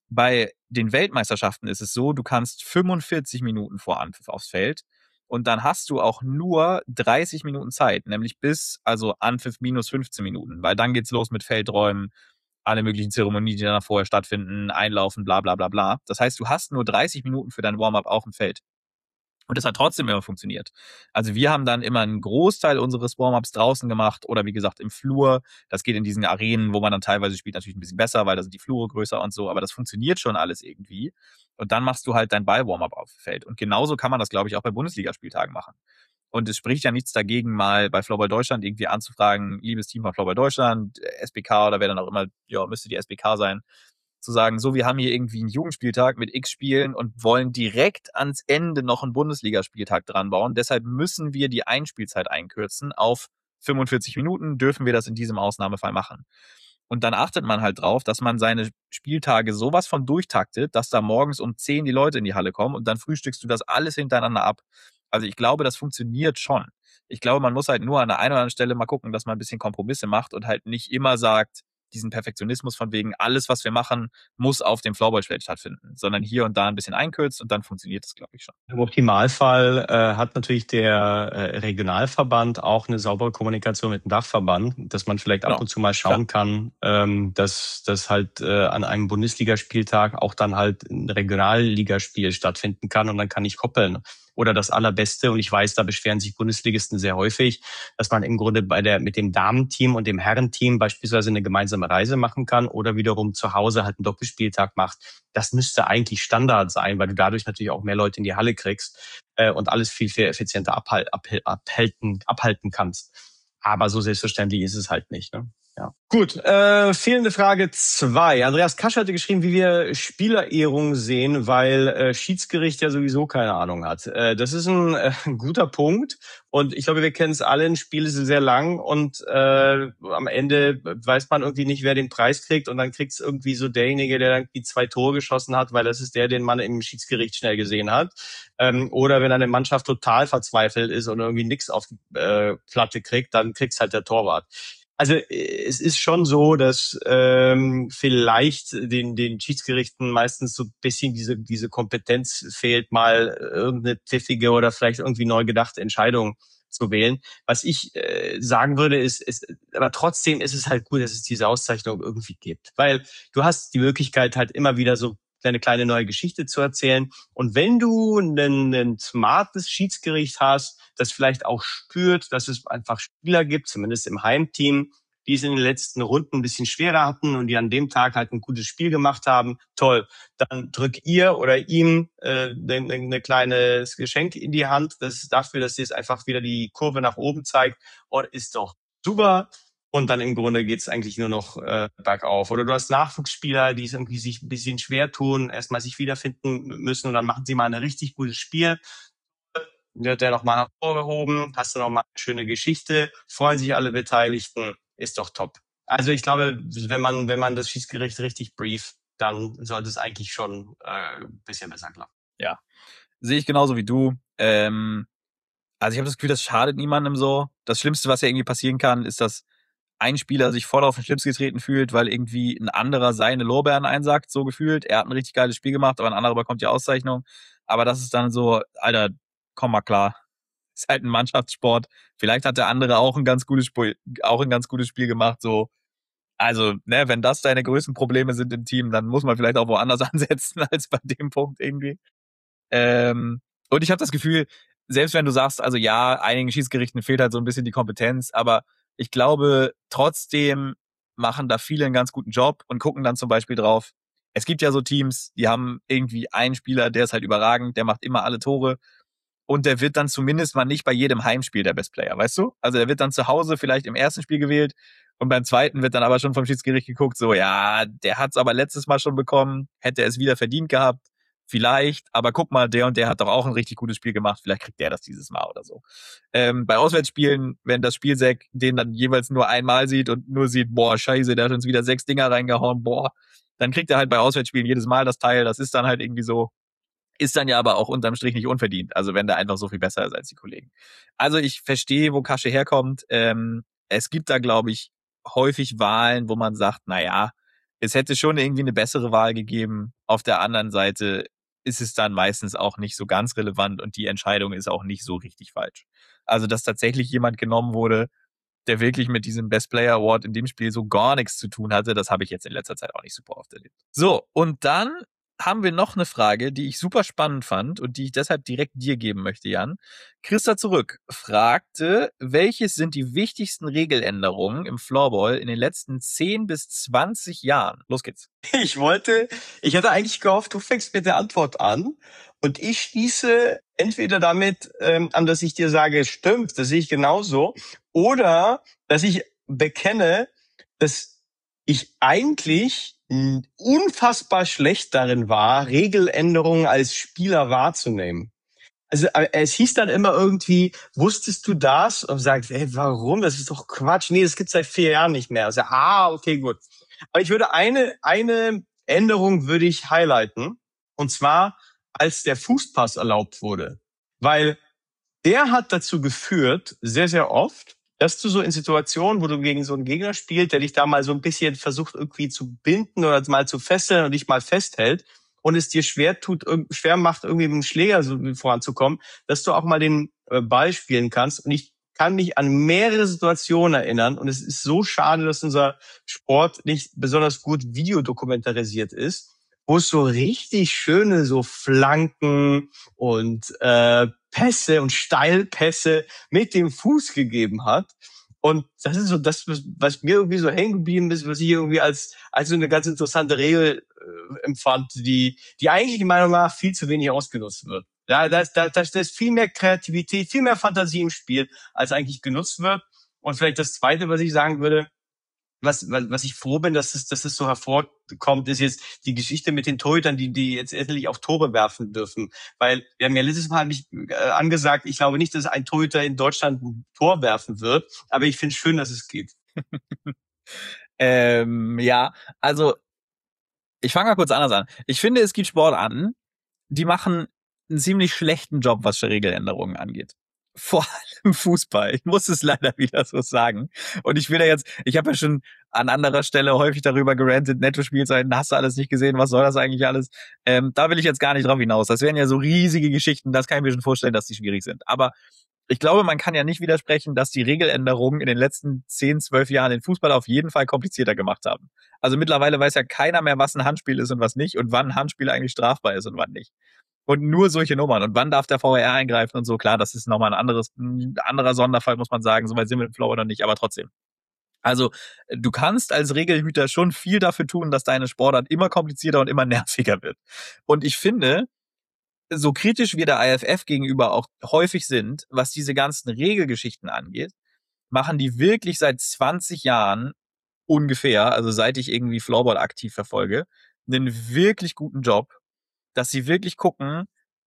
Bei den Weltmeisterschaften ist es so, du kannst fünfundvierzig Minuten vor Anpfiff aufs Feld und dann hast du auch nur dreißig Minuten Zeit, nämlich bis, also Anpfiff minus fünfzehn Minuten, weil dann geht's los mit Feldräumen, alle möglichen Zeremonien, die dann vorher stattfinden, Einlaufen, bla bla bla bla. Das heißt, du hast nur dreißig Minuten für dein Warm-up auf dem Feld. Und das hat trotzdem immer funktioniert. Also wir haben dann immer einen Großteil unseres Warm-ups draußen gemacht oder wie gesagt im Flur. Das geht in diesen Arenen, wo man dann teilweise spielt, natürlich ein bisschen besser, weil da sind die Flure größer und so. Aber das funktioniert schon alles irgendwie. Und dann machst du halt dein Ball-Warm-up auf dem Feld. Und genauso kann man das, glaube ich, auch bei Bundesligaspieltagen machen. Und es spricht ja nichts dagegen, mal bei Floorball Deutschland irgendwie anzufragen, liebes Team von Floorball Deutschland, S B K oder wer dann auch immer, ja, müsste die S B K sein, zu sagen, so, wir haben hier irgendwie einen Jugendspieltag mit X Spielen und wollen direkt ans Ende noch einen Bundesligaspieltag dran bauen. Deshalb müssen wir die Einspielzeit einkürzen auf fünfundvierzig Minuten, dürfen wir das in diesem Ausnahmefall machen. Und dann achtet man halt drauf, dass man seine Spieltage sowas von durchtaktet, dass da morgens um zehn die Leute in die Halle kommen und dann frühstückst du das alles hintereinander ab. Also ich glaube, das funktioniert schon. Ich glaube, man muss halt nur an der einen oder anderen Stelle mal gucken, dass man ein bisschen Kompromisse macht und halt nicht immer sagt, diesen Perfektionismus von wegen, alles, was wir machen, muss auf dem Floorballfeld stattfinden, sondern hier und da ein bisschen einkürzt und dann funktioniert das, glaube ich, schon. Im Optimalfall äh, hat natürlich der äh, Regionalverband auch eine saubere Kommunikation mit dem Dachverband, dass man vielleicht Genau. ab und zu mal schauen Klar. kann, ähm, dass dass halt äh, an einem Bundesligaspieltag auch dann halt ein Regionalligaspiel stattfinden kann und dann kann ich koppeln. Oder das Allerbeste, und ich weiß, da beschweren sich Bundesligisten sehr häufig, dass man im Grunde bei der mit dem Damenteam und dem Herrenteam beispielsweise eine gemeinsame Reise machen kann oder wiederum zu Hause halt einen Doppelspieltag macht. Das müsste eigentlich Standard sein, weil du dadurch natürlich auch mehr Leute in die Halle kriegst äh, und alles viel, viel effizienter abhal abhal abhalten, abhalten kannst. Aber so selbstverständlich ist es halt nicht, ne? Ja. Gut, äh, fehlende Frage zwei. Andreas Kasch hatte geschrieben, wie wir Spielerehrung sehen, weil äh, Schiedsgericht ja sowieso keine Ahnung hat. Äh, das ist ein, äh, ein guter Punkt und ich glaube, wir kennen es alle, ein Spiel ist sehr lang und äh, am Ende weiß man irgendwie nicht, wer den Preis kriegt und dann kriegt es irgendwie so derjenige, der dann die zwei Tore geschossen hat, weil das ist der, den man im Schiedsgericht schnell gesehen hat. Ähm, oder wenn eine Mannschaft total verzweifelt ist und irgendwie nichts auf die äh, Platte kriegt, dann kriegt's halt der Torwart. Also es ist schon so, dass ähm, vielleicht den den Schiedsgerichten meistens so ein bisschen diese diese Kompetenz fehlt, mal irgendeine pfiffige oder vielleicht irgendwie neu gedachte Entscheidung zu wählen. Was ich äh, sagen würde, ist, ist, aber trotzdem ist es halt gut, dass es diese Auszeichnung irgendwie gibt, weil du hast die Möglichkeit halt immer wieder so eine kleine neue Geschichte zu erzählen. Und wenn du ein, ein smartes Schiedsgericht hast, das vielleicht auch spürt, dass es einfach Spieler gibt, zumindest im Heimteam, die es in den letzten Runden ein bisschen schwerer hatten und die an dem Tag halt ein gutes Spiel gemacht haben, toll. Dann drück ihr oder ihm äh, ein, ein kleines Geschenk in die Hand, das ist dafür, dass sie es einfach wieder die Kurve nach oben zeigt und ist doch super. Und dann im Grunde geht's eigentlich nur noch äh, bergauf. Oder du hast Nachwuchsspieler, die es irgendwie sich ein bisschen schwer tun, erstmal sich wiederfinden müssen und dann machen sie mal ein richtig gutes Spiel. Wird der nochmal hervorgehoben, hast du nochmal eine schöne Geschichte, freuen sich alle Beteiligten, ist doch top. Also ich glaube, wenn man wenn man das Schiedsgericht richtig brieft, dann sollte es eigentlich schon äh, ein bisschen besser klappen. Ja, sehe ich genauso wie du. Ähm, also ich habe das Gefühl, das schadet niemandem so. Das Schlimmste, was ja irgendwie passieren kann, ist, dass ein Spieler sich voll auf den Schlips getreten fühlt, weil irgendwie ein anderer seine Lorbeeren einsagt, so gefühlt. Er hat ein richtig geiles Spiel gemacht, aber ein anderer bekommt die Auszeichnung. Aber das ist dann so, Alter, komm mal klar. Ist halt ein Mannschaftssport. Vielleicht hat der andere auch ein ganz gutes Spiel, auch ein ganz gutes Spiel gemacht, so. Also, ne, wenn das deine größten Probleme sind im Team, dann muss man vielleicht auch woanders ansetzen als bei dem Punkt irgendwie. Ähm, und ich habe das Gefühl, selbst wenn du sagst, also ja, einigen Schiedsgerichten fehlt halt so ein bisschen die Kompetenz, aber ich glaube, trotzdem machen da viele einen ganz guten Job und gucken dann zum Beispiel drauf. Es gibt ja so Teams, die haben irgendwie einen Spieler, der ist halt überragend, der macht immer alle Tore und der wird dann zumindest mal nicht bei jedem Heimspiel der Best Player, weißt du? Also der wird dann zu Hause vielleicht im ersten Spiel gewählt und beim zweiten wird dann aber schon vom Schiedsgericht geguckt, so ja, der hat's aber letztes Mal schon bekommen, hätte er es wieder verdient gehabt. Vielleicht, aber guck mal, der und der hat doch auch ein richtig gutes Spiel gemacht, vielleicht kriegt der das dieses Mal oder so. Ähm, bei Auswärtsspielen, wenn das Spielsack den dann jeweils nur einmal sieht und nur sieht, boah, scheiße, der hat uns wieder sechs Dinger reingehauen, boah, dann kriegt er halt bei Auswärtsspielen jedes Mal das Teil, das ist dann halt irgendwie so, ist dann ja aber auch unterm Strich nicht unverdient, also wenn der einfach so viel besser ist als die Kollegen. Also ich verstehe, wo Kasche herkommt, ähm, es gibt da, glaube ich, häufig Wahlen, wo man sagt, na ja, es hätte schon irgendwie eine bessere Wahl gegeben. Auf der anderen Seite ist es dann meistens auch nicht so ganz relevant und die Entscheidung ist auch nicht so richtig falsch. Also, dass tatsächlich jemand genommen wurde, der wirklich mit diesem Best Player Award in dem Spiel so gar nichts zu tun hatte, das habe ich jetzt in letzter Zeit auch nicht super oft erlebt. So, und dann haben wir noch eine Frage, die ich super spannend fand und die ich deshalb direkt dir geben möchte, Jan. Christa zurück fragte, welches sind die wichtigsten Regeländerungen im Floorball in den letzten zehn bis zwanzig Jahren? Los geht's. Ich wollte, ich hatte eigentlich gehofft, du fängst mit der Antwort an und ich schließe entweder damit ähm, an, dass ich dir sage, stimmt, das sehe ich genauso, oder dass ich bekenne, dass ich eigentlich unfassbar schlecht darin war, Regeländerungen als Spieler wahrzunehmen. Also es hieß dann immer irgendwie, wusstest du das? Und sagt, ey, warum? Das ist doch Quatsch. Nee, das gibt's seit vier Jahren nicht mehr. Also, ah, okay, gut. Aber ich würde eine eine Änderung würde ich highlighten. Und zwar, als der Fußpass erlaubt wurde. Weil der hat dazu geführt, sehr, sehr oft, dass du so in Situationen, wo du gegen so einen Gegner spielst, der dich da mal so ein bisschen versucht irgendwie zu binden oder mal zu fesseln und dich mal festhält und es dir schwer tut, schwer macht, irgendwie mit dem Schläger so voranzukommen, dass du auch mal den Ball spielen kannst. Und ich kann mich an mehrere Situationen erinnern und es ist so schade, dass unser Sport nicht besonders gut videodokumentarisiert ist, wo es so richtig schöne so Flanken und äh, Pässe und Steilpässe mit dem Fuß gegeben hat. Und das ist so das, was mir irgendwie so hängen geblieben ist, was ich irgendwie als als so eine ganz interessante Regel äh, empfand, die die eigentlich in meiner Meinung nach viel zu wenig ausgenutzt wird. Ja, da ist, da, da ist viel mehr Kreativität, viel mehr Fantasie im Spiel, als eigentlich genutzt wird. Und vielleicht das Zweite, was ich sagen würde, was, was ich froh bin, dass es, dass es so hervorkommt, ist jetzt die Geschichte mit den Torhütern, die, die jetzt endlich auch Tore werfen dürfen. Weil wir haben ja letztes Mal mich äh, angesagt, ich glaube nicht, dass ein Torhüter in Deutschland ein Tor werfen wird, aber ich finde es schön, dass es geht. ähm, ja, also ich fange mal kurz anders an. Ich finde, es gibt Sportarten, die machen einen ziemlich schlechten Job, was Regeländerungen angeht. Vor allem Fußball. Ich muss es leider wieder so sagen. Und ich will da jetzt, ich habe ja schon an anderer Stelle häufig darüber gerantet, Netto-Spielzeiten, hast du alles nicht gesehen, was soll das eigentlich alles? Ähm, da will ich jetzt gar nicht drauf hinaus. Das wären ja so riesige Geschichten, das kann ich mir schon vorstellen, dass die schwierig sind. Aber ich glaube, man kann ja nicht widersprechen, dass die Regeländerungen in den letzten zehn, zwölf Jahren den Fußball auf jeden Fall komplizierter gemacht haben. Also mittlerweile weiß ja keiner mehr, was ein Handspiel ist und was nicht und wann ein Handspiel eigentlich strafbar ist und wann nicht. Und nur solche Nummern. Und wann darf der V A R eingreifen und so? Klar, das ist nochmal ein anderes, ein anderer Sonderfall, muss man sagen. Soweit sind wir im Flow oder nicht, aber trotzdem. Also, du kannst als Regelhüter schon viel dafür tun, dass deine Sportart immer komplizierter und immer nerviger wird. Und ich finde, so kritisch wir der I F F gegenüber auch häufig sind, was diese ganzen Regelgeschichten angeht, machen die wirklich seit zwanzig Jahren ungefähr, also seit ich irgendwie Floorball aktiv verfolge, einen wirklich guten Job, dass sie wirklich gucken,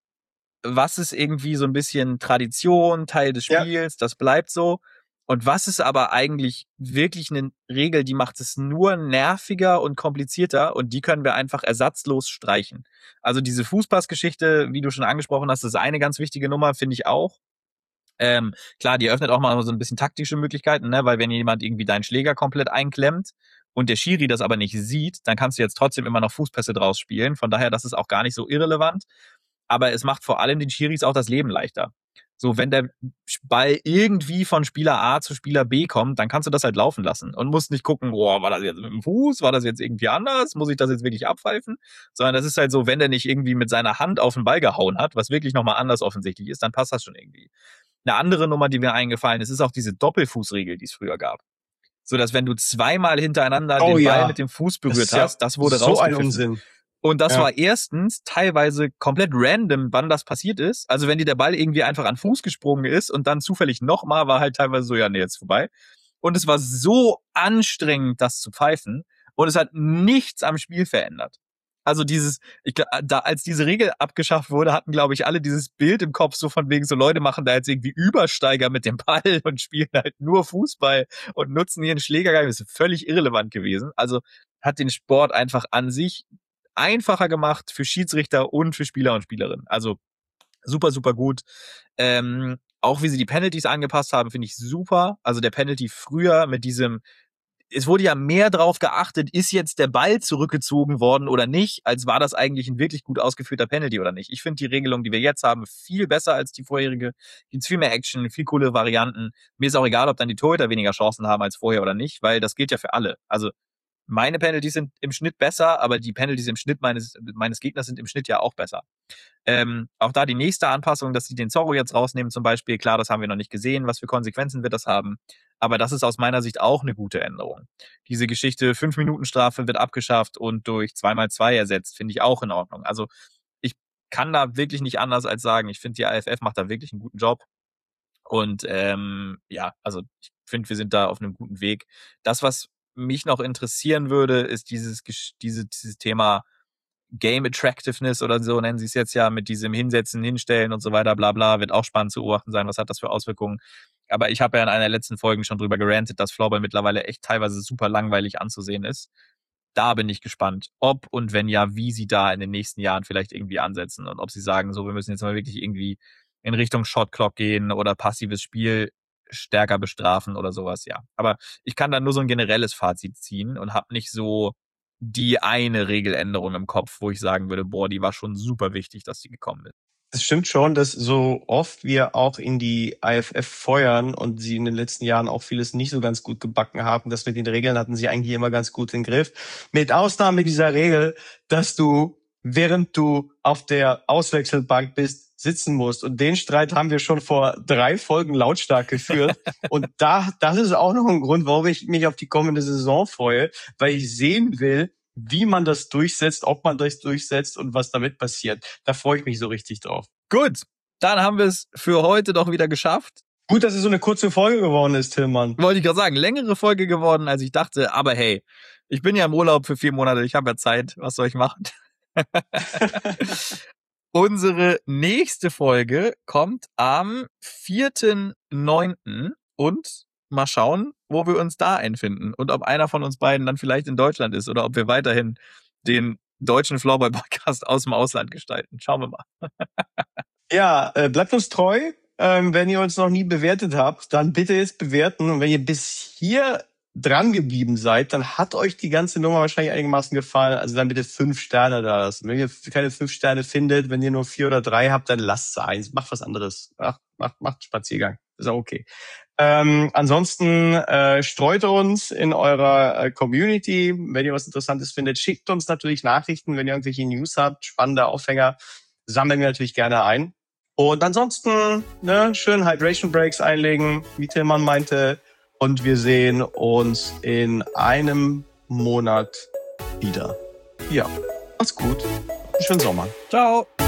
was ist irgendwie so ein bisschen Tradition, Teil des Spiels, ja. Das bleibt so. Und was ist aber eigentlich wirklich eine Regel, die macht es nur nerviger und komplizierter und die können wir einfach ersatzlos streichen. Also diese Fußpassgeschichte, wie du schon angesprochen hast, ist eine ganz wichtige Nummer, finde ich auch. Ähm, klar, die öffnet auch mal so ein bisschen taktische Möglichkeiten, ne? Weil wenn jemand irgendwie deinen Schläger komplett einklemmt und der Schiri das aber nicht sieht, dann kannst du jetzt trotzdem immer noch Fußpässe draus spielen. Von daher, das ist auch gar nicht so irrelevant. Aber es macht vor allem den Schiris auch das Leben leichter. So, wenn der Ball irgendwie von Spieler A zu Spieler B kommt, dann kannst du das halt laufen lassen und musst nicht gucken, boah, war das jetzt mit dem Fuß, war das jetzt irgendwie anders, muss ich das jetzt wirklich abpfeifen? Sondern das ist halt so, wenn der nicht irgendwie mit seiner Hand auf den Ball gehauen hat, was wirklich nochmal anders offensichtlich ist, dann passt das schon irgendwie. Eine andere Nummer, die mir eingefallen ist, ist auch diese Doppelfußregel, die es früher gab. So, dass wenn du zweimal hintereinander oh, den ja. Ball mit dem Fuß berührt das hast, ja das wurde so rausgepfiffen. Ein Unsinn. Und das ja. war erstens teilweise komplett random, wann das passiert ist. Also wenn dir der Ball irgendwie einfach an Fuß gesprungen ist und dann zufällig nochmal, war halt teilweise so, ja, nee, jetzt vorbei. Und es war so anstrengend, das zu pfeifen. Und es hat nichts am Spiel verändert. Also dieses, ich, da als diese Regel abgeschafft wurde, hatten, glaube ich, alle dieses Bild im Kopf, so von wegen, so Leute machen da jetzt irgendwie Übersteiger mit dem Ball und spielen halt nur Fußball und nutzen ihren Schläger. Das ist völlig irrelevant gewesen. Also hat den Sport einfach an sich einfacher gemacht für Schiedsrichter und für Spieler und Spielerinnen. Also super, super gut. Ähm, auch wie sie die Penalties angepasst haben, finde ich super. Also der Penalty früher mit diesem es wurde ja mehr drauf geachtet, ist jetzt der Ball zurückgezogen worden oder nicht, als war das eigentlich ein wirklich gut ausgeführter Penalty oder nicht. Ich finde die Regelung, die wir jetzt haben, viel besser als die vorherige. Gibt's viel mehr Action, viel coole Varianten. Mir ist auch egal, ob dann die Torhüter weniger Chancen haben als vorher oder nicht, weil das gilt ja für alle. Also meine Penalties sind im Schnitt besser, aber die Penalties im Schnitt meines meines Gegners sind im Schnitt ja auch besser. Ähm, auch da die nächste Anpassung, dass sie den Zorro jetzt rausnehmen zum Beispiel, klar, das haben wir noch nicht gesehen, was für Konsequenzen wird das haben, aber das ist aus meiner Sicht auch eine gute Änderung. Diese Geschichte, fünf Minuten Strafe wird abgeschafft und durch zwei mal zwei ersetzt, finde ich auch in Ordnung. Also ich kann da wirklich nicht anders als sagen, ich finde, die A F F macht da wirklich einen guten Job und ähm, ja, also ich finde, wir sind da auf einem guten Weg. Das, was mich noch interessieren würde, ist dieses, diese, dieses Thema Game Attractiveness oder so nennen sie es jetzt ja, mit diesem Hinsetzen, Hinstellen und so weiter, bla bla, wird auch spannend zu beobachten sein, was hat das für Auswirkungen. Aber ich habe ja in einer der letzten Folgen schon drüber gerantet, dass Floorball mittlerweile echt teilweise super langweilig anzusehen ist. Da bin ich gespannt, ob und wenn ja, wie sie da in den nächsten Jahren vielleicht irgendwie ansetzen und ob sie sagen, so, wir müssen jetzt mal wirklich irgendwie in Richtung Shotclock gehen oder passives Spiel stärker bestrafen oder sowas, ja. Aber ich kann da nur so ein generelles Fazit ziehen und habe nicht so die eine Regeländerung im Kopf, wo ich sagen würde, boah, die war schon super wichtig, dass die gekommen ist. Es stimmt schon, dass so oft wir auch in die A F F feuern und sie in den letzten Jahren auch vieles nicht so ganz gut gebacken haben. Das mit den Regeln hatten sie eigentlich immer ganz gut im Griff. Mit Ausnahme dieser Regel, dass du, während du auf der Auswechselbank bist, sitzen musst. Und den Streit haben wir schon vor drei Folgen lautstark geführt. Und da, das ist auch noch ein Grund, warum ich mich auf die kommende Saison freue, weil ich sehen will, wie man das durchsetzt, ob man das durchsetzt und was damit passiert. Da freue ich mich so richtig drauf. Gut, dann haben wir es für heute doch wieder geschafft. Gut, dass es so eine kurze Folge geworden ist, Tillmann. Wollte ich gerade sagen, längere Folge geworden, als ich dachte. Aber hey, ich bin ja im Urlaub für vier Monate, ich habe ja Zeit. Was soll ich machen? Unsere nächste Folge kommt am vierten neunten und mal schauen, wo wir uns da einfinden und ob einer von uns beiden dann vielleicht in Deutschland ist oder ob wir weiterhin den deutschen Floorball-Podcast aus dem Ausland gestalten. Schauen wir mal. Ja, äh, bleibt uns treu. Ähm, wenn ihr uns noch nie bewertet habt, dann bitte jetzt bewerten. Und wenn ihr bis hier dran geblieben seid, dann hat euch die ganze Nummer wahrscheinlich einigermaßen gefallen. Also dann bitte fünf Sterne da lassen. Wenn ihr keine fünf Sterne findet, wenn ihr nur vier oder drei habt, dann lasst es eins. Macht was anderes. Ach, macht, macht Spaziergang. Ist auch okay. Ähm, ansonsten äh, streut uns in eurer äh, Community. Wenn ihr was Interessantes findet, schickt uns natürlich Nachrichten. Wenn ihr irgendwelche News habt, spannende Aufhänger, sammeln wir natürlich gerne ein. Und ansonsten ne, schön Hydration Breaks einlegen, wie Tillmann meinte. Und wir sehen uns in einem Monat wieder. Ja, macht's gut. Schönen Sommer. Ciao.